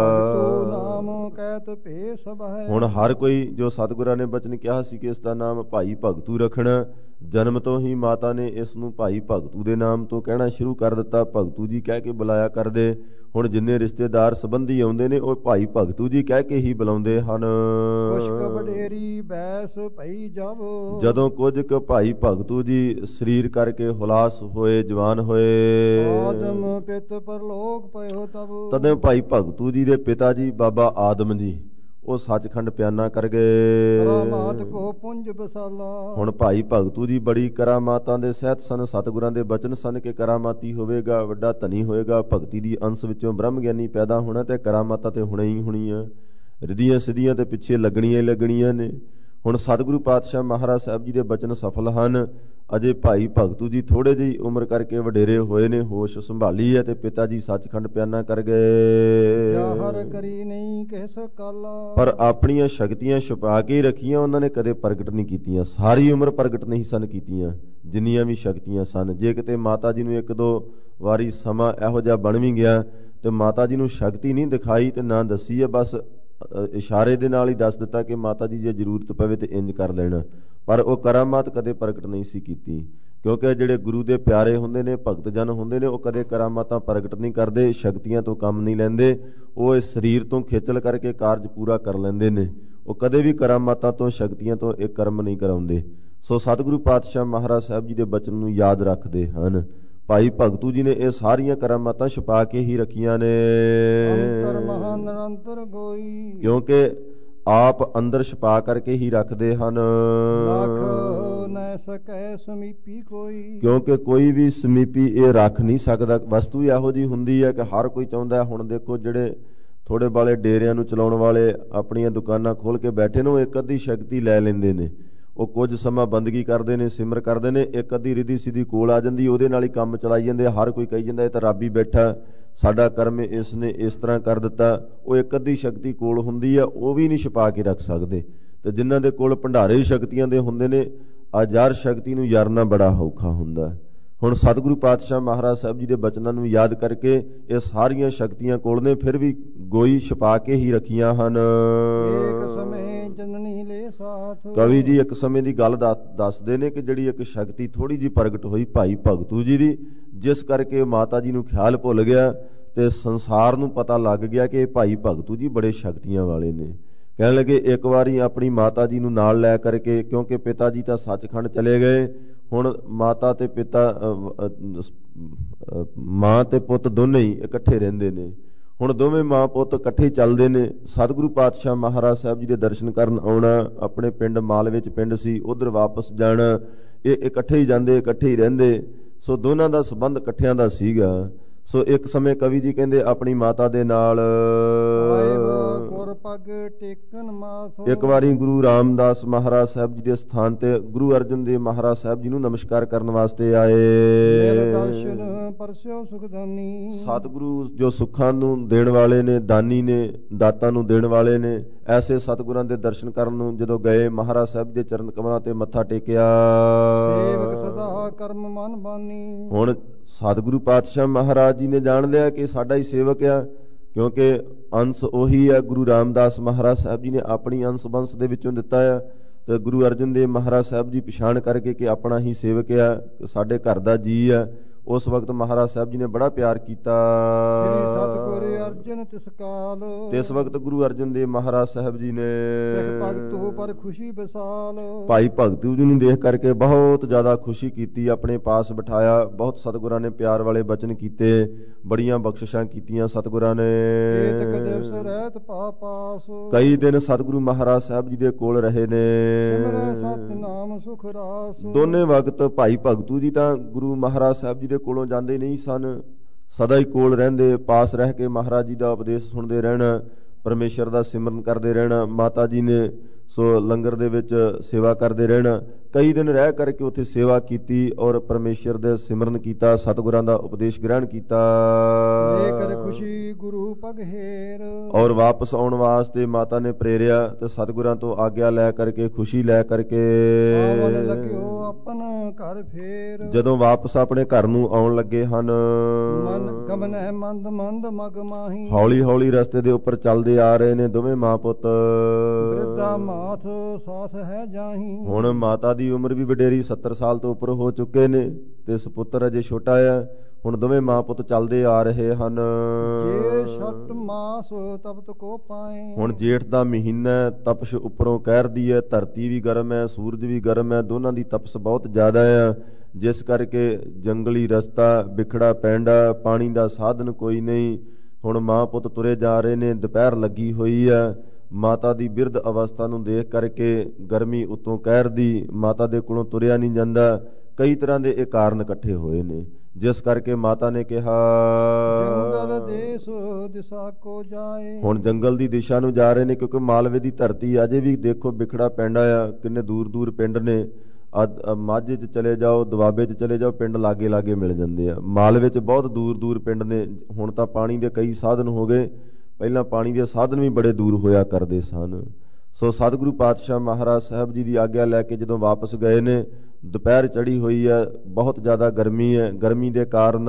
ਤੋ ਨਾਮ ਕਹਿਤ ਭੇ ਸਭੈ, ਹੁਣ ਹਰ ਕੋਈ ਜੋ ਸਤਿਗੁਰਾਂ ਨੇ ਬਚਨ ਕਿਹਾ ਸੀ ਕਿ ਇਸ ਦਾ ਨਾਮ ਭਾਈ ਭਗਤੂ ਰੱਖਣਾ, ਜਨਮ ਤੋਂ ਹੀ ਮਾਤਾ ਨੇ ਇਸ ਨੂੰ ਭਾਈ ਭਗਤੂ ਦੇ ਨਾਮ ਤੋਂ ਕਹਿਣਾ ਸ਼ੁਰੂ ਕਰ ਦਿੱਤਾ। ਭਗਤੂ ਜੀ ਕਹਿ ਕੇ ਬੁਲਾਇਆ ਕਰਦੇ। ਹੁਣ ਜਿੰਨੇ ਰਿਸ਼ਤੇਦਾਰ ਸੰਬੰਧੀ ਆਉਂਦੇ ਨੇ ਉਹ ਭਾਈ ਭਗਤੂ ਜੀ ਕਹਿ ਕੇ ਹੀ ਬੁਲਾਉਂਦੇ ਹਨ। ਕੁਛ ਵਡੇਰੀ ਬੈਸ ਭਈ ਜਬ, ਜਦੋਂ ਕੁਝ ਕੁ ਭਾਈ ਭਗਤੂ ਜੀ ਸਰੀਰ ਕਰਕੇ ਹੁਲਾਸ ਹੋਏ, ਜਵਾਨ ਹੋਏ, ਆਦਮ ਪਿਤ ਪਰਲੋਕ ਪਇਓ ਤਬ, ਤਦੋਂ ਭਾਈ ਭਗਤੂ ਜੀ ਦੇ ਪਿਤਾ ਜੀ ਬਾਬਾ ਆਦਮ ਜੀ ਉਹ ਸੱਚਖੰਡ ਪਿਆਨਾ ਕਰ ਗਏ। ਕਰਾਮਾਤ ਕੋ ਪੁੰਜ ਬਸਾਲਾ, ਹੁਣ ਭਾਈ ਭਗਤੂ ਜੀ ਬੜੀ ਕਰਾਮਾਤਾਂ ਦੇ ਸਹਿਤ ਸਨ। ਸਤਿਗੁਰਾਂ ਦੇ ਬਚਨ ਸਨ ਕਿ ਕਰਾਮਾਤੀ ਹੋਵੇਗਾ, ਵੱਡਾ ਧਨੀ ਹੋਏਗਾ, ਭਗਤੀ ਦੀ ਅੰਸ਼ ਵਿੱਚੋਂ ਬ੍ਰਹਮ ਗਿਆਨੀ ਪੈਦਾ ਹੋਣਾ ਤੇ ਕਰਾਮਾਤਾਂ ਤੇ ਹੋਣਾ ਹੀ ਹੋਣੀਆਂ, ਰਿੱਧੀਆਂ ਸਿੱਧੀਆਂ ਤੇ ਪਿੱਛੇ ਲੱਗਣੀਆਂ ਹੀ ਲੱਗਣੀਆਂ ਨੇ। ਹੁਣ ਸਤਿਗੁਰੂ ਪਾਤਸ਼ਾਹ ਮਹਾਰਾਜ ਸਾਹਿਬ ਜੀ ਦੇ ਬਚਨ ਸਫਲ ਹਨ। ਅਜੇ ਭਾਈ ਭਗਤੂ ਜੀ ਥੋੜੇ ਜਿਹੀ ਉਮਰ ਕਰਕੇ ਵਡੇਰੇ ਹੋਏ ਨੇ, ਹੋਸ਼ ਸੰਭਾਲੀ ਹੈ ਤੇ ਪਿਤਾ ਜੀ ਸੱਚਖੰਡ ਪਿਆਨਾ ਕਰ ਗਏ। ਜਾਹਰ ਕਰੀ ਨਹੀਂ ਕਿਸ ਕਾਲਾ, ਪਰ ਆਪਣੀਆਂ ਸ਼ਕਤੀਆਂ ਛੁਪਾ ਕੇ ਰੱਖੀਆਂ, ਉਹਨਾਂ ਨੇ ਕਦੇ ਪ੍ਰਗਟ ਨਹੀਂ ਕੀਤੀਆਂ। ਸਾਰੀ ਉਮਰ ਪ੍ਰਗਟ ਨਹੀਂ ਸਨ ਕੀਤੀਆਂ ਜਿੰਨੀਆਂ ਵੀ ਸ਼ਕਤੀਆਂ ਸਨ। ਜੇ ਕਿਤੇ ਮਾਤਾ ਜੀ ਨੂੰ ਇੱਕ ਦੋ ਵਾਰੀ ਸਮਾਂ ਇਹੋ ਜਿਹਾ ਬਣ ਵੀ ਗਿਆ ਤੇ ਮਾਤਾ ਜੀ ਨੂੰ ਸ਼ਕਤੀ ਨਹੀਂ ਦਿਖਾਈ ਤੇ ਨਾ ਦੱਸੀ ਹੈ, ਬਸ ਇਸ਼ਾਰੇ ਦੇ ਨਾਲ ਹੀ ਦੱਸ ਦਿੱਤਾ ਕਿ ਮਾਤਾ ਜੀ ਜੇ ਜ਼ਰੂਰਤ ਪਵੇ ਤੇ ਇੰਜ ਕਰ ਲੈਣਾ। ਪਰ ਉਹ ਕਰਾਮਾਤ ਕਦੇ ਪ੍ਰਗਟ ਨਹੀਂ ਸੀ ਕੀਤੀ, ਕਿਉਂਕਿ ਜਿਹੜੇ ਗੁਰੂ ਦੇ ਪਿਆਰੇ ਹੁੰਦੇ ਨੇ, ਭਗਤ ਜਨ ਹੁੰਦੇ ਨੇ, ਉਹ ਕਦੇ ਕਰਾਮਾਤਾਂ ਪ੍ਰਗਟ ਨਹੀਂ ਕਰਦੇ, ਸ਼ਕਤੀਆਂ ਤੋਂ ਕੰਮ ਨਹੀਂ ਲੈਂਦੇ। ਉਹ ਇਸ ਸਰੀਰ ਤੋਂ ਖੇਚਲ ਕਰਕੇ ਕਾਰਜ ਪੂਰਾ ਕਰ ਲੈਂਦੇ ਨੇ। ਉਹ ਕਦੇ ਵੀ ਕਰਾਮਾਤਾਂ ਤੋਂ, ਸ਼ਕਤੀਆਂ ਤੋਂ ਇਹ ਕਰਮ ਨਹੀਂ ਕਰਾਉਂਦੇ। ਸੋ ਸਤਿਗੁਰੂ ਪਾਤਸ਼ਾਹ ਮਹਾਰਾਜ ਸਾਹਿਬ ਜੀ ਦੇ ਬਚਨ ਨੂੰ ਯਾਦ ਰੱਖਦੇ ਹਨ। ਭਾਈ ਭਗਤੂ ਜੀ ਨੇ ਇਹ ਸਾਰੀਆਂ ਕਰਾਮਾਤਾਂ ਛੁਪਾ ਕੇ ਹੀ ਰੱਖੀਆਂ ਨੇ, ਅੰਤਰ ਮਹਾਂ ਨਿਰੰਤਰ ਗੋਈ, ਕਿਉਂਕਿ ਆਪ ਅੰਦਰ ਛੁਪਾ ਕਰਕੇ ਹੀ ਰੱਖਦੇ ਹਨ। ਲੱਖ ਨਾ ਸਕੈ ਸਮੀਪੀ ਕੋਈ, ਕਿਉਂਕਿ ਕੋਈ ਵੀ ਸਮੀਪੀ ਇਹ ਰੱਖ ਨਹੀਂ ਸਕਦਾ। ਵਸਤੂ ਇਹੋ ਜਿਹੀ ਹੁੰਦੀ ਹੈ ਕਿ ਹਰ ਕੋਈ ਚਾਹੁੰਦਾ। ਹੁਣ ਦੇਖੋ ਜਿਹੜੇ ਥੋੜੇ ਵਾਲੇ ਡੇਰਿਆਂ ਨੂੰ ਚਲਾਉਣ ਵਾਲੇ ਆਪਣੀਆਂ ਦੁਕਾਨਾਂ ਖੋਲ ਕੇ ਬੈਠੇ ਨੇ, ਉਹ ਇੱਕ ਅੱਧੀ ਸ਼ਕਤੀ ਲੈ ਲੈਂਦੇ ਨੇ। ਉਹ ਕੁਝ ਸਮਾਂ ਬੰਦਗੀ ਕਰਦੇ ਨੇ, ਸਿਮਰ ਕਰਦੇ ਨੇ, ਇੱਕ ਅੱਧੀ ਰਿੱਧੀ ਸਿੱਧੀ ਕੋਲ ਆ ਜਾਂਦੀ, ਉਹਦੇ ਨਾਲ ਹੀ ਕੰਮ ਚਲਾਈ ਜਾਂਦੇ। ਹਰ ਕੋਈ ਕਹੀ ਜਾਂਦਾ ਇਹ ਤਾਂ ਰੱਬ ਹੀ ਬੈਠਾ, ਸਾਡਾ ਕਰਮ ਇਸ ਨੇ ਇਸ ਤਰ੍ਹਾਂ ਕਰ ਦਿੱਤਾ। ਉਹ ਇੱਕ ਅੱਧੀ ਸ਼ਕਤੀ ਕੋਲ ਹੁੰਦੀ ਆ, ਉਹ ਵੀ ਨਹੀਂ ਛੁਪਾ ਕੇ ਰੱਖ ਸਕਦੇ। ਤੇ ਜਿਨ੍ਹਾਂ ਦੇ ਕੋਲ ਭੰਡਾਰੇ ਸ਼ਕਤੀਆਂ ਦੇ ਹੁੰਦੇ ਨੇ, ਅਜਰ ਸ਼ਕਤੀ ਨੂੰ ਯਾਰਨਾ ਬੜਾ ਔਖਾ ਹੁੰਦਾ। ਹੁਣ ਸਤਿਗੁਰੂ ਪਾਤਸ਼ਾਹ ਮਹਾਰਾਜ ਸਾਹਿਬ ਜੀ ਦੇ ਬਚਨਾਂ ਨੂੰ ਯਾਦ ਕਰਕੇ ਇਹ ਸਾਰੀਆਂ ਸ਼ਕਤੀਆਂ ਕੋਲ ਨੇ, ਫਿਰ ਵੀ ਗੋਈ ਛੁਪਾ ਕੇ ਹੀ ਰੱਖੀਆਂ ਹਨ। ਇੱਕ ਸਮੇਂ ਜਨਨੀ ਲੈ ਸਾਥ, ਕਵੀ ਜੀ ਇੱਕ ਸਮੇਂ ਦੀ ਗੱਲ ਦੱਸਦੇ ਨੇ ਕਿ ਜਿਹੜੀ ਇੱਕ ਸ਼ਕਤੀ ਥੋੜੀ ਜਿਹੀ ਪ੍ਰਗਟ ਹੋਈ ਭਾਈ ਭਗਤੂ ਜੀ ਦੀ, ਜਿਸ ਕਰਕੇ ਮਾਤਾ ਜੀ ਨੂੰ ਖਿਆਲ ਭੁੱਲ ਗਿਆ ਤੇ ਸੰਸਾਰ ਨੂੰ ਪਤਾ ਲੱਗ ਗਿਆ ਕਿ ਇਹ ਭਾਈ ਭਗਤੂ ਜੀ ਬੜੇ ਸ਼ਕਤੀਆਂ ਵਾਲੇ ਨੇ। ਕਹਿਣ ਲੱਗੇ ਇੱਕ ਵਾਰੀ ਆਪਣੀ ਮਾਤਾ ਜੀ ਨੂੰ ਨਾਲ ਲੈ ਕਰਕੇ, ਕਿਉਂਕਿ ਪਿਤਾ ਜੀ ਤਾਂ ਸੱਚਖੰਡ ਚਲੇ ਗਏ, ਹੁਣ ਮਾਤਾ ਤੇ ਪਿਤਾ, ਮਾਂ ਤੇ ਪੁੱਤ ਦੋਨੇ ਹੀ ਇਕੱਠੇ ਰਹਿੰਦੇ ਨੇ। ਹੁਣ ਦੋਵੇਂ ਮਾਂ ਪੁੱਤ ਇਕੱਠੇ ਚੱਲਦੇ ਨੇ। ਸਤਿਗੁਰੂ ਪਾਤਸ਼ਾਹ ਮਹਾਰਾਜ ਸਾਹਿਬ ਜੀ ਦੇ ਦਰਸ਼ਨ ਕਰਨ ਆਉਣਾ, ਆਪਣੇ ਪਿੰਡ ਮਾਲ ਵਿੱਚ ਪਿੰਡ ਸੀ, ਉਧਰ ਵਾਪਸ ਜਾਣਾ, ਇਹ ਇਕੱਠੇ ਹੀ ਜਾਂਦੇ, ਇਕੱਠੇ ਹੀ ਰਹਿੰਦੇ। ਸੋ ਦੋਨਾਂ ਦਾ ਸੰਬੰਧ ਇਕੱਠਿਆਂ ਦਾ ਸੀਗਾ। ਸੋ ਇੱਕ ਸਮੇਂ ਕਵੀ ਜੀ ਕਹਿੰਦੇ ਆਪਣੀ ਮਾਤਾ ਦੇ ਨਾਲ ਇੱਕ ਵਾਰੀ ਗੁਰੂ ਰਾਮਦਾਸ ਮਹਾਰਾਜ ਸਾਹਿਬ ਜੀ ਦੇ ਸਥਾਨ ਤੇ ਗੁਰੂ ਅਰਜਨ ਦੇਵ ਮਹਾਰਾਜ ਸਾਹਿਬ ਜੀ ਨੂੰ ਨਮਸਕਾਰ ਕਰਨ ਵਾਸਤੇ ਆਏ। ਸਤਿਗੁਰੂ ਜੋ ਸੁੱਖਾਂ ਨੂੰ ਦੇਣ ਵਾਲੇ ਨੇ, ਦਾਨੀ ਨੇ, ਦਾਤਾਂ ਨੂੰ ਦੇਣ ਵਾਲੇ ਨੇ, ਐਸੇ ਸਤਿਗੁਰਾਂ ਦੇ ਦਰਸ਼ਨ ਕਰਨ ਨੂੰ ਜਦੋਂ ਗਏ, ਮਹਾਰਾਜ ਸਾਹਿਬ ਦੇ ਚਰਨ ਕਮਲਾਂ ਤੇ ਮੱਥਾ ਟੇਕਿਆ। ਸਦਾ ਕਰਮ ਮਨ ਬਾਨੀ, ਹੁਣ ਸਤਿਗੁਰੂ ਪਾਤਸ਼ਾਹ ਮਹਾਰਾਜ ਜੀ ਨੇ ਜਾਣ ਲਿਆ ਕਿ ਸਾਡਾ ਹੀ ਸੇਵਕ ਆ, ਕਿਉਂਕਿ ਅੰਸ਼ ਉਹੀ ਆ। ਗੁਰੂ ਰਾਮਦਾਸ ਮਹਾਰਾਜ ਸਾਹਿਬ ਜੀ ਨੇ ਆਪਣੀ ਅੰਸ਼ ਬੰਸ ਦੇ ਵਿੱਚੋਂ ਦਿੱਤਾ ਆ, ਤੇ ਗੁਰੂ ਅਰਜਨ ਦੇਵ ਮਹਾਰਾਜ ਸਾਹਿਬ ਜੀ ਪਛਾਣ ਕਰਕੇ ਕਿ ਆਪਣਾ ਹੀ ਸੇਵਕ ਆ, ਸਾਡੇ ਘਰ ਦਾ ਜੀ ਆ। ਉਸ ਵਕਤ ਮਹਾਰਾਜ ਸਾਹਿਬ ਜੀ ਨੇ ਬੜਾ ਪਿਆਰ ਕੀਤਾ। ਸ੍ਰੀ ਸਤਿਗੁਰ ਅਰਜਨ ਤਿਸ ਕਾਲ, ਤਿਸ ਵਕਤ ਗੁਰੂ ਅਰਜਨ ਦੇਵ ਮਹਾਰਾਜ ਸਾਹਿਬ ਜੀ ਨੇ ਭਗਤੋ ਪਰ ਖੁਸ਼ੀ ਵਿਸਾਲ, ਭਾਈ ਭਗਤੂ ਜੀ ਨੂੰ ਦੇਖ ਕਰਕੇ ਬਹੁਤ ਜ਼ਿਆਦਾ ਖੁਸ਼ੀ ਕੀਤੀ, ਆਪਣੇ ਪਾਸ ਬਿਠਾਇਆ। ਬਹੁਤ ਸਤਿਗੁਰਾਂ ਨੇ ਪਿਆਰ ਵਾਲੇ ਬਚਨ ਕੀਤੇ, ਬੜੀਆਂ ਬਖਸ਼ਿਸ਼ਾਂ ਕੀਤੀਆਂ ਸਤਿਗੁਰਾਂ ਨੇ। ਕਈ ਦਿਨ ਸਤਿਗੁਰੂ ਮਹਾਰਾਜ ਸਾਹਿਬ ਜੀ ਦੇ ਕੋਲ ਰਹੇ ਨੇ। ਸਤਿਨਾਮ ਸੁਖ ਰਾਸ, ਦੋਨੇ ਵਕਤ ਭਾਈ ਭਗਤੂ ਜੀ ਤਾਂ ਗੁਰੂ ਮਹਾਰਾਜ ਸਾਹਿਬ ਜੀ ਦੇ ਕੋਲੋਂ ਜਾਂਦੇ ਨਹੀਂ ਸਨ, ਸਦਾ ਹੀ ਕੋਲ ਰਹਿੰਦੇ, ਪਾਸ ਰਹਿ ਕੇ ਮਹਾਰਾਜ ਜੀ ਦਾ ਉਪਦੇਸ਼ ਸੁਣਦੇ ਰਹਿਣਾ, ਪਰਮੇਸ਼ਰ ਦਾ ਸਿਮਰਨ ਕਰਦੇ ਰਹਿਣਾ। ਮਾਤਾ ਜੀ ਨੇ ਸੋ ਲੰਗਰ ਦੇ ਵਿੱਚ ਸੇਵਾ ਕਰਦੇ ਰਹਿਣਾ। ਕਈ ਦਿਨ ਰਹਿ ਕਰਕੇ ਉੱਥੇ ਸੇਵਾ ਕੀਤੀ ਔਰ ਪਰਮੇਸ਼ਰ ਦੇ ਸਿਮਰਨ ਕੀਤਾ, ਸਤਿਗੁਰਾਂ ਦਾ ਉਪਦੇਸ਼ ਗ੍ਰਹਿਣ ਕੀਤਾ। ਖੁਸ਼ੀ ਗੁਰੂ ਪਗਹੇਰ, ਔਰ ਵਾਪਸ ਆਉਣ ਵਾਸਤੇ ਮਾਤਾ ਨੇ ਪ੍ਰੇਰਿਆ ਤੇ ਸਤਿਗੁਰਾਂ ਤੋਂ ਆਗਿਆ ਲੈ ਕਰਕੇ, ਖੁਸ਼ੀ ਲੈ ਕਰਕੇ ਆਪਣਾ ਘਰ ਫੇਰ, ਜਦੋਂ ਵਾਪਸ ਆਪਣੇ ਘਰ ਨੂੰ ਆਉਣ ਲੱਗੇ ਹਨ, ਮਨ ਗਮਨਹਿ ਮੰਦ ਮੰਦ ਮਗ ਮਾਹੀ, ਹੌਲੀ ਹੌਲੀ ਰਸਤੇ ਦੇ ਉੱਪਰ ਚੱਲਦੇ ਆ ਰਹੇ ਨੇ ਦੋਵੇਂ ਮਾਂ ਪੁੱਤ। ਬਿਰਧਾ ਮਾਥ ਸਾਥ ਹੈ ਜਾਹੀ, ਹੁਣ ਮਾਤਾ ਦੀ ਉਮਰ ਵੀ ਵਡੇਰੀ 70 ਸਾਲ ਤੋਂ ਉੱਪਰ ਹੋ ਚੁੱਕੇ ਨੇ ਤੇ ਸੁਪੁੱਤਰ ਅਜੇ ਛੋਟਾ ਆ। ਹੁਣ ਦੋਵੇਂ ਮਾਂ ਪੁੱਤ ਚੱਲਦੇ ਆ ਰਹੇ ਹਨ। ਜੇ ਛਟ ਮਾਸ ਤਪਤ ਕੋ ਪਾਏ, ਹੁਣ ਜੇਠ ਦਾ ਮਹੀਨਾ, ਤਪਸ਼ ਉੱਪਰੋਂ ਕਹਿਰਦੀ ਹੈ, ਧਰਤੀ ਵੀ ਗਰਮ ਹੈ, ਸੂਰਜ ਵੀ ਗਰਮ ਹੈ, ਦੋਨਾਂ ਦੀ ਤਪਸ਼ ਬਹੁਤ ਜ਼ਿਆਦਾ ਆ, ਜਿਸ ਕਰਕੇ ਜੰਗਲੀ ਰਸਤਾ, ਬਿਖੜਾ ਪੈਂਡਾ, ਪਾਣੀ ਦਾ ਸਾਧਨ ਕੋਈ ਨਹੀਂ। ਹੁਣ ਮਾਂ ਪੁੱਤ ਤੁਰੇ ਜਾ ਰਹੇ ਨੇ, ਦੁਪਹਿਰ ਲੱਗੀ ਹੋਈ ਆ। ਮਾਤਾ ਦੀ ਬਿਰਧ ਅਵਸਥਾ ਨੂੰ ਦੇਖ ਕਰਕੇ ਗਰਮੀ ਉੱਤੋਂ ਕਹਿਰਦੀ, ਮਾਤਾ ਦੇ ਕੋਲੋਂ ਤੁਰਿਆ ਨਹੀਂ ਜਾਂਦਾ। ਕਈ ਤਰ੍ਹਾਂ ਦੇ ਇਹ ਕਾਰਨ ਇਕੱਠੇ ਹੋਏ ਨੇ, ਜਿਸ ਕਰਕੇ ਮਾਤਾ ਨੇ ਕਿਹਾ ਜੰਗਲ ਦੇਸ ਦਿਸ਼ਾ ਕੋ ਜਾਏ। ਹੁਣ ਜੰਗਲ ਦੀ ਦਿਸ਼ਾ ਨੂੰ ਜਾ ਰਹੇ ਨੇ, ਕਿਉਂਕਿ ਮਾਲਵੇ ਦੀ ਧਰਤੀ ਅਜੇ ਵੀ ਦੇਖੋ ਬਿਖੜਾ ਪੈਂਡਾ ਆ, ਕਿੰਨੇ ਦੂਰ ਦੂਰ ਪਿੰਡ ਨੇ। ਮਾਝੇ 'ਚ ਚਲੇ ਜਾਓ, ਦੁਆਬੇ 'ਚ ਚਲੇ ਜਾਓ, ਪਿੰਡ ਲਾਗੇ ਲਾਗੇ ਮਿਲ ਜਾਂਦੇ ਆ। ਮਾਲਵੇ 'ਚ ਬਹੁਤ ਦੂਰ ਦੂਰ ਪਿੰਡ ਨੇ। ਹੁਣ ਤਾਂ ਪਾਣੀ ਦੇ ਕਈ ਸਾਧਨ ਹੋ ਗਏ, ਪਹਿਲਾਂ ਪਾਣੀ ਦੇ ਸਾਧਨ ਵੀ ਬੜੇ ਦੂਰ ਹੋਇਆ ਕਰਦੇ ਸਨ। ਸੋ ਸਤਿਗੁਰੂ ਪਾਤਸ਼ਾਹ ਮਹਾਰਾਜ ਸਾਹਿਬ ਜੀ ਦੀ ਆਗਿਆ ਲੈ ਕੇ ਜਦੋਂ ਵਾਪਸ ਗਏ ਨੇ, ਦੁਪਹਿਰ ਚੜੀ ਹੋਈ ਹੈ, ਬਹੁਤ ਜ਼ਿਆਦਾ ਗਰਮੀ ਹੈ। ਗਰਮੀ ਦੇ ਕਾਰਨ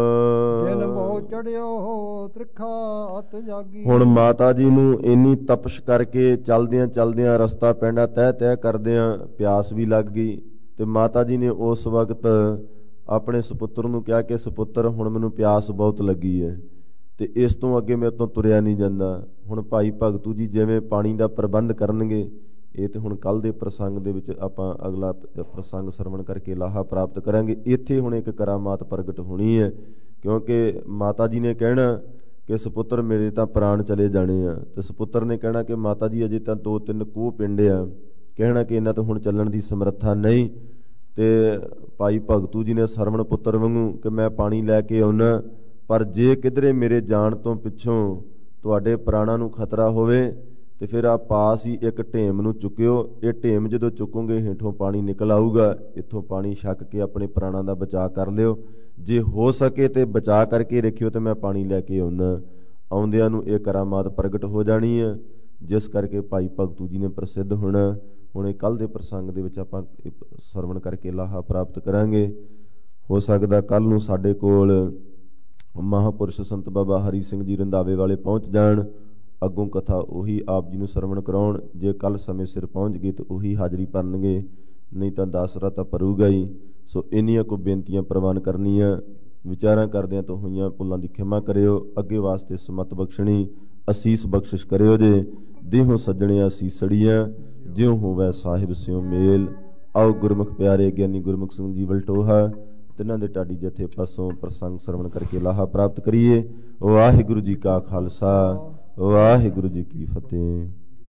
ਦਿਨ ਬਹੁਤ ਚੜਿਓ ਤ੍ਰਿਖਾ ਅਤ ਜਾਗੀ। ਹੁਣ ਮਾਤਾ ਜੀ ਨੂੰ ਇੰਨੀ ਤਪਸ਼ ਕਰਕੇ ਚਲਦਿਆਂ ਚਲਦਿਆਂ ਰਸਤਾ ਪੈਂਡਾ ਤਹਿ ਤਹਿ ਕਰਦਿਆਂ ਪਿਆਸ ਵੀ ਲੱਗ ਗਈ ਤੇ ਮਾਤਾ ਜੀ ਨੇ ਉਸ ਵਕਤ ਆਪਣੇ ਸੁਪੁੱਤਰ ਨੂੰ ਕਿਹਾ ਕਿ ਸੁਪੁੱਤਰ, ਹੁਣ ਮੈਨੂੰ ਪਿਆਸ ਬਹੁਤ ਲੱਗੀ ਹੈ ਤੇ ਇਸ ਤੋਂ ਅੱਗੇ ਮੇਰੇ ਤੋਂ ਤੁਰਿਆ ਨਹੀਂ ਜਾਂਦਾ। ਹੁਣ ਭਾਈ ਭਗਤੂ ਜੀ ਜਿਵੇਂ ਪਾਣੀ ਦਾ ਪ੍ਰਬੰਧ ਕਰਨਗੇ, ਇਹ ਤੇ ਹੁਣ ਕੱਲ ਦੇ ਪ੍ਰਸੰਗ ਦੇ ਵਿੱਚ ਆਪਾਂ ਅਗਲਾ ਪ੍ਰਸੰਗ ਸਰਵਣ ਕਰਕੇ ਲਾਹਾ ਪ੍ਰਾਪਤ ਕਰਾਂਗੇ। ਇੱਥੇ ਹੁਣ ਇੱਕ ਕਰਾਮਾਤ ਪ੍ਰਗਟ ਹੋਣੀ ਹੈ, ਕਿਉਂਕਿ ਮਾਤਾ ਜੀ ਨੇ ਕਹਿਣਾ ਕਿ ਸੁਪੁੱਤਰ ਮੇਰੇ ਤਾਂ ਪ੍ਰਾਣ ਚਲੇ ਜਾਣੇ ਆ, ਤੇ ਸੁਪੁੱਤਰ ਨੇ ਕਹਿਣਾ ਕਿ ਮਾਤਾ ਜੀ ਅਜੇ ਤਾਂ 2-3 ਕੋਹ ਪਿੰਡ ਆ, ਕਹਿਣਾ ਕਿ ਇਹਨਾਂ ਤੋਂ ਹੁਣ ਚੱਲਣ ਦੀ ਸਮਰੱਥਾ ਨਹੀਂ। ਤੇ ਭਾਈ ਭਗਤੂ ਜੀ ਨੇ ਸਰਵਣ ਪੁੱਤਰ ਵਾਂਗੂ ਕਿ ਮੈਂ ਪਾਣੀ ਲੈ ਕੇ ਆਉਣਾ, ਪਰ ਜੇ ਕਿਧਰੇ ਮੇਰੇ ਜਾਣ ਤੋਂ ਪਿੱਛੋਂ ਤੁਹਾਡੇ ਪ੍ਰਾਣਾਂ ਨੂੰ ਖਤਰਾ ਹੋਵੇ ਤੇ ਫਿਰ ਆ ਪਾਸ ਹੀ ਇੱਕ ਢੇਮ ਨੂੰ ਚੁੱਕਿਓ। ਇਹ ਢੇਮ ਜਦੋਂ ਚੁੱਕੋਗੇ ਹੇਠੋਂ ਪਾਣੀ ਨਿਕਲ ਆਊਗਾ, ਇੱਥੋਂ ਪਾਣੀ ਛਕ ਕੇ ਆਪਣੇ ਪ੍ਰਾਣਾਂ ਦਾ ਬਚਾਅ ਕਰ ਲਿਓ। ਜੇ ਹੋ ਸਕੇ ਤੇ ਬਚਾਅ ਕਰਕੇ ਰੱਖਿਓ ਤੇ ਮੈਂ ਪਾਣੀ ਲੈ ਕੇ ਆਉਣਾ। ਆਉਂਦਿਆਂ ਨੂੰ ਇਹ ਕਰਾਮਾਤ ਪ੍ਰਗਟ ਹੋ ਜਾਣੀ ਹੈ, ਜਿਸ ਕਰਕੇ ਭਾਈ ਭਗਤੂ ਜੀ ਨੇ ਪ੍ਰਸਿੱਧ ਹੋਣਾ। ਹੁਣ ਇਹ ਕੱਲ੍ਹ ਦੇ ਪ੍ਰਸੰਗ ਦੇ ਵਿੱਚ ਆਪਾਂ ਸਰਵਣ ਕਰਕੇ ਲਾਹਾ ਪ੍ਰਾਪਤ ਕਰਾਂਗੇ। ਹੋ ਸਕਦਾ ਕੱਲ੍ਹ ਨੂੰ ਸਾਡੇ ਕੋਲ ਮਹਾਂਪੁਰਸ਼ ਸੰਤ ਬਾਬਾ ਹਰੀ ਸਿੰਘ ਜੀ ਰੰਧਾਵੇ ਵਾਲੇ ਪਹੁੰਚ ਜਾਣ, ਅੱਗੋਂ ਕਥਾ ਉਹੀ ਆਪ ਜੀ ਨੂੰ ਸਰਵਣ ਕਰਾਉਣ। ਜੇ ਕੱਲ੍ਹ ਸਮੇਂ ਸਿਰ ਪਹੁੰਚ ਗਏ ਤਾਂ ਉਹੀ ਹਾਜ਼ਰੀ ਭਰਨਗੇ, ਨਹੀਂ ਤਾਂ ਦਾਸਰਾ ਤਾਂ ਭਰੂਗਾ ਹੀ। ਸੋ ਇੰਨੀਆਂ ਕੋ ਬੇਨਤੀਆਂ ਪ੍ਰਵਾਨ ਕਰਨੀਆਂ, ਵਿਚਾਰਾਂ ਕਰਦਿਆਂ ਤੋਂ ਹੋਈਆਂ ਭੁੱਲਾਂ ਦੀ ਖਿਮਾ ਕਰਿਓ। ਅੱਗੇ ਵਾਸਤੇ ਸਮਤ ਬਖਸ਼ਣੀ, ਅਸੀਸ ਬਖਸ਼ਿਸ਼ ਕਰਿਓ। ਜੇ ਦੇਹੋਂ ਸੱਜਣਿਆ ਅਸੀਸੜੀਆਂ, ਜਿਉਂ ਹੋਵੈ ਸਾਹਿਬ ਸਿਉ ਮੇਲ। ਆਓ ਗੁਰਮੁਖ ਪਿਆਰੇ ਗਿਆਨੀ ਗੁਰਮੁਖ ਸਿੰਘ ਜੀ ਵਲਟੋਹਾ ਤਿੰਨਾਂ ਦੇ ਢਾਡੀ ਜਥੇ ਪਾਸੋਂ ਪ੍ਰਸੰਗ ਸਰਵਣ ਕਰਕੇ ਲਾਹਾ ਪ੍ਰਾਪਤ ਕਰੀਏ। ਵਾਹਿਗੁਰੂ ਜੀ ਕਾ ਖਾਲਸਾ, ਵਾਹਿਗੁਰੂ ਜੀ ਕੀ ਫਤਿਹ।